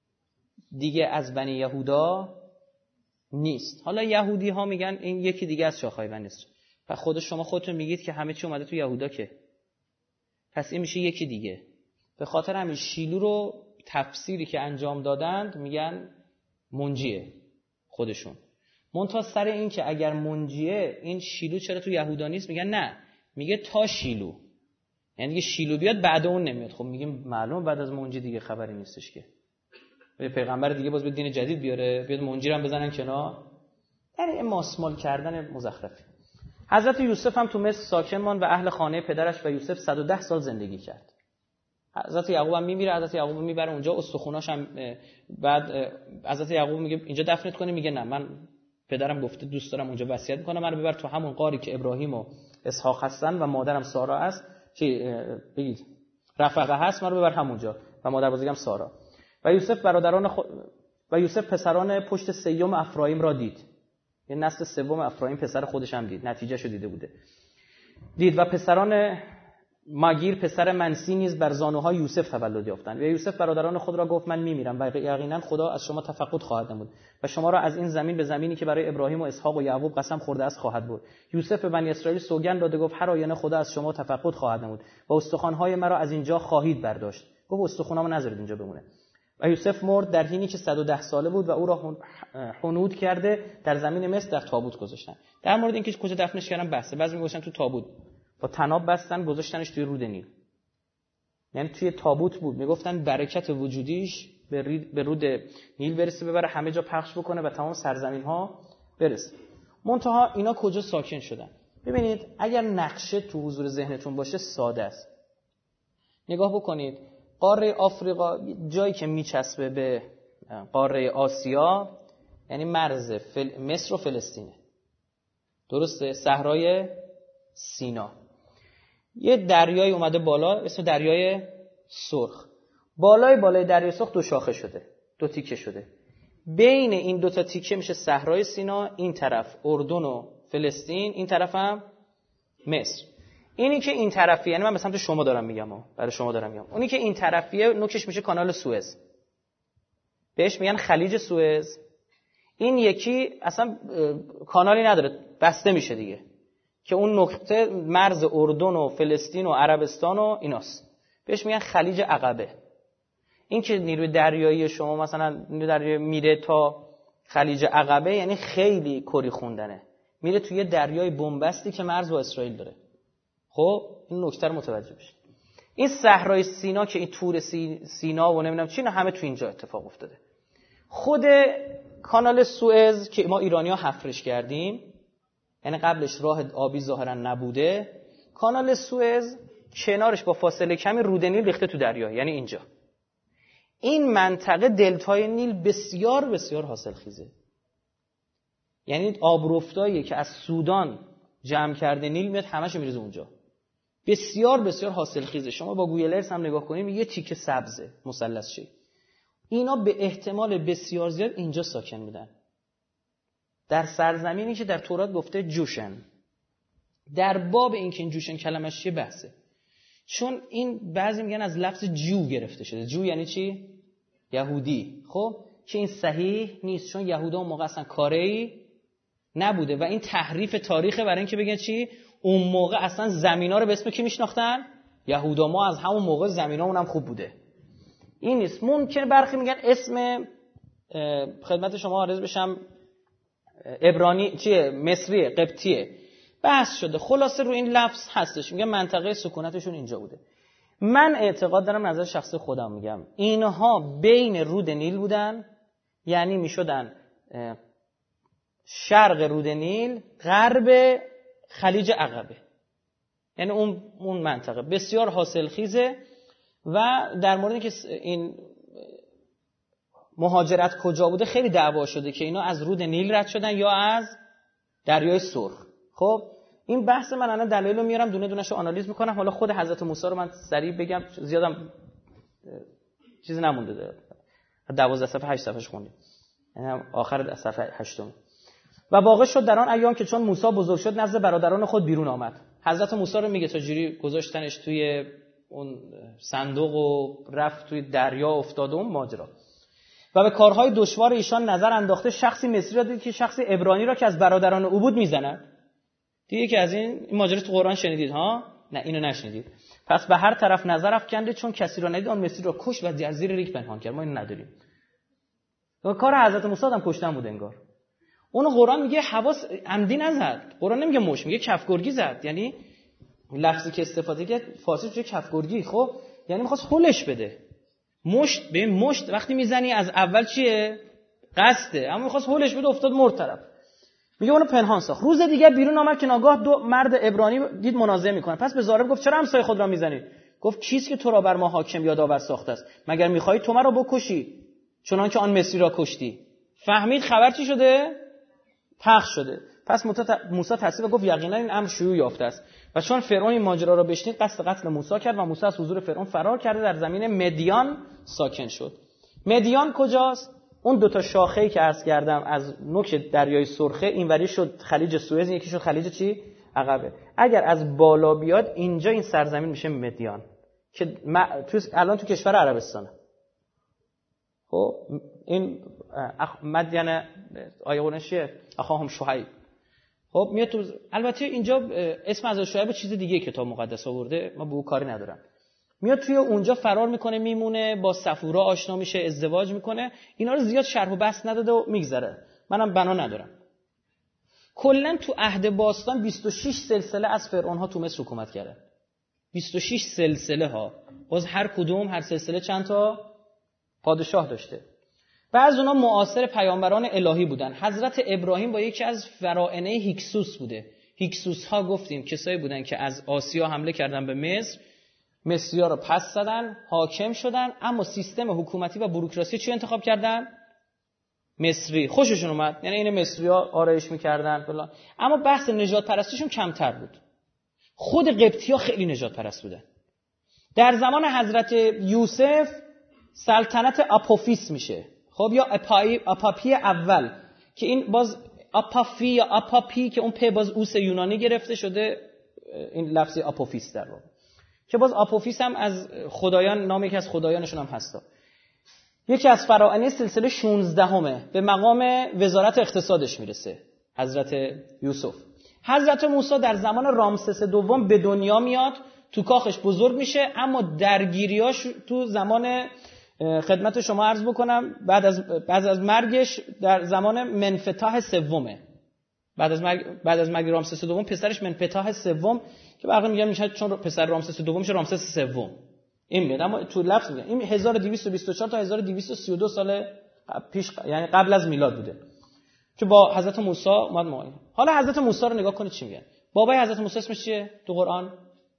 دیگه از بنی یهودا نیست. حالا یهودی ها میگن این یکی دیگه از شاخه‌های بنی اسرائیل. و خود شما خودتون میگید که همه چی اومده تو یهودا، که پس این میشه یکی دیگه. به خاطر همین شیلو رو تفسیری که انجام دادند میگن منجیه خودشون. منتها سر این که اگر منجیه این شیلو چرا تو یهودا نیست، میگن نه، میگه تا شیلو، یعنی دیگه شیلو بیاد بعد اون نمیاد. خب میگیم معلوم بعد از منجی دیگه خبری نیستش که به پیغمبر دیگه باز به دین جدید بیاره، بیاد منجی رو هم بزنن کنار. یعنی ماسمال کردن مزخرفی. حضرت یوسف هم تو مصر ساکن ماند و اهل خانه پدرش و یوسف صد و ده سال زندگی کرد. حضرت یعقوب هم میمیره، حضرت یعقوب میبره اونجا، استخوناش هم بعد حضرت یعقوب میگه اینجا دفنت کنه، میگه نه، من پدرم گفته دوست دارم اونجا وصیت میکنم منو ببر تو همون غاری که ابراهیم و اسحاق هستن و مادرم سارا است، چی بگید رفقه هست، منو ببر همونجا و مادر بزرگم سارا. و یوسف برادران خو... و یوسف پسران پشت سیوم افرایم را دید. یه نسل سوم افرایم پسر خودش هم دید، نتیجهشو دیده بوده. دید و پسران ماگیر پسر منسی نیز بر زانوهای یوسف تولد یافتند. و یوسف برادران خود را گفت من میمیرم و یقینا خدا از شما تفقد خواهد نمود و شما را از این زمین به زمینی که برای ابراهیم و اسحاق و یعقوب قسم خورده است خواهد برد. یوسف به بنی اسرائیل سوگند داده گفت هر آینه خدا از شما تفقد خواهد نمود و استخوان‌های مرا از اینجا خواهید برداشت. گفت استخوانامو نذارید اینجا بمونه. و یوسف مرد در حینی که صد و ده ساله بود و او را حنود کرده در زمین مصر در تابوت گذاشتن. در مورد اینکه کجا دفنش کردن بحثه. بعضی میگوشن تو تابوت با طناب بستن گذاشتنش توی رود نیل، یعنی توی تابوت بود، میگفتن برکت وجودیش به رود نیل برسه، ببره همه جا پخش بکنه و تمام سرزمین ها برسه. منتها اینا کجا ساکن شدن؟ ببینید اگر نقشه تو حضور ذهنتون باشه ساده است. نگاه بکنید قاره آفریقا جایی که میچسبه به قاره آسیا، یعنی مرز فل... مصر و فلسطینه، درسته؟ صحرای سینا. یه دریایی اومده بالا اسم دریای سرخ. بالای بالای دریای سرخ دو شاخه شده، دو تیکه شده. بین این دو تا تیکه میشه صحرای سینا، این طرف اردن و فلسطین، این طرف هم مصر. اینی که این طرفیه، یعنی من به سمت شما دارم میگم، برای شما دارم میگم، اونی که این طرفیه نوکش میشه کانال سوئز، بهش میگن خلیج سوئز. این یکی اصلا کانالی نداره، بسته میشه دیگه، که اون نقطه مرز اردن و فلسطین و عربستان و ایناست، بهش میگن خلیج عقبه. این که نیروی دریایی شما مثلا نیروی دریایی میره تا خلیج عقبه، یعنی خیلی کری خوندنه، میره توی دریای بنبستی که مرز با اسرائیل داره. خب این نکته رو متوجه بشید. این صحرای سینا که این تور سی... سینا و نمیدونم چی، همه تو اینجا اتفاق افتاده. خود کانال سوئز که ما ایرانی‌ها حفرش کردیم، یعنی قبلش راه آبی ظاهرا نبوده، کانال سوئز کنارش با فاصله کمی رود نیل ریخته تو دریا، یعنی اینجا. این منطقه دلتای نیل بسیار بسیار حاصلخیزه، یعنی آبرفتایی که از سودان جمع کرده نیل میاد همش میریزه اونجا، بسیار بسیار حاصلخیزه. شما با گوگل ارث هم نگاه کنید یه تیکه سبزه مثلث شکل. اینا به احتمال بسیار زیاد اینجا ساکن بودن، در سرزمینی که در تورات گفته جوشن. در باب این که این جوشن کلمش چیه بحثه، چون این بعضی میگن از لفظ جو گرفته شده. جو یعنی چی؟ یهودی. خب که این صحیح نیست، چون یهودا اون موقع اصلا کاری نبوده و این تحریف تاریخه برای اینکه بگن چی، اون موقع اصلا زمینا رو به اسم کی میشناختن؟ یهودا. ما از همون موقع زمینامون هم خوب بوده. این نیست. ممکنه برخی میگن اسم خدمت شما عرض بشم عبرانی چیه، مصریه، قبطیه، بحث شده. خلاصه رو این لفظ هستش، میگن منطقه سکونتشون اینجا بوده. من اعتقاد دارم، نظر شخصی خودم میگم، اینها بین رود نیل بودن، یعنی میشدن شرق رود نیل، غرب خلیج عقبه، یعنی اون اون منطقه بسیار حاصلخیزه. و در مورد اینکه این مهاجرت کجا بوده خیلی دعوا شده که اینا از رود نیل رد شدن یا از دریای سرخ. خب این بحث من الان دلایلو میارم، دونه دونه‌شو آنالیز میکنم. حالا خود حضرت موسی رو من سریع بگم، زیادم چیزی نمونده، دوازده صفحه هشت صفحهش خوندیم. یعنی آخر صفحه هشتم. و واقع شد در آن ایام که چون موسی بزرگ شد نزد برادران خود بیرون آمد. حضرت موسی رو میگه تا جوری گذاشتنش توی اون صندوق و رفت توی دریا افتاد اون ماجرا. و به کارهای دشوار ایشان نظر انداخته شخصی مصری را دید که شخصی عبرانی را که از برادران او بود میزند. دیگه که از این این ماجرا تو قرآن شنیدید ها؟ نه اینو نشنیدید. پس به هر طرف نظر افکنده چون کسی را ندید آن مصری را کش و در زیر ریگ پنهان کرد. ما اینو نداریم. و کار حضرت موسی هم کشتن بود انگار. اون قرآن میگه حواس عمدی نزد. قرآن نمیگه مش، میگه کفگرگی زد. یعنی لفظی که استفاده کرد فارسی میگه کفگرگی. خب یعنی می‌خواست هولش بده. مشت به مشت وقتی میزنی از اول چیه؟ قصده. اما می‌خواست هولش بده افتاد مرد طرف. میگه اونو پنهان ساخت. روز دیگه بیرون آمد که ناگاه دو مرد عبرانی دید منازعه میکنه. پس به ضارب گفت چرا همسایه خود را میزنید؟ گفت کیست که تو را بر ما حاکم یا داور ساخته است؟ مگر می‌خواهی تو مرا بکشی چنانکه آن مصری را کشتی؟ فهمید خبر چی شده؟ پخش شده. پس موسی تصدیق و گفت یقینا این امر شیوع یافته است. و چون فرعون این ماجرا را بشنید قصد قتل موسی کرد و موسی از حضور فرعون فرار کرده در زمین مدیان ساکن شد. مدیان کجاست؟ اون دو تا شاخه‌ای که عرض کردم از نوک دریای سرخه اینوری شد خلیج سوئز، یکی شد خلیج چی؟ عقبه. اگر از بالا بیاد اینجا این سرزمین میشه مدیان که تو الان تو کشور عربستانه. خب این اخ... مدین آیه قرآن چیه؟ اخاهم شعیب. خب میاد تو. البته اینجا اسم از شعیب چیز دیگه کتاب مقدس آورده، ما به اون کاری ندارم. میاد توی اونجا فرار میکنه، میمونه، با صفورا آشنا میشه، ازدواج میکنه. اینا رو زیاد شرح و بحث نداده و میگذره. منم بنا ندارم. کلا تو عهد باستان بیست و شش سلسله از فرعون ها تو مصر حکومت کرده. بیست و شش سلسله ها. باز هر کدوم هر سلسله چند تا پادشاه داشته. بعضی اونا معاصر پیامبران الهی بودن. حضرت ابراهیم با یکی از فراعنه هیکسوس بوده. هیکسوس ها گفتیم کسایی بودن که از آسیا حمله کردن به مصر، مصری‌ها رو پس زدن، حاکم شدن، اما سیستم حکومتی و بوروکراسی چی انتخاب کردن؟ مصری. خوششون اومد. یعنی این مصری‌ها آرایش می‌کردن فلان. اما بحث نژاد پرستیشون کمتر بود. خود قبطی‌ها خیلی نژاد پرست بودن. در زمان حضرت یوسف سلطنت آپوفیس میشه. خب یا اپای آپاپی اول که این باز آپافی یا آپاپی که اون په باز اوس یونانی گرفته شده، این لفظ آپوفیس در واقع که باز آپوفیس هم از خدایان، نام یکی از خدایانشون هم هستا. یکی از فراعنه سلسله شانزدهمه، به مقام وزارت اقتصادش میرسه حضرت یوسف. حضرت موسی در زمان رامسس دوم به دنیا میاد، تو کاخش بزرگ میشه، اما درگیریاش تو زمان خدمت شما عرض بکنم بعد از بعد از مرگش در زمان منفتاح سومه. بعد از مرگ بعد از مرگ رامسس دوم پسرش منفتاح سوم که بقیه میگن میشه چون پسر رامسس دوم میشه رامسس سوم. این میاد اما تو لفظ میگن این هزار و دویست و بیست و چهار تا هزار و دویست و سی و دو سال پیش، یعنی قبل از میلاد بوده که با حضرت موسی اومد معاینه. حالا حضرت موسی رو نگاه کنید چی میگن. بابای حضرت موسی اسمش چیه تو قرآن؟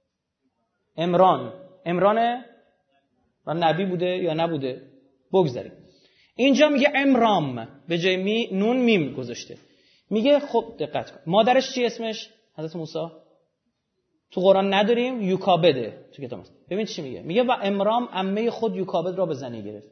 عمران. عمران و نبی بوده یا نبوده؟ بگذاریم. اینجا میگه عمرام، به جای می نون میم گذاشته. میگه خب دقت کن مادرش چی اسمش؟ حضرت موسی تو قرآن نداریم، یوکابده تو کتاب. ببین چی میگه. میگه و عمرام عمه خود یوکابد را به زنی گرفت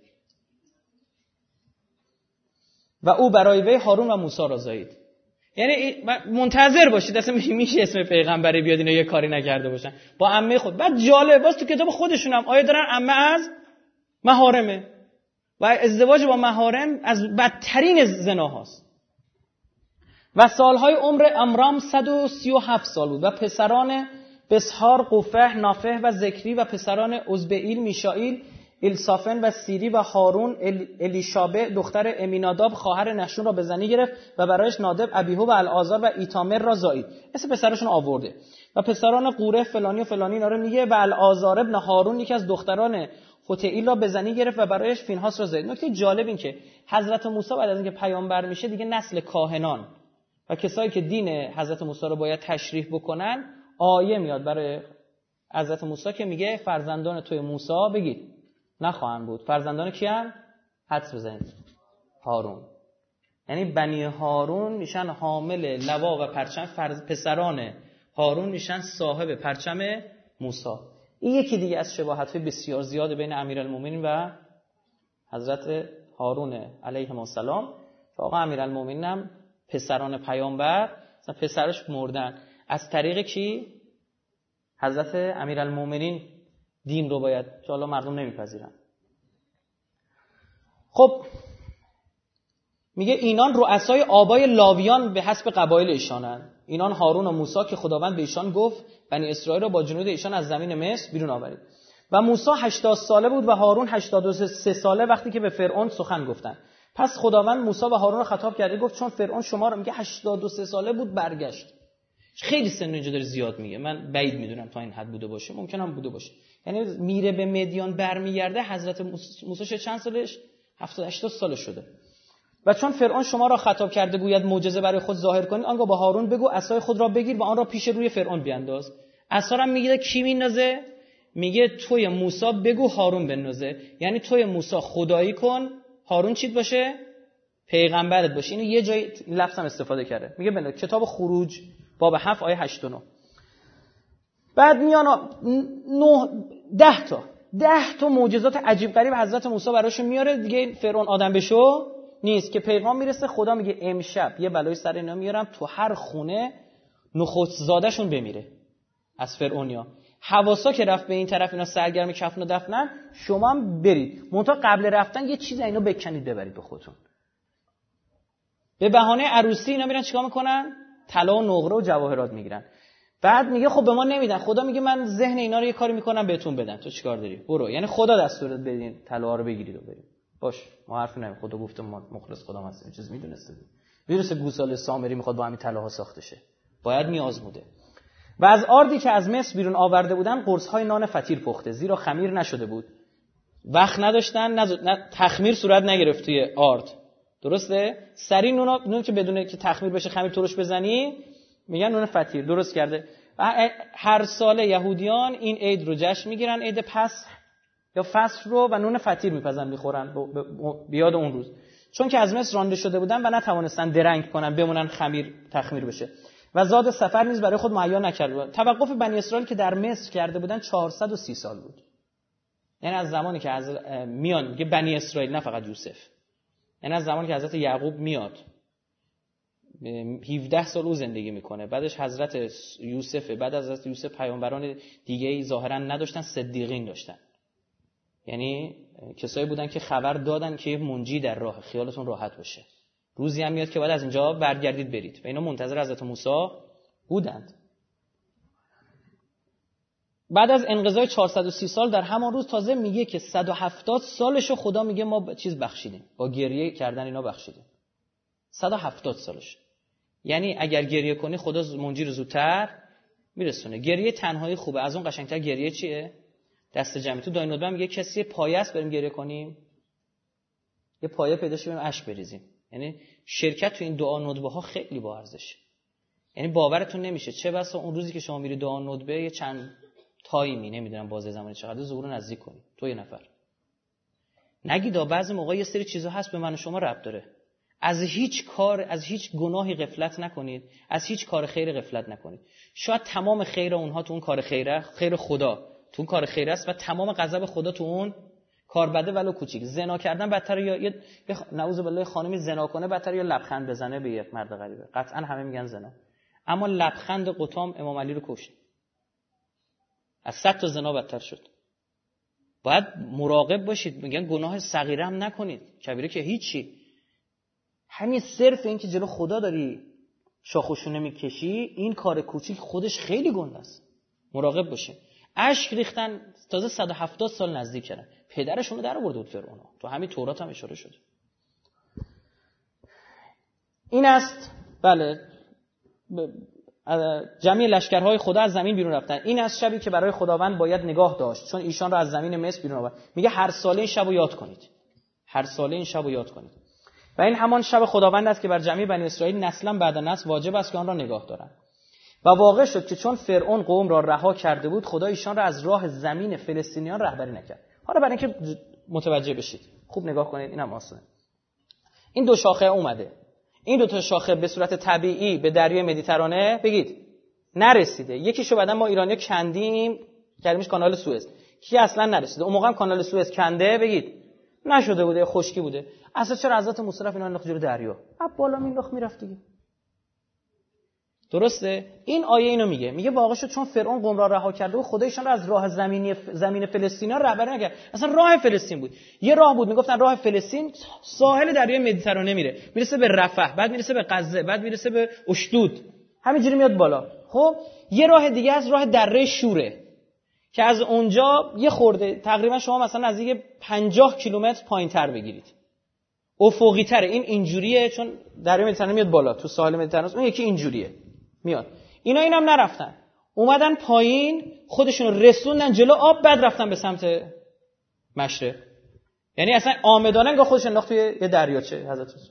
و او برای وی هارون و موسی را زایید. یعنی منتظر باشید اصلا میشه اسم پیغمبری بیاد اینا یه کاری نکرده باشن با عمه خود. بعد جالب باز تو کتاب خودشون هم آیه دارن عمه از محارمه و ازدواج با محارم از بدترین زناهاست. و سالهای عمر عمرام صد و سی و هفت سال بود و پسران بسحار، قفح، نافح و ذکری و پسران عزبئیل، میشائیل، ایلسافن و سیری و هارون الیشابه دختر امیناداب خواهر نشون را به زنی گرفت و برایش نادب، ابیهو و العازر و ایتامر را زایید. اسم پسرشون آورده. و پسران قوره فلانی و فلانی اینا رو میگه و العازر ابن هارون یکی از دختران فتئیل را به زنی گرفت و برایش فینحاس را زایید. نکته جالب این که حضرت موسی بعد از اینکه پیامبر میشه دیگه نسل کاهنان و کسایی که دین حضرت موسی رو باید تشریح بکنن، آیه میاد برای حضرت موسی که میگه فرزندان توی موسی بگید نخواهند بود. فرزندان کیان؟ حدس بزنید. هارون. یعنی بنی هارون میشن حامل لوا و پرچم، فرز پسران هارون میشن صاحب پرچم موسی. این یکی دیگه از شباهت‌های بسیار زیاد بین امیرالمومنین و حضرت هارون علیه السلام آقا امیرالمومنین هم پسران پیامبر مثلا پسرش مردن، از طریق کی؟ حضرت امیرالمومنین دین رو باید که حالا مردم نمیپذیرن. خب میگه اینان رؤسای آبای لاویان به حسب قبایل ایشانند. اینان هارون و موسی که خداوند به ایشان گفت بنی اسرائیل را با جنود ایشان از زمین مصر بیرون آورید. و موسی هشتاد ساله بود و هارون هشتاد و سه ساله وقتی که به فرعون سخن گفتند. پس خداوند موسی و هارون را خطاب کرده گفت چون فرعون شما رو میگه هشتاد و سه ساله بود برگشت. خیلی سن اینجا داره زیاد میگه، من بعید میدونم تا این حد بوده باشه، ممکن هم بوده باشه. یعنی میره به مدیان برمیگرده حضرت موسی چند سالش؟ هفتاد هشتاد سال شده. و چون فرعون شما را خطاب کرده گوید معجزه برای خود ظاهر کنید، آنگاه با هارون بگو عصای خود را بگیر و آن را پیش روی فرعون بیانداز. عصا را میگیره کی میندازه؟ میگه توی موسی بگو هارون بندازه. یعنی توی موسی خدایی کن، هارون چیت باشه؟ پیغمبرت باشه. اینو یه جای لفظ هم استفاده کرده، میگه بنداز. کتاب خروج باب هفت آیه هشت و نه. بعد میان نه ده تا ده تا معجزات عجیب غریب حضرت موسی براشون میاره دیگه. فرعون آدم بشو نیست که پیغام میرسه. خدا میگه امشب یه بلای سر اینا میارم، تو هر خونه نخست زادشون بمیره از فرعونیا. حواسا که رفت به این طرف اینا سرگرم کفن و دفنن، شما هم برید منتها قبل رفتن یه چیز اینا بکنید ببرید به خودتون. به بهانه عروسی اینا میرن چیکار میکنن؟ طلا و نقره و جواهرات میگیرن. بعد میگه خب به ما نمیدن. خدا میگه من ذهن اینا رو یه کاری میکنم بهتون بدن، تو چیکار داری؟ برو. یعنی خدا دستور داد بدین طلا رو بگیرید و برید. باش ما حرفی نمی‌زنیم، خدا گفته ما مخلص خدا هستیم، چیز میدونسته. ویروس گوساله سامری میخواد با همین طلاها ساخته شه، باید میآزموده. و از آردی که از مصر بیرون آورده بودن قرص‌های نان فطیر پخته، زیرا خمیر نشده بود. وقت نداشتن، نز... نه تخمیر صورت نگرفت توی آرد. درسته؟ سری نون نون که بدونه که تخمیر بشه خمیر ترش بزنی، میگن نون فطیر درست کرده. و هر ساله یهودیان این عید رو جشن میگیرن، عید پسخ یا فصل رو، و نون فطیر میپزن میخورن بیاد اون روز. چون که از مصر رانده شده بودن و نتوانستن درنگ کنن بمونن خمیر تخمیر بشه. و زاد سفر نیز برای خود مهیا نکرد. توقف بنی اسرائیل که در مصر کرده بودن چهارصد و سی سال بود. یعنی از زمانی که از میان میگه بنی اسرائیل، نه فقط یوسف، یعنی از زمانی که حضرت یعقوب میاد هفده سال او زندگی میکنه، بعدش حضرت یوسف، بعد از حضرت یوسف پیامبران دیگه‌ای ظاهرا نداشتن، صدیقین داشتن. یعنی کسایی بودن که خبر دادن که منجی در راه، خیالتون راحت باشه، روزی هم میاد که بعد از اینجا برگردید برید. و اینا منتظر حضرت موسی بودند. بعد از انقضای چهارصد و سی سال در همان روز تازه میگه که صد و هفتاد سالشو خدا میگه ما چیز بخشیدیم، با گریه کردن اینا بخشیدیم. صد و هفتاد سالش. یعنی اگر گریه کنی خدا منجی رو زودتر میرسونه. گریه تنهایی خوبه، از اون قشنگتر گریه چیه؟ دست جمعی. تو داینودبه میگه کسی پایه است بریم گریه کنیم، یه پایه پیدا شه بریم اشک بریزیم. یعنی شرکت تو این دعا ندبه ها خیلی با ارزشه. یعنی باورتون نمیشه چه بسا اون روزی که شما میری دعا ندبه یه چند تایمی، نمیدونم بازه زمانی چقدر، ظهور نزدیک کنی تو یه نفر نگیدا. بعضی موقع یه سری چیزا هست به من و شما ربط داره. از هیچ کار، از هیچ گناهی غفلت نکنید، از هیچ کار خیر غفلت نکنید. شاید تمام خیر اونها تو اون کار خیره، خیر خدا تو اون کار خیر است، و تمام غضب خدا تو اون کار بده ولو کوچیک. زنا کردن بدتر، یا یه نعوذ بالله خانمی زنا کنه بدتر، یا لبخند بزنه به یک مرد غریبه. قطعا همه میگن زنا، اما لبخند قطام امام علی رو کشت. از صد تا زنا بدتر شد. باید مراقب باشید. میگن گناه صغیره هم نکنید، کبیره که هیچی. همین صرف این که جلو خدا داری شاخوشونه میکشی، این کار کوچیک خودش خیلی گناه است. مراقب باشین. اشک ریختن تازه صد و هفتاد سال نزدیک کردن. پدرشون رو در آورده بود فرعون. تو همین تورات هم اشاره شده. این است بله جمعی لشکرهای خدا از زمین بیرون رفتن. این است شبی که برای خداوند باید نگاه داشت، چون ایشان را از زمین مصر بیرون آورد. میگه هر ساله این شبو یاد کنید. هر ساله این شبو یاد کنید. و این همان شب خداوند است که بر جمعی بنی اسرائیل نسلا بعد نسل واجب است که آن را نگاه دارند. و واقع شد که چون فرعون قوم را رها کرده بود، خدا ایشان را از راه زمین فلسطینیان رهبری نکرد. حالا برای اینکه متوجه بشید خوب نگاه کنید، اینم آسونه. این دو شاخه اومده. این دو تا شاخه به صورت طبیعی به دریای مدیترانه بگید نرسیده. یکیشو بعدن ما ایرانی‌ها کندیم، کردیمش کانال سوئز. کی اصلا نرسیده. اون موقع هم کانال سوئز کنده بگید نشده بوده، خشکی بوده. اصلا چرا حضرت موسی رفت اینا انداخت جلوی دریا؟ اب بالا مینداخت میرفت دیگه. درسته؟ این آیه اینو میگه. میگه واقع شد چون فرعون قوم را رها کرده و خدایشان را از راه زمینی زمین فلسطین رهبری نکرد. اصلا راه فلسطین بود. یه راه بود میگفتن راه فلسطین ساحل دریای مدیترانه میره. میرسه به رفح، بعد میرسه به غزه، بعد میرسه به اشدود. همینجوری میاد بالا. خب یه راه دیگه از راه دره شوره که از اونجا یه خورده تقریبا شما مثلا از یه پنجاه کیلومتر پایین‌تر بگیرید. افقی تره. این اینجوریه چون دریای مدیترانه میاد بالا تو ساحل مدیترانه، اون یکی اینجوریه. میاد. اینا اینم نرفتن. اومدن پایین، خودشون رسوندن جلو آب، بعد رفتن به سمت مشرق. یعنی اصلا آمدانه انگار خودشون انداخت توی یه دریاچه حضرت رسول.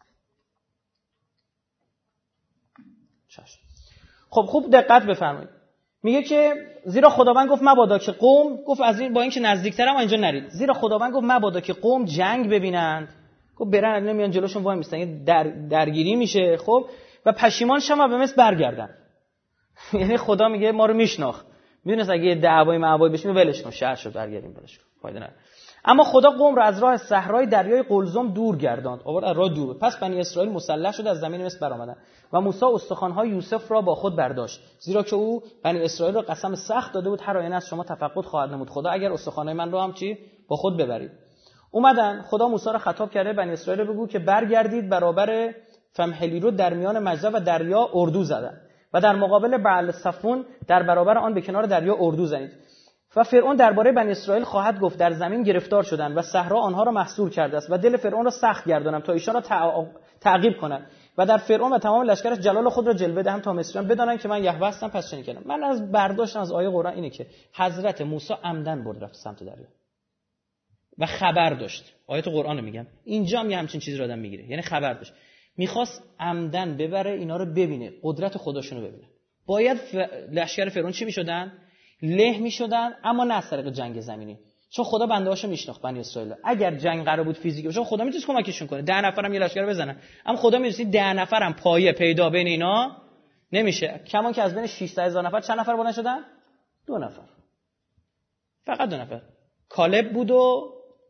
خب خوب دقت بفرمایید. میگه که زیرا خداوند گفت مبادا که قوم، گفت از این با اینکه نزدیک‌ترم اینجا نرید. زیرا خداوند گفت مبادا که قوم جنگ ببینند. گفت برن نمیان جلوشون وای میستن، در درگیری میشه. خب و پشیمان شدن و به مصر برگردن. یعنی خدا میگه ما رو میشناخت، میدونست اگه دعوای معوای بشه ولش کن، شهر شد برگردیم بلش کن، فایده نداره. اما خدا قوم را از راه صحرای دریای قلزم دور گرداند، آورد از راه دور. پس بنی اسرائیل مسلح شد از زمین مصر برآمدند و موسی استخوان‌های یوسف را با خود برداشت، زیرا که او بنی اسرائیل را قسم سخت داده بود هر آینه از شما تفقد خواهد نمود. خدا اگر استخوان‌های من رو هم چی با خود ببرید. اومدن خدا موسی را خطاب کرده بنی اسرائیل بگو که برگردید برابر فمحلی رو در میان مجزا و دریا اردو زدن و در مقابل بعل صفون در برابر آن به کنار دریا اردو زنید. و فرعون درباره بنی اسرائیل خواهد گفت در زمین گرفتار شدند و صحرا آنها را محصور کرده است و دل فرعون را سخت گردانم تا ایشان را تعقیب کنند و در فرعون و تمام لشکرش جلال خود را جلوه دهم تا مصریان بدانند که من یهوه هستم. پس چنین کردم. من از برداشتم از آیه قرآن اینه که حضرت موسی عمدن برد رفت سمت دریا و خبر داشت. آیات قرآن میگم اینجا هم یه همچین چیزی رو آدم میگیره، یعنی خبر داشت، میخواست عمدن ببره اینا رو ببینه، قدرت خداشونو ببینه. باید ف... لشکر فرعون چی میشدن؟ له میشدن، اما نه از طریق جنگ زمینی، چون خدا بنده‌هاشو میشناخت بنی اسرائیل. اگر جنگ قرار بود فیزیکی باشه خدا میتونست کمکشون کنه، ده نفرم یه لشکر بزنن، اما خدا میدونست ده نفرم پایه پیدا بین اینا نمیشه. کمان که از بین ششصد هزار نفر چند نفر بودن شدن؟ دو نفر، فقط دو نفر، کالب بود و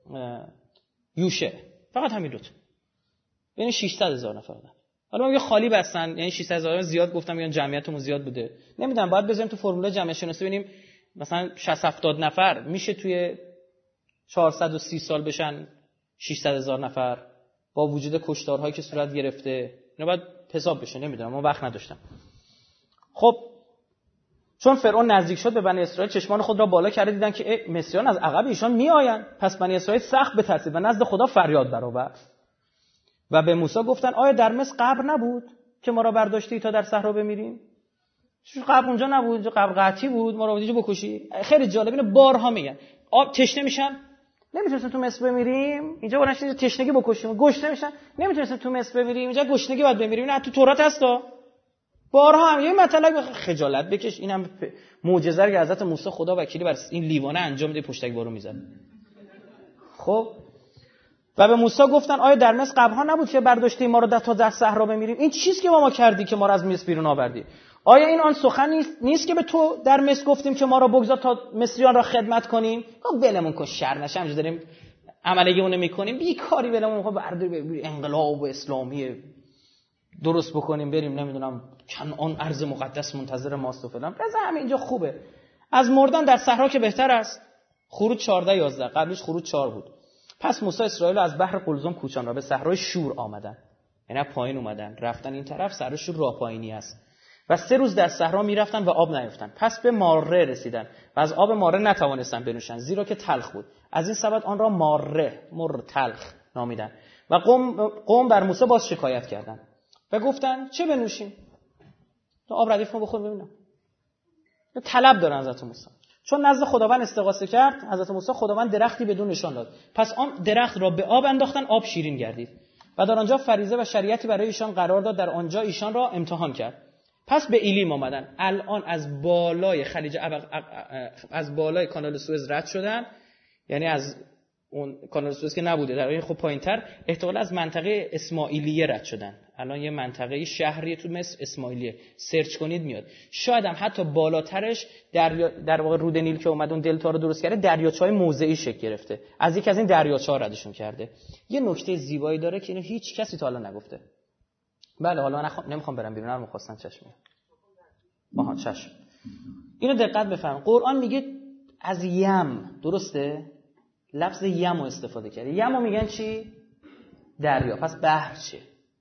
یوشه، فقط همین دو تا، یعنی ششصد هزار نفر بودن. حالا میگه خالی بستن، یعنی ششصد هزار زیاد گفتم، میگن جمعیتمون زیاد بوده، نمیدونم، باید بذاریم تو فرمول جمعیت شناسی ببینیم مثلا شصت هفتاد نفر میشه توی چهارصد و سی سال بشن ششصد هزار نفر با وجود کشتارهایی که صورت گرفته. اینا باید حساب بشه، نمیدونم، من وقت نداشتم. خب چون فرعون نزدیک شد به بنی اسرائیل چشمان خود را بالا کرده، دیدن که مصریان از عقب ایشان میآیند. پس بنی اسرائیل سخت بترسید و نزد خدا فریاد برآورد و به موسی گفتن آیا در مصر قبر نبود که ما را برداشتی تا در صحرا بمیریم؟ چون قبر اونجا نبود، اونجا قبر قحطی بود، ما را اونجا بکشی. خیلی جالب، اینو بارها میگن. آب تشنه میشن، نمیتونستیم تو مصر بمیریم، اینجا برنش تشنگی بکشیم. گشنه میشن، نمیتونستیم تو مصر بمیریم، اینجا گشنگی باید بمیریم. نه تو تورات هستا. بارها هم یه مطلب خجالت بکش. اینم معجزه رو حضرت موسی خدا وکیلی بر این لیوانه انجام میده، پشتک بارو میزنه. خب و به موسی گفتن آیا در مصر قبرها نبود که برداشتی ما رو تا در صحرا بمیریم؟ این چیزی که با ما کردی که ما رو از مصر بیرون آوردی، آیا این آن سخن نیست, نیست که به تو در مصر گفتیم که ما را بگذار تا مصریان را خدمت کنیم؟ گفت ولمون کن، شر نشه، همینجوری داریم عملیه اون میکنیم، بیکاری ولمون کن، برداری انقلاب و اسلامی درست بکنیم بریم نمیدونم کنعان ارض مقدس منتظر ماست و فلان. بذار همینجا خوبه. از مردن در صحرا که بهتر است. خروج چهارده یازده، قبلش خروج چهار بود. پس موسی اسرائیل از بحر قلزم کوچان را به صحرای شور آمدن، یعنی پایین اومدن، رفتن این طرف، صحرای شور راه پایینی است و سه روز در صحرا میرفتن و آب نیافتند. پس به ماره رسیدن و از آب ماره نتوانستند بنوشند، زیرا که تلخ بود. از این سبب آن را ماره، مر تلخ نامیدند. و قوم قوم بر موسی باز شکایت کردند و گفتند چه بنوشیم؟ تو آب ردیف ما بخور ببینم. طلب دارن حضرت موسی. چون نزد خداوند استغاثه کرد حضرت موسی، خداوند درختی بدون نشان داد. پس آن درخت را به آب انداختن، آب شیرین گردید و در آنجا فریضه و شریعتی برای ایشان قرار داد، در آنجا ایشان را امتحان کرد. پس به ایلیم آمدن. الان از بالای خلیج از بالای کانال سوئز رد شدن، یعنی از اون کانال سوئز که نبوده، در واقع خب پایینتر احتمالاً از منطقه اسماعیلیه رد شدن. الان یه منطقه شهری تو مصر اسماعیلیه، سرچ کنید میاد. شاید هم حتی بالاترش دریا، در واقع رود نیل که اومد اون دلتا رو درست کرده، دریاچه‌های موضعی شکل گرفته، از یک از این دریاچه‌ها ردشون کرده. یه نکته زیبایی داره که اینو هیچ کسی تا حالا نگفته. بله حالا نخ... نمیخوام برم بیرون، هم خواستم چشم. آها چشم. اینو دقت بفرمایید. قرآن میگه از یم، درسته؟ لفظ یم رو استفاده کرده. یم رو میگن چی؟ دریا. پس بحر چیه؟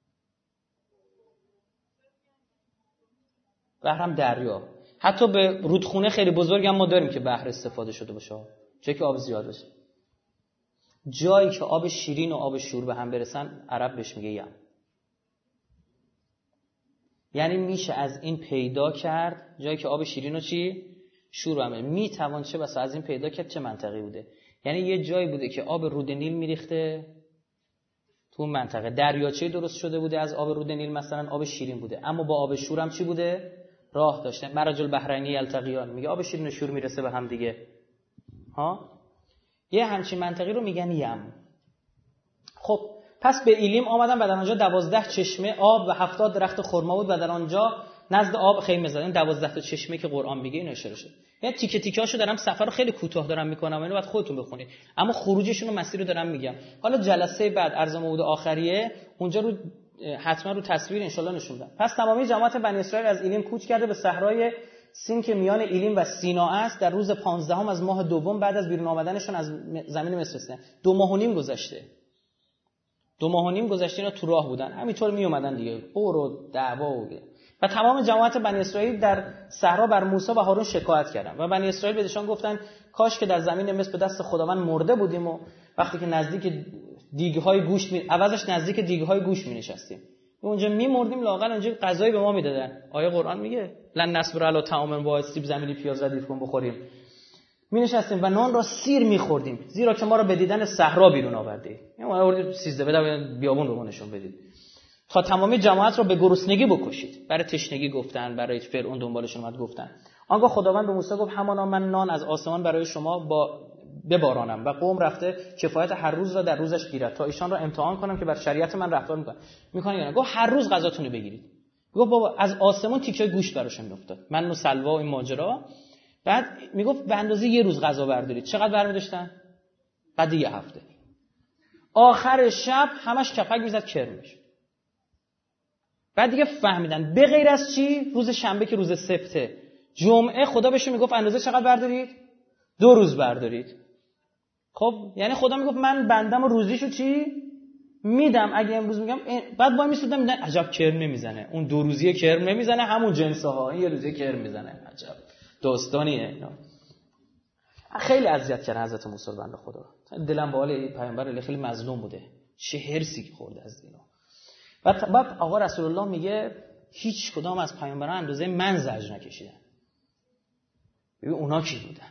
بحر هم دریا. حتی به رودخونه خیلی بزرگ هم ما داریم که بحر استفاده شده باشه، جایی که آب زیاد باشه. جایی که آب شیرین و آب شور به هم برسن عرب بهش میگه یم. یعنی میشه از این پیدا کرد جایی که آب شیرین و چی؟ شور همه میتوان چه بسا از این پیدا کرد چه منطقی بوده. یعنی یه جایی بوده که آب رود نیل میریخته تو اون منطقه، دریاچه درست شده بوده از آب رود نیل، مثلا آب شیرین بوده، اما با آب شور هم چی بوده؟ راه داشته. مرج البحرین یلتقیان، میگه آب شیرین و شور میرسه به هم دیگه. ها یه همچین منطقی رو میگن یم. خب پس به ایلیم آمدن و در آنجا دوازده چشمه آب و هفتاد درخت خرما بود و در آنجا نزد آب خیمه زدن. دوازده تا چشمه که قرآن میگه این اشاره شد. یعنی تیکه تیکه‌اشو دارم سفر رو خیلی کوتاه دارم میکنم، اینو بعد خودتون بخونید، اما خروجشون و مسیر رو دارم میگم. حالا جلسه بعد عرض موعود آخریه اونجا رو حتما رو تصویر ان شاء الله نشون میدم. پس تمامی جماعت بنی اسرائیل از ایلیم کوچ کرده به صحرای سین که میان ایلیم و سینا است در روز پانزدهم از ماه دوم بعد از بیرون آمدنشون از زمین مصر است. دو ماه و نیم گذشته. دو ماه و نیم گذشته اینا تو راه بودن، همینطور می اومدن دیگه، قور و دعوا و و تمام جماعت بنی اسرائیل در صحرا بر موسی و هارون شکایت کردند و بنی اسرائیل بهشان گفتند کاش که در زمین مصر به دست خداوند مرده بودیم و وقتی که نزدیک دیگ‌های گوشت می عوضش نزدیک دیگ‌های گوشت می‌نشستیم، اونجا می‌مردیم، لااقل اونجا غذایی به ما میدادن. آیه قرآن میگه لن نصبر علی طعام واحد، سیب زمینی پیاز ردیف کن بخوریم. می‌نشستیم و نان را سیر می‌خوردیم زیرا که ما را به دیدن صحرا بیرون آوردید. ما آوردید سیزده بده بیابون رو نشون بدید. تا تمامی جماعت را به گرسنگی بکشید. برای تشنگی گفتن، برای فرعون دنبالشون اومد گفتن. آنگاه خداوند به موسی گفت همانا من نان از آسمان برای شما با ببارانم و قوم رفته کفایت هر روز را در روزش گیرد تا ایشان را امتحان کنم که بر شریعت من رفتار میکنن میکنن یا نه. گفت هر روز غذاتون رو بگیرید. گفت بابا از آسمان تیکه گوشت براشون میافتاد، من و سلوا و این ماجرا. بعد میگفت به اندازه یه روز غذا بردارید. چقدر برمی‌داشتن؟ بعد یه هفته. آخر شب همش کپک میزد کرم میشد. بعد دیگه فهمیدن به غیر از چی؟ روز شنبه که روز سبته، جمعه خدا بهشون میگفت اندازه چقدر بردارید؟ دو روز بردارید. خب یعنی خدا میگفت من بندم و روزیشو چی؟ میدم. اگه امروز میگم بعد وای میسودم میدن عجب کرم نمیزنه، اون دو روزیه کرم نمیزنه، همون جنسه ها این یه روزیه کرم میزنه. عجب داستانیه اینا. خیلی اذیت کردن حضرت موسی بنده خدا. دلم به حال پیامبر خیلی مظلوم بوده، چه هرسی خورده از اینا. بعد بعد آقا رسول الله میگه هیچ کدام از پیامبران اندازه من زجر نکشیدن. ببین اونا کی بودن؟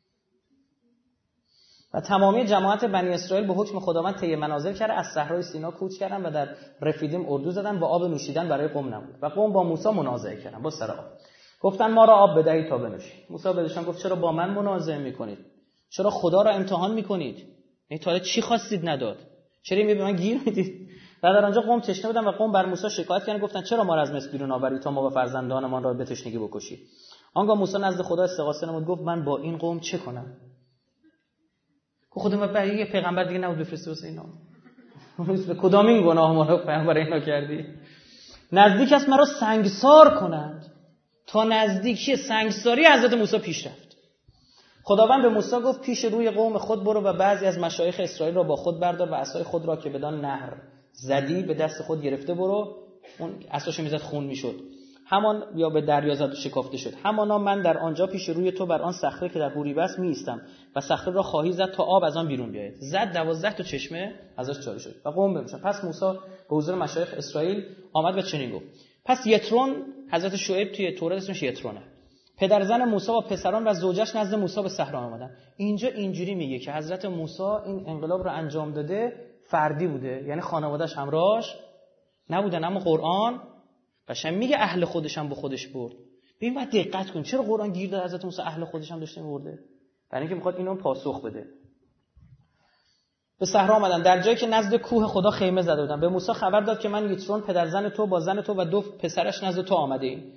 و تمامی جماعت بنی اسرائیل به حکم خداوند طی منازل کرده از صحرای سینا کوچ کردن و در رفیدیم اردو زدن و آب نوشیدن برای قوم نبود و قوم با موسی منازعه کردن با سر آب. گفتن ما را آب بدهید تا بنوشیم. موسی بهشون گفت چرا با من منازعه میکنید؟ چرا خدا را امتحان میکنید؟ این تا چی خواستید نداد؟ چرا می به من گیر میدید؟ و در آنجا قوم تشنه بودن و قوم بر موسی شکایت کردند، گفتند چرا ما را از مصر بیرون آوردید تا ما و فرزندانمان را به تشنگی بکشید؟ آنگاه موسی نزد خدا استغاثه نمود، گفت من با این قوم چه کنم؟ که خدا برای یه پیغمبر دیگه نبود بفرسته واسه اینا. به کدامین گناه ما رو پیغمبر اینا کردی؟ نزدیک است مرا سنگسار کنند. تا نزدیکی سنگساری حضرت موسی پیش رفت. خداوند به موسی گفت پیش روی قوم خود برو و بعضی از مشایخ اسرائیل را با خود بردار و عصای خود را که بدان نهر زدی به دست خود گرفته برو. اون عصاش میزد خون میشد. همان یا به دریا زد و شکافته شد. همانا من در آنجا پیش روی تو بر آن صخره که در هوریب است می ایستم و صخره را خواهی زد تا آب از آن بیرون بیاید. زد دوازده تا چشمه ازش جاری شد و قوم بمیشن. پس موسی به حضور مشایخ اسرائیل آمد و چنین گفت. پس یترون حضرت شعیب توی تورات اسمش یترونه، پدر زن موسی و پسران و زوجش نزد موسی به صحرا آمدن. اینجا اینجوری میگه که حضرت موسی این انقلاب رو انجام داده فردی بوده، یعنی خانواده‌اش همراهش نبودن، اما قرآن قشنگ میگه اهل خودش هم به خودش برد. ببین بعد دقت کن چرا قرآن گیر داد حضرت موسی اهل خودش هم داشته می‌برده؟ برای اینکه میخواد اینو پاسخ بده. به صحرا آمدن، در جایی که نزد کوه خدا خیمه زده بودن. به موسی خبر داد که من یترون پدر زن تو با زن تو و دو پسرش نزد تو آمده ایم.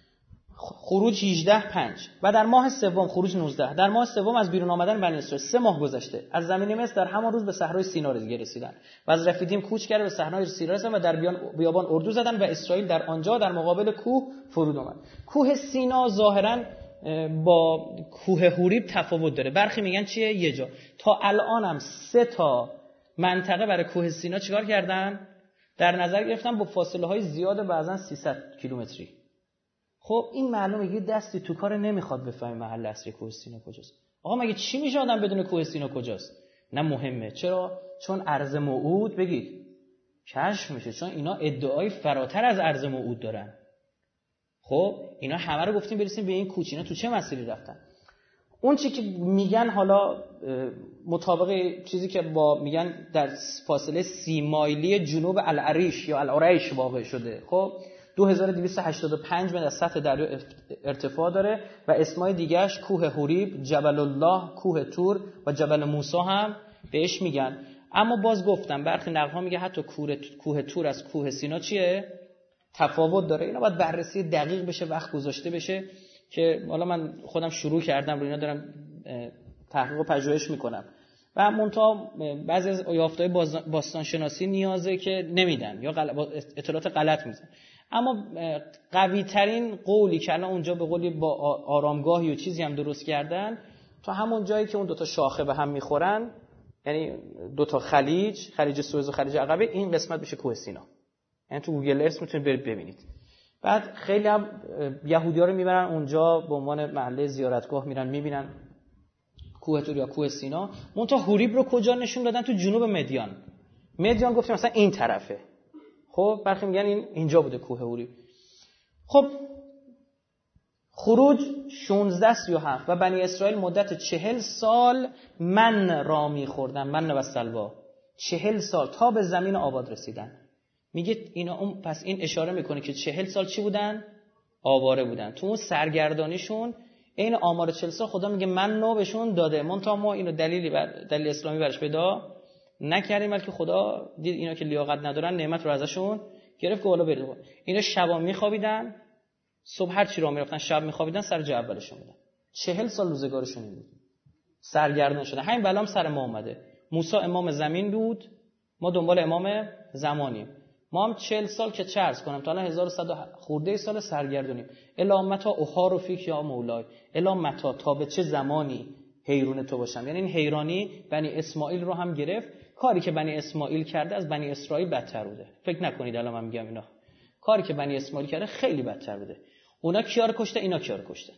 خروج هجده پنج. و در ماه سوم، خروج نوزده، در ماه سوم از بیرون آمدن بنی اسرائیل سه ماه گذشته. از زمین مصر در همان روز به صحرای سینا رسیدند و از رفیدیم کوچ کرده به صحرای سینا رسیدند و در بیابان اردو زدند و اسرائیل در آنجا در مقابل کوه فرود آمد. کوه سینا ظاهراً با کوه حوریب تفاوت داره. برخی میگن چیه؟ یه جا. تا الان هم سه تا منطقه برای کوه سینا چیکار کردن؟ در نظر گرفتن با فاصله های زیاد، بعضا سیصد کیلومتری. خب این معلومه یه دستی تو کار نمیخواد بفهمه محل اصلی کوه سینا کجاست. آقا مگه چی میشه آدم بدون کوه سینا کجاست؟ نه مهمه. چرا؟ چون ارض موعود بگید کشف میشه، چون اینا ادعای فراتر از ارض موعود دارن. خب اینا همه رو گفتیم برسیم به این کوچ. اینا تو چه مسیری رفتن؟ اون چی که میگن حالا مطابق چیزی که با میگن در فاصله سی مایلی جنوب العریش یا العریش واقع شده. خب دو هزار و دویست و هشتاد و پنج متر از سطح دریا ارتفاع داره و اسمای دیگه‌اش کوه حوریب، جبل الله، کوه تور و جبل موسی هم بهش میگن. اما باز گفتم برخی نقل‌ها میگه حتی کوه تور از کوه سینا چیه؟ تفاوت داره. اینا باید بررسی دقیق بشه، وقت گذاشته بشه که حالا من خودم شروع کردم رو اینا دارم تحقیق و پژوهش میکنم و منتها بعضی از یافته‌های باستان شناسی نیازه که نمیدن یا اطلاعات غلط میزنن. اما قوی ترین قولی که الان اونجا به قولی با آرامگاهی و چیزی هم درست کردن، تا همون جایی که اون دوتا شاخه به هم میخورن، یعنی دوتا خلیج، خلیج سوئز و خلیج عقبه، این قسمت میشه کوه سینا. یعنی تو گوگل ارث میتونید برید ببینید. بعد خیلی هم یهودی‌ها رو میبرن اونجا به عنوان محله زیارتگاه، میرن میبینن کوه تور یا کوه سینا. منتها حوریب رو کجا نشون دادن؟ تو جنوب مدیان. مدیان گفتیم مثلا این طرفه. خب برخی میگن این اینجا بوده کوه حوریب. خب خروج شانزده سی و هفت و بنی اسرائیل مدت چهل سال من را میخوردن، من و سلوا، چهل سال تا به زمین آباد رسیدن. میگه اینا اون پس این اشاره میکنه که چهل سال چی بودن؟ آواره بودن. تو اون سرگردانیشون این آمار چهل سال خدا میگه من نو بهشون داده. منتها ما اینو دلیلی بر دلیل اسلامی برش پیدا نکردیم، بلکه خدا دید اینا که لیاقت ندارن نعمت رو ازشون گرفت که بالا برید. اینا شبا میخوابیدن، صبح هر چی راه میرفتن شب میخوابیدن، سر جای اولشون بودن. چهل سال روزگارشون بود. سرگردان شده. همین بلام سر ما اومده. موسی امام زمین بود، ما دنبال امام زمانیم. ما هم چهل سال که چه عرض کنم تا الان هزار و صد خورده سال سرگردونیم. الا متا اخار فیک یا مولای، الا متا تا به چه زمانی حیرون تو باشم. یعنی این حیرانی بنی اسماعیل رو هم گرفت. کاری که بنی اسماعیل کرده از بنی اسرائیل بدتر بوده. فکر نکنید الان من میگم اینا. کاری که بنی اسماعیل کرده خیلی بدتر بوده. اونا کیا رو کشته، اینا کیا رو کشته.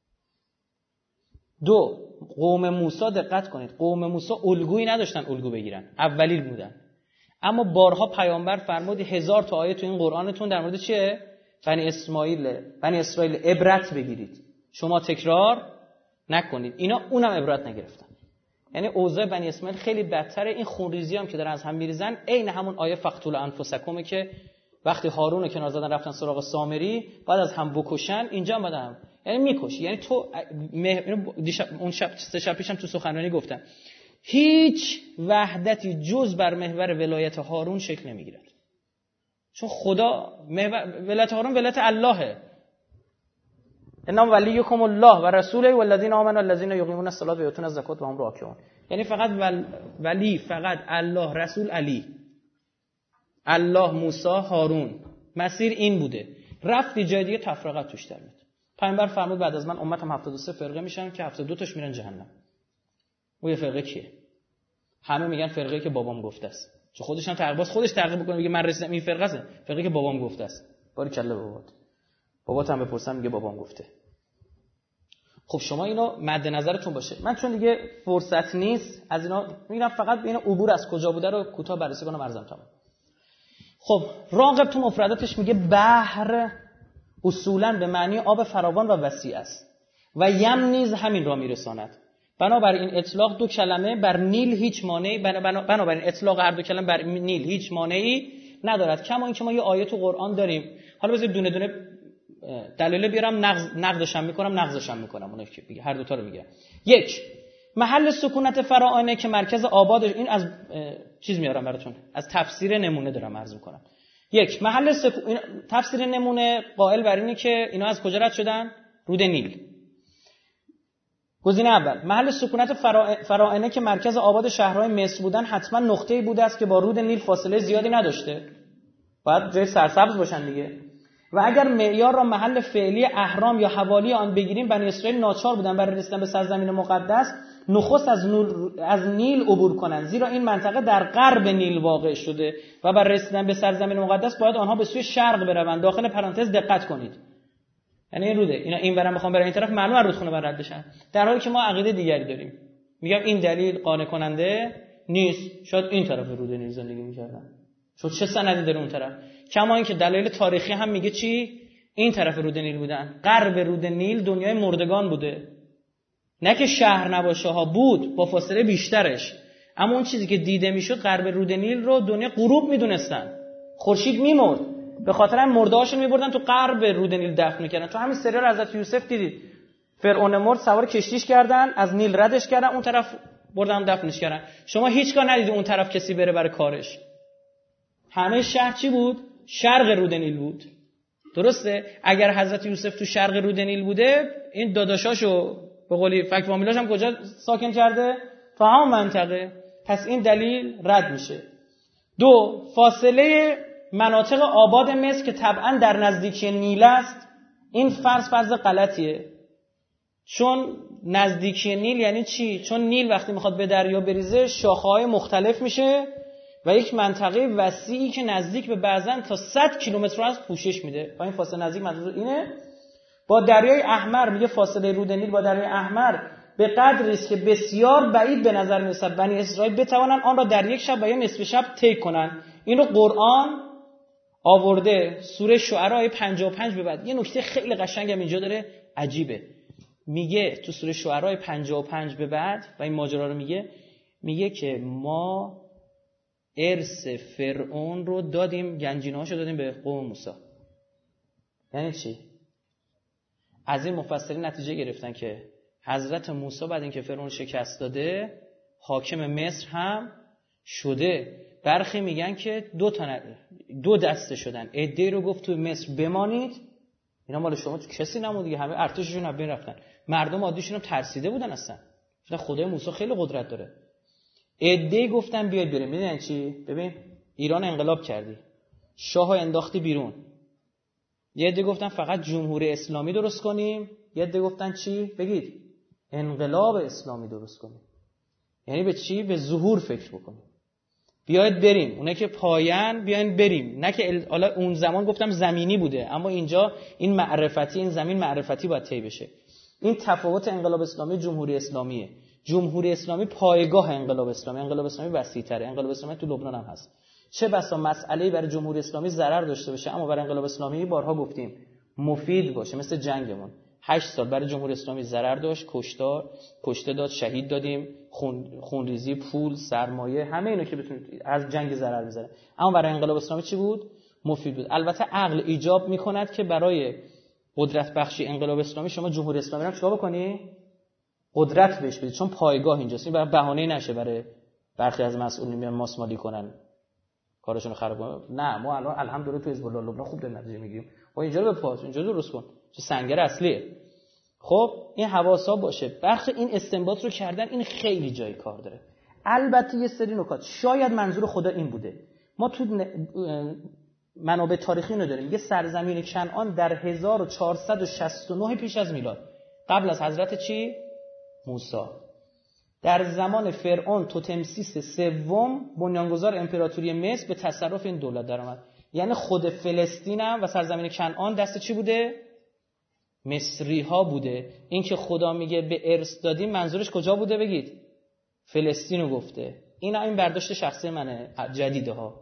دو، قوم موسی دقت کنید. قوم موسی الگویی نداشتن الگو بگیرن. اولیل بودن. اما بارها پیامبر فرمود هزار تا آیه تو این قرآنتون در مورد چیه؟ بنی اسماعیل، بنی اسرائیل عبرت بگیرید. شما تکرار نکنید. اینا اونم عبرت نگرفتن. یعنی اوضاع بنی اسماعیل خیلی بدتره. این خونریزی هم که دارن از هم میریزن عین همون آیه فقتلوا انفسکم که وقتی هارون کنار زدن رفتن سراغ سامری بعد از هم بکشن، اینجا هم بعد هم یعنی میکشی. یعنی تو دیشب اون شب سه شب پیشم تو سخنرانی گفتم هیچ وحدتی جز بر محور ولایت هارون شکل نمیگیرد. چون خدا محور ولایت هارون ولایت اللهه. انما ولیکم الله و رسوله والذین آمنوا الذین یقیمون الصلاة و یؤتون الزکات و هم راکعون. یعنی فقط ول... ولی فقط الله، رسول علی، الله موسی هارون. مسیر این بوده. رفتی جای دیگه تفرقه توش در میاد. پیامبر فرمود بعد از من امتم هفتاد و سه فرقه میشن که هفتاد و دو تاش میرن جهنم. اون یه فرقه کیه؟ همه میگن فرقه‌ای که بابام گفته است. چون خودش هم تقریبا خودش تعقیب میکنه میگه من رسیدم این فرقه است، فرقه‌ای که بابام گفته است. باریکلا بابات. بابات هم بپرسم میگه بابام گفته. خب شما اینو مد نظرتون باشه. من چون دیگه فرصت نیست از اینا میگم، فقط به اینا عبور از کجا بوده رو کوتاه بررسی کنم ارزم تمام. خب راغب تو مفرداتش میگه بحر اصولاً به معنی آب فراوان و وسیع است و یم نیز همین را میرساند. بنابراین اطلاق دو کلمه بر نیل هیچ مانعی بنابراین اطلاق هر دو کلمه بر نیل هیچ مانعی ندارد. کما اینکه ما یه آیه تو قرآن داریم، حالا بذارید دونه دونه دلیل بیارم، نقض نقدش هم میکنم نقضش هم میکنم. اونایی که هر دو تا رو میگم. یک، محل سکونت فراعنه که مرکز آبادش، این از چیز میارم براتون، از تفسیر نمونه دارم عرض میکنم. یک، محل سکو... تفسیر نمونه قائل بر اینه که اینا از کجا رد شدن؟ رود نیل. گزینه اول، محل سکونت فرا... فراعنه که مرکز آباد شهرهای مصر بودن حتما نقطه‌ای بوده است که با رود نیل فاصله زیادی نداشته، باید جای سرسبز باشن دیگه. و اگر معیار را محل فعلی اهرام یا حوالی آن بگیریم، بنی اسرائیل ناچار بودن برای رسیدن به سرزمین مقدس نخست از, از نیل عبور کنند، زیرا این منطقه در غرب نیل واقع شده و برای رسیدن به سرزمین مقدس باید آنها به سوی شرق بروند. داخل پرانتز دقت کنید، یعنی این روده، اینا این برن بخوام برن این طرف، معلومه رودخونه بر رد بشن، در حالی که ما عقیده دیگری داریم. میگم این دلیل قانع کننده نیست، شاید این طرف رود نیل زندگی می‌کردن، چون چه سندی داره اون طرف. کما اینکه دلایل تاریخی هم میگه چی؟ این طرف رود نیل بودن. غرب رود نیل دنیای مردگان بوده، نه که شهر نباشه ها، بود با فاصله بیشترش، اما اون چیزی که دیده میشد غرب رود نیل رو دنیا غروب میدونستن، خورشید میمرد، به خاطر این مردهاشون میبردن تو غرب رود نیل دفن میکردن. تو همین سریال حضرت یوسف دیدید، فرعون مرد، سوار کشتیش کردن، از نیل ردش کردن، اون طرف بردن دفنش کردن. شما هیچگاه ندیدید اون طرف کسی بره برای کارش. همه شهر چی بود؟ شرق رود نیل بود. درسته؟ اگر حضرت یوسف تو شرق رود نیل بوده، این داداشاشو به قولی فک فامیلاش هم کجا ساکن کرده؟ تو همون منطقه. پس این دلیل رد میشه. دو، فاصله مناطق آباد مصر که طبعا در نزدیکی نیل است، این فرض فرض غلطیه. چون نزدیکی نیل یعنی چی؟ چون نیل وقتی میخواد به دریا بریزه شاخه‌های مختلف میشه و یک منطقه وسیعی که نزدیک به بعضن تا صد کیلومتر از پوشش میده. با این فاصله نزدیک منظور اینه. با دریای احمر میگه فاصله رود نیل با دریای احمر به قدری است که بسیار بعید به نظر میرسد بنی اسرائیل بتوانند آن را در یک شب و یا نصف شب طی کنند. این رو قرآن آورده سوره شعراء آیه پنجاه و پنج به بعد. یه نکته خیلی قشنگم اینجا داره، عجیبه. میگه تو سوره شعراء پنجاه و پنج به بعد و این ماجرا رو میگه، میگه که ما ارث فرعون رو دادیم، گنجینه‌هاشو دادیم به قوم موسی. یعنی چی؟ از این مفسرین نتیجه گرفتن که حضرت موسی بعد اینکه فرعون شکست داده حاکم مصر هم شده. برخی میگن که دو تا دو دسته شدن. عده‌ای رو گفت تو مصر بمانید، اینا مال شما، تو کسی نمود دیگه، همه ارتششون از بین رفتن. مردم عادیشون هم ترسیده بودن اصلا. چون خدای موسی خیلی قدرت داره. عده‌ای گفتن بیاید بریم. میدونن چی؟ ببین ایران انقلاب کردی، شاهو انداختی بیرون. یه عده گفتن فقط جمهوری اسلامی درست کنیم، یه عده گفتن چی؟ بگید انقلاب اسلامی درست کنیم. یعنی به چی؟ به ظهور فکر بکنیم. بیاید بریم، اونه که پایان بیاین بریم. نه که حالا اون زمان گفتم زمینی بوده، اما اینجا این معرفتی، این زمین معرفتی باید طی بشه. این تفاوت انقلاب اسلامی جمهوری اسلامیه. جمهوری اسلامی پایگاه انقلاب اسلامی، انقلاب اسلامی وسیع‌تره. انقلاب اسلامی تو لبنان هم هست. چه بسا مسئله‌ای برای جمهوری اسلامی ضرر داشته باشه، اما برای انقلاب اسلامی بارها گفتیم مفید باشه. مثل جنگمون هشت سال برای جمهوری اسلامی ضرر داشت، کشتار، کشته داد، شهید دادیم، خون خونریزی، پول، سرمایه، همه اینو که بتونید از جنگ ضرر بزنه. اما برای انقلاب اسلامی چی بود؟ مفید بود. البته عقل ایجاب میکند که برای قدرت بخشی انقلاب اسلامی شما جمهوری اسلامی رو چیکار بکنی؟ قدرت بهش بدید، چون پایگاه اینجاست. این برای بهانه نشه برای برخی از مسئولین میان ماسمالی کنن کارشون رو خراب کنن. نه، ما الان الحمدلله تو حزب الله لبنان خوب داریم نتیجه میگیریم. ما اینجا رو بپاس، اینجا درست کن، چه سنگر اصلیه. خب این حواسا باشه. برخی این استنباط رو کردن، این خیلی جای کار داره. البته یه سری نکات شاید منظور خدا این بوده. ما تو منابع تاریخی اینو داریم، یه سرزمین کنعان در هزار و چهارصد و شصت و نه پیش از میلاد، قبل از حضرت چی؟ موسی، در زمان فرعون توتمسیس سوم بنیانگذار امپراتوری مصر به تصرف این دولت درآمد. یعنی خود فلسطین هم و سرزمین کنعان دست چی بوده؟ مصری ها بوده. این که خدا میگه به ارث دادیم منظورش کجا بوده بگید؟ فلسطین رو گفته. این این برداشت شخصی منه، جدیده ها.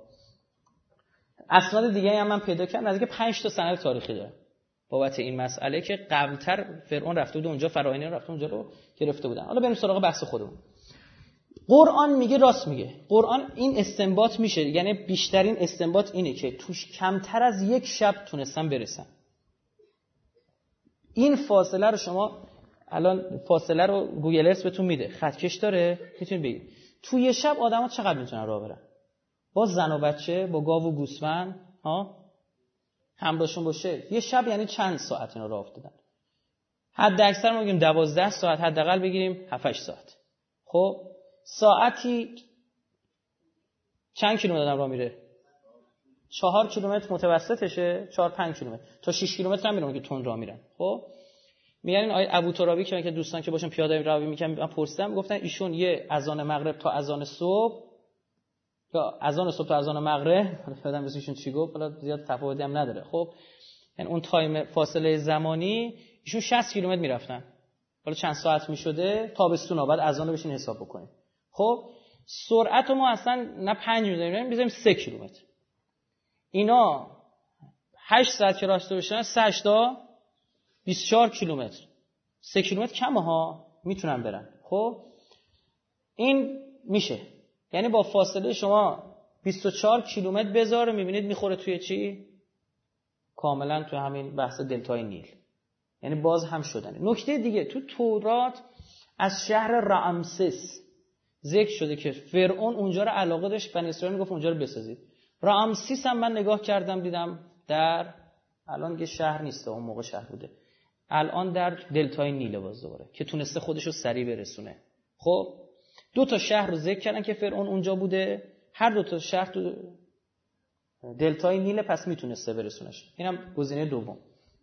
اسناد دیگه هم من پیدا کردم، نزدیک پنج تا سند تاریخی داره بابت این مسئله که قبلتر فرعون رفته بود اونجا، فرعونی رفته اونجا رو گرفته بودن. حالا بریم سراغ بحث خودمون. قرآن میگه، راست میگه. قرآن این استنباط میشه، یعنی بیشترین استنباط اینه که توش کمتر از یک شب تونستن برسن. این فاصله رو شما الان فاصله رو گوگل ارث بهتون میده، خطکش داره، میتونید بگید تو یه شب آدما چقدر میتونن راه برن؟ با زن و بچه، با گاو و گوسفند، ها همراهشون باشه، یه شب یعنی چند ساعت اینا راه افتادن؟ حد اکثر ما بگیم دوازده ساعت، حداقل بگیریم هفت هشت ساعت. خب ساعتی چند کیلومتر آدم راه میره؟ چهار کیلومتر متوسطشه، چهار پنج کیلومتر تا شش کیلومتر هم میرن که تون راه میرن. خب میگن آیه ابو ترابی که دوستان که باشن پیاده روی میکنن، من پرسیدم گفتن ایشون یه اذان مغرب تا اذان صبح یا اذان صبح تا اذان مغرب، یادم نیست ایشون چی گفت، حالا زیاد تفاوتی هم نداره. خب یعنی اون تایم فاصله زمانی ایشون شصت کیلومتر میرفتن، حالا چند ساعت میشده تابستونا، بعد اذان رو بشین حساب بکنیم. خب سرعت ما اصلا نه پنج میذاریم، بذاریم سه کیلومتر. اینا هشت ساعت که راسته بشن سه تا بیست و چهار کیلومتر، سه کیلومتر کمه ها، میتونن برن. خب این میشه، یعنی با فاصله شما بیست و چهار کیلومتر بذاره، میبینید میخوره توی چی؟ کاملا توی همین بحث دلتای نیل. یعنی باز هم شدنه. نکته دیگه تو تورات از شهر رامسس ذکر شده که فرعون اونجا رو علاقه داشت، بنی اسرائیل میگفت اونجا رو بسازید. رامسیس هم من نگاه کردم دیدم در الان که شهر نیست، اون موقع شهر بوده، الان در دلتای نیل باز دوباره که تونسته خودش رو سریع برسونه. خب دو تا شهر رو ذکر کردن که فرعون اونجا بوده، هر دو تا شهر تو دلتای نیل، پس میتونسته برسونش. اینم گزینه دوم.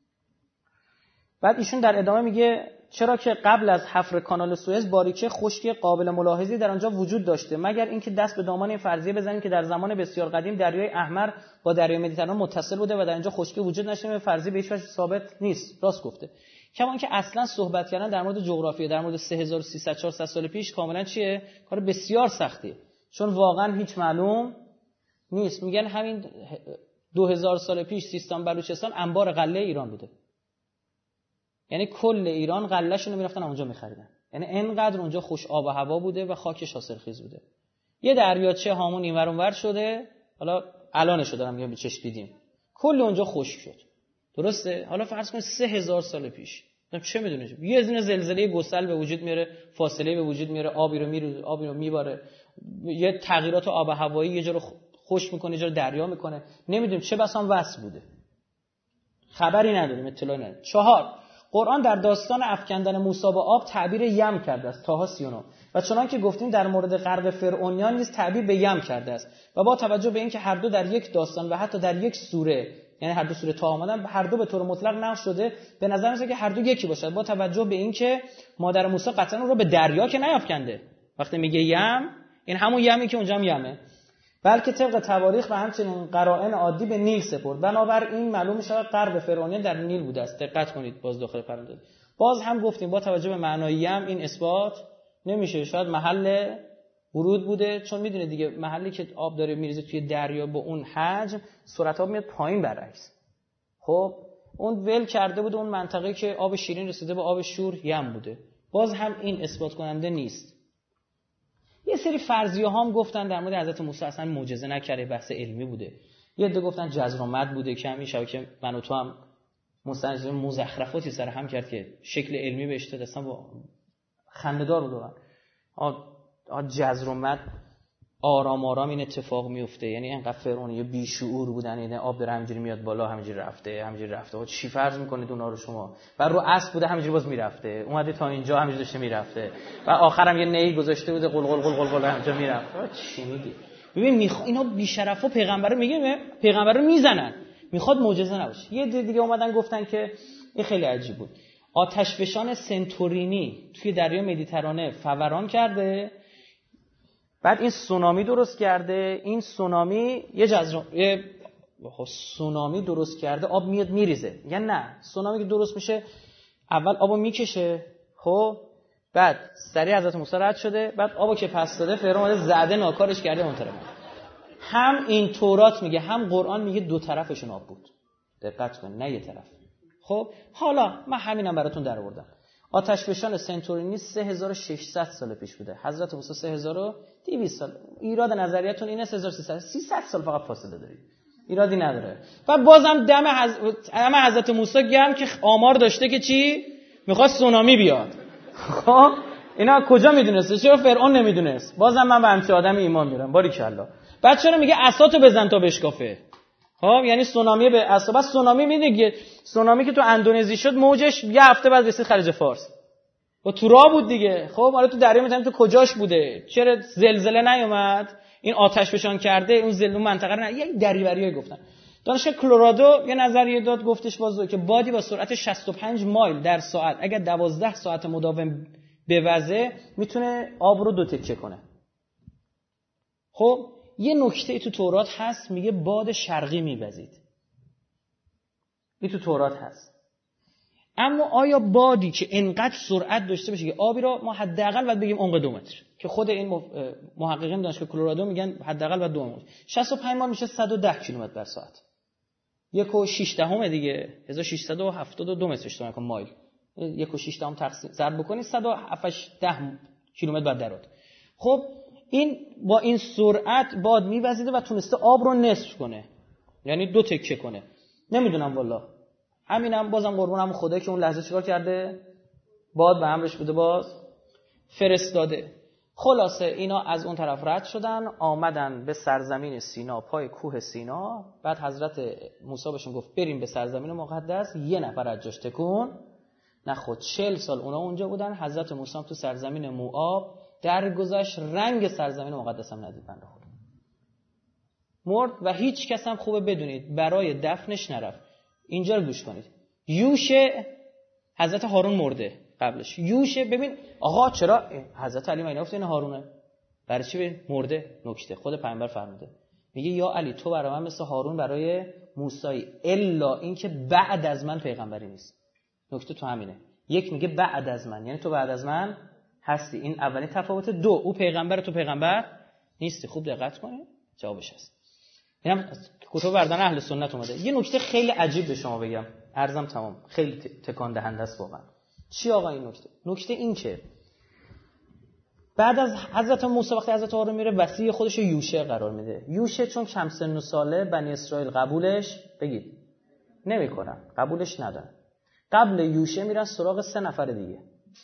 بعد ایشون در ادامه میگه چرا که قبل از حفر کانال سوئز باریکه خشکی قابل ملاحظه‌ای در آنجا وجود داشته، مگر اینکه دست به دامان این فرضیه بزنیم که در زمان بسیار قدیم دریای احمر با دریای مدیترانه متصل بوده و در اینجا خشکی وجود نداشته. فرضیه به هیچ وجه ثابت نیست. راست گفته. کما اینکه اصلا صحبت کردن در مورد جغرافیا در مورد سه هزار و سیصد چهارصد سال پیش کاملا چیه؟ کار بسیار سختیه، چون واقعا هیچ معلوم نیست. میگن همین دو هزار سال پیش سیستان بلوچستان انبار غله ایران بوده، یعنی کل ایران غله‌شون رو میرفتن اونجا می‌خریدن. یعنی اینقدر اونجا خوش آب و هوا بوده و خاکش حاصلخیز بوده. یه دریاچه هامون اینور اونور شده، حالا الانشو دارم میگم به چشم دیدیم، کل اونجا خشک شد. درسته؟ حالا فرض کن سه هزار سال پیش، چه میدونی یه دونه زلزله گسل به وجود میاره، فاصله به وجود میاره، آبی رو میره، آبی رو میباره، یه تغییرات آب و هوایی یه جا رو خشک میکنه، یه جا رو دریا میکنه، نمیدونیم چه بسام وصل بوده، خبری نداریم، اطلاعی نداریم. چهار، قرآن در داستان افکندن موسی با آب تعبیر یم کرده است، طه سی و نه، و چنان که گفتیم در مورد غرق فرعونیان نیز تعبیر به یم کرده است. و با توجه به اینکه هر دو در یک داستان و حتی در یک سوره، یعنی هر دو سوره طه آمدن، هر دو به طور مطلق نقل شده، به نظر میاد که هر دو یکی باشد. با توجه به اینکه مادر موسی قطعا اون رو به دریا که نیافکنده، وقتی میگه یم این همون یمی که اونجا هم یمه، بلکه طبق تواریخ و همچنین قرائن عادی به نیل سپرد. بنابراین معلوم می‌شود غرب فرعونیان در نیل بوده است. دقت کنید، باز داخل پرانتز باز هم گفتیم با توجه به معنایی هم این اثبات نمیشه، شاید محل ورود بوده، چون میدونید دیگه محلی که آب داره میریزه توی دریا با اون حجم سرعت آب میاد پایین برعکس. خب اون ول کرده بوده اون منطقه که آب شیرین رسیده به آب شور یم بوده. باز هم این اثبات کننده نیست. یه سری فرضیه هم گفتن در مورد حضرت موسی اصلا معجزه نکرده، بحث علمی بوده. یه عده گفتن جزر و مد بوده که همین شبکه من و تو هم مستند مزخرفاتی سر هم کرد که شکل علمی بهش داد، اصلا با خنده‌دار بود واقعا. آ جزر و مد آرام آرام این اتفاق میفته، یعنی اینقدر فرعونی بی شعور بودن، این آب داره همینجوری میاد بالا، همینجوری رفته همینجوری رفته. چی فرض میکنید اونا رو شما؟ بعد رو اسب بوده همینجوری باز میرفته، اومده تا اینجا همینجوری داشته میرفته، و آخرام یه نی گذاشته بوده قل قل قل قل قل همینجا میرفته. چی میگی؟ ببین میخ... اینا بی شرفا پیغمبر میگه، پیغمبر رو میزنن، میخواد معجزه نباشه. یه دیگه اومدن گفتن که این خیلی عجیب بود، آتشفشان سنتورینی توی دریا مدیترانه فوران کرده، بعد این سونامی درست کرده، این سونامی یه جزر یه سونامی درست کرده، آب میاد میریزه. میگن نه، سونامی که درست میشه اول آبو میکشه، خب بعد سریع حضرت موسی رد شده، بعد آبو که پس داده فرعون زده ناکارش کرده اون طرف. هم این تورات میگه هم قرآن میگه دو طرفشون آب بود. دقت کن، نه یه طرف. خب حالا من همینم براتون در آوردم. آتشفشان سنتورینی سه هزار و ششصد سال پیش بوده، حضرت موسی سه هزار و دویست سال. ایراد نظریتون اینه سه هزار و سیصد سیصد سال فقط فاصله دارید، ایرادی نداره. و بازم دم حضرت, حضرت موسی گرم که آمار داشته که چی میخواست سونامی بیاد. خب اینا کجا میدونسته؟ چرا فرعون نمیدونست؟ بازم من به همچین آدم ایمان میارم. باریکلا. بعد چرا میگه عصاتو بزن تا بشکافه؟ خب یعنی سونامی به عصا. بس سونامی میدونی سونامی که تو اندونزی شد موجش یه هفته بعد رسید خلیج فارس. و تو راه بود دیگه. خب حالا تو دریا میتونیم تو کجاش بوده؟ چرا زلزله نیومد؟ این آتش فشان کرده اون زلزله منطقه رو نه یک دریوریای گفتن. دانشگاه کلرادو یه نظریه داد، گفتش بازو که بادی با سرعت شصت و پنج مایل در ساعت اگر دوازده ساعت مداوم بوزه میتونه آب رو دو تکه کنه. خب یه نکته تو تورات هست میگه باد شرقی میوزید. این تو تورات هست. اما آیا بادی که انقدر سرعت داشته باشه که آبی رو ما حداقل باید بگیم عمق دو متر، که خود این محققین دانشگاه کلرادو میگن حداقل باید دو متر، شصت و پنج مایل میشه صد و ده کیلومتر در ساعت. یک و شش دهم دیگه هزار و ششصد و هفتاد و دو متر اشتباه نکنم مایل. یک و شش دهم تقسیم ضرب بکنید صد و هفت ده کیلومتر بعد درات. خب این با این سرعت باد میوزیده و تونسته آب رو نصف کنه، یعنی دو تکه کنه. نمیدونم والله. همینم بازم قربونم خدا که اون لحظه چیکار کرده؟ باد به امرش بوده باز فرستاده. خلاصه اینا از اون طرف رد شدن، آمدن به سرزمین سینا، پای کوه سینا. بعد حضرت موسی بهشون گفت بریم به سرزمین مقدس. یه نفر از جاش تکون نخود. چهل سال اونا اونجا بودن. حضرت موسی هم تو سرزمین موآب درگذشت، رنگ سرزمین مقدس هم ندید، بنده خدا مرد. و هیچ کس هم خوبه بدونید برای دفنش نرفت. اینجا رو گوش کنید. یوشه حضرت هارون مرده قبلش. یوشه ببین آقا چرا حضرت علی میگه این هارونه برای چی مرده؟ نکته خود پیامبر فرموده، میگه یا علی تو برای من مثل هارون برای موسی، الا اینکه بعد از من پیغمبری نیست. نکته تو همینه. یک میگه بعد از من، یعنی تو بعد از من هستی. این اولین تفاوت. دو او پیغمبر تو پیغمبر نیستی. خوب دقت کنید جوابش هست. اینم کتب بردن اهل سنت اومده. یه نکته خیلی عجیب به شما بگم، عرضم تمام، خیلی تکان دهنده است واقعا. چی آقا این نکته؟ نکته این که بعد از حضرت موسی وقتی حضرت هارون میره وصی خودش رو یوشع قرار میده. یوشع چون کم سن و ساله بنی اسرائیل قبولش بگید نمیکنن، قبولش ندارن. قبل یوشع میرن سراغ سه نفر دیگه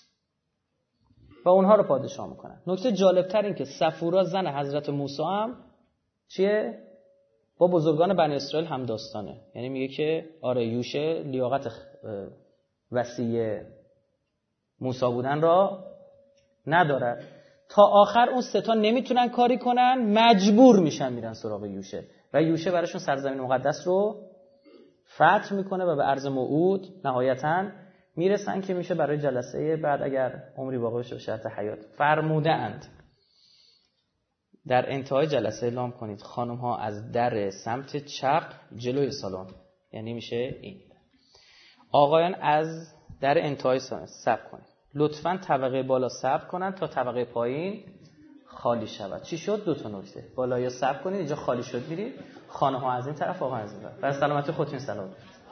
و اونها رو پادشاه میکنن. نکته جالبتر این که صفورا زن حضرت موسی هم چیه؟ با بزرگان بنی اسرائیل هم داستانه. یعنی میگه که آره یوشع لیاقت وصی موسی بودن را نداره. تا آخر اون سه تا نمیتونن کاری کنن، مجبور میشن میرن سراغ یوشع و یوشع براشون سرزمین مقدس رو فتح میکنه و به ارض موعود نهایتاً میرسن که میشه برای جلسه بعد اگر عمری باقی باشه به شرط حیات. فرموده اند در انتهای جلسه اعلام کنید خانم ها از در سمت چپ جلوی سالن، یعنی میشه این، آقایان از در انتهای سالن صبر کنید. لطفاً طبقه بالا صبر کنن تا طبقه پایین خالی شود. چی شد؟ دو تا نکته. بالا یا صبر کنید، اینجا خالی شد میرید، خانه ها از این طرف، آقا از این طرف. برای سلامتی خودتون سلام.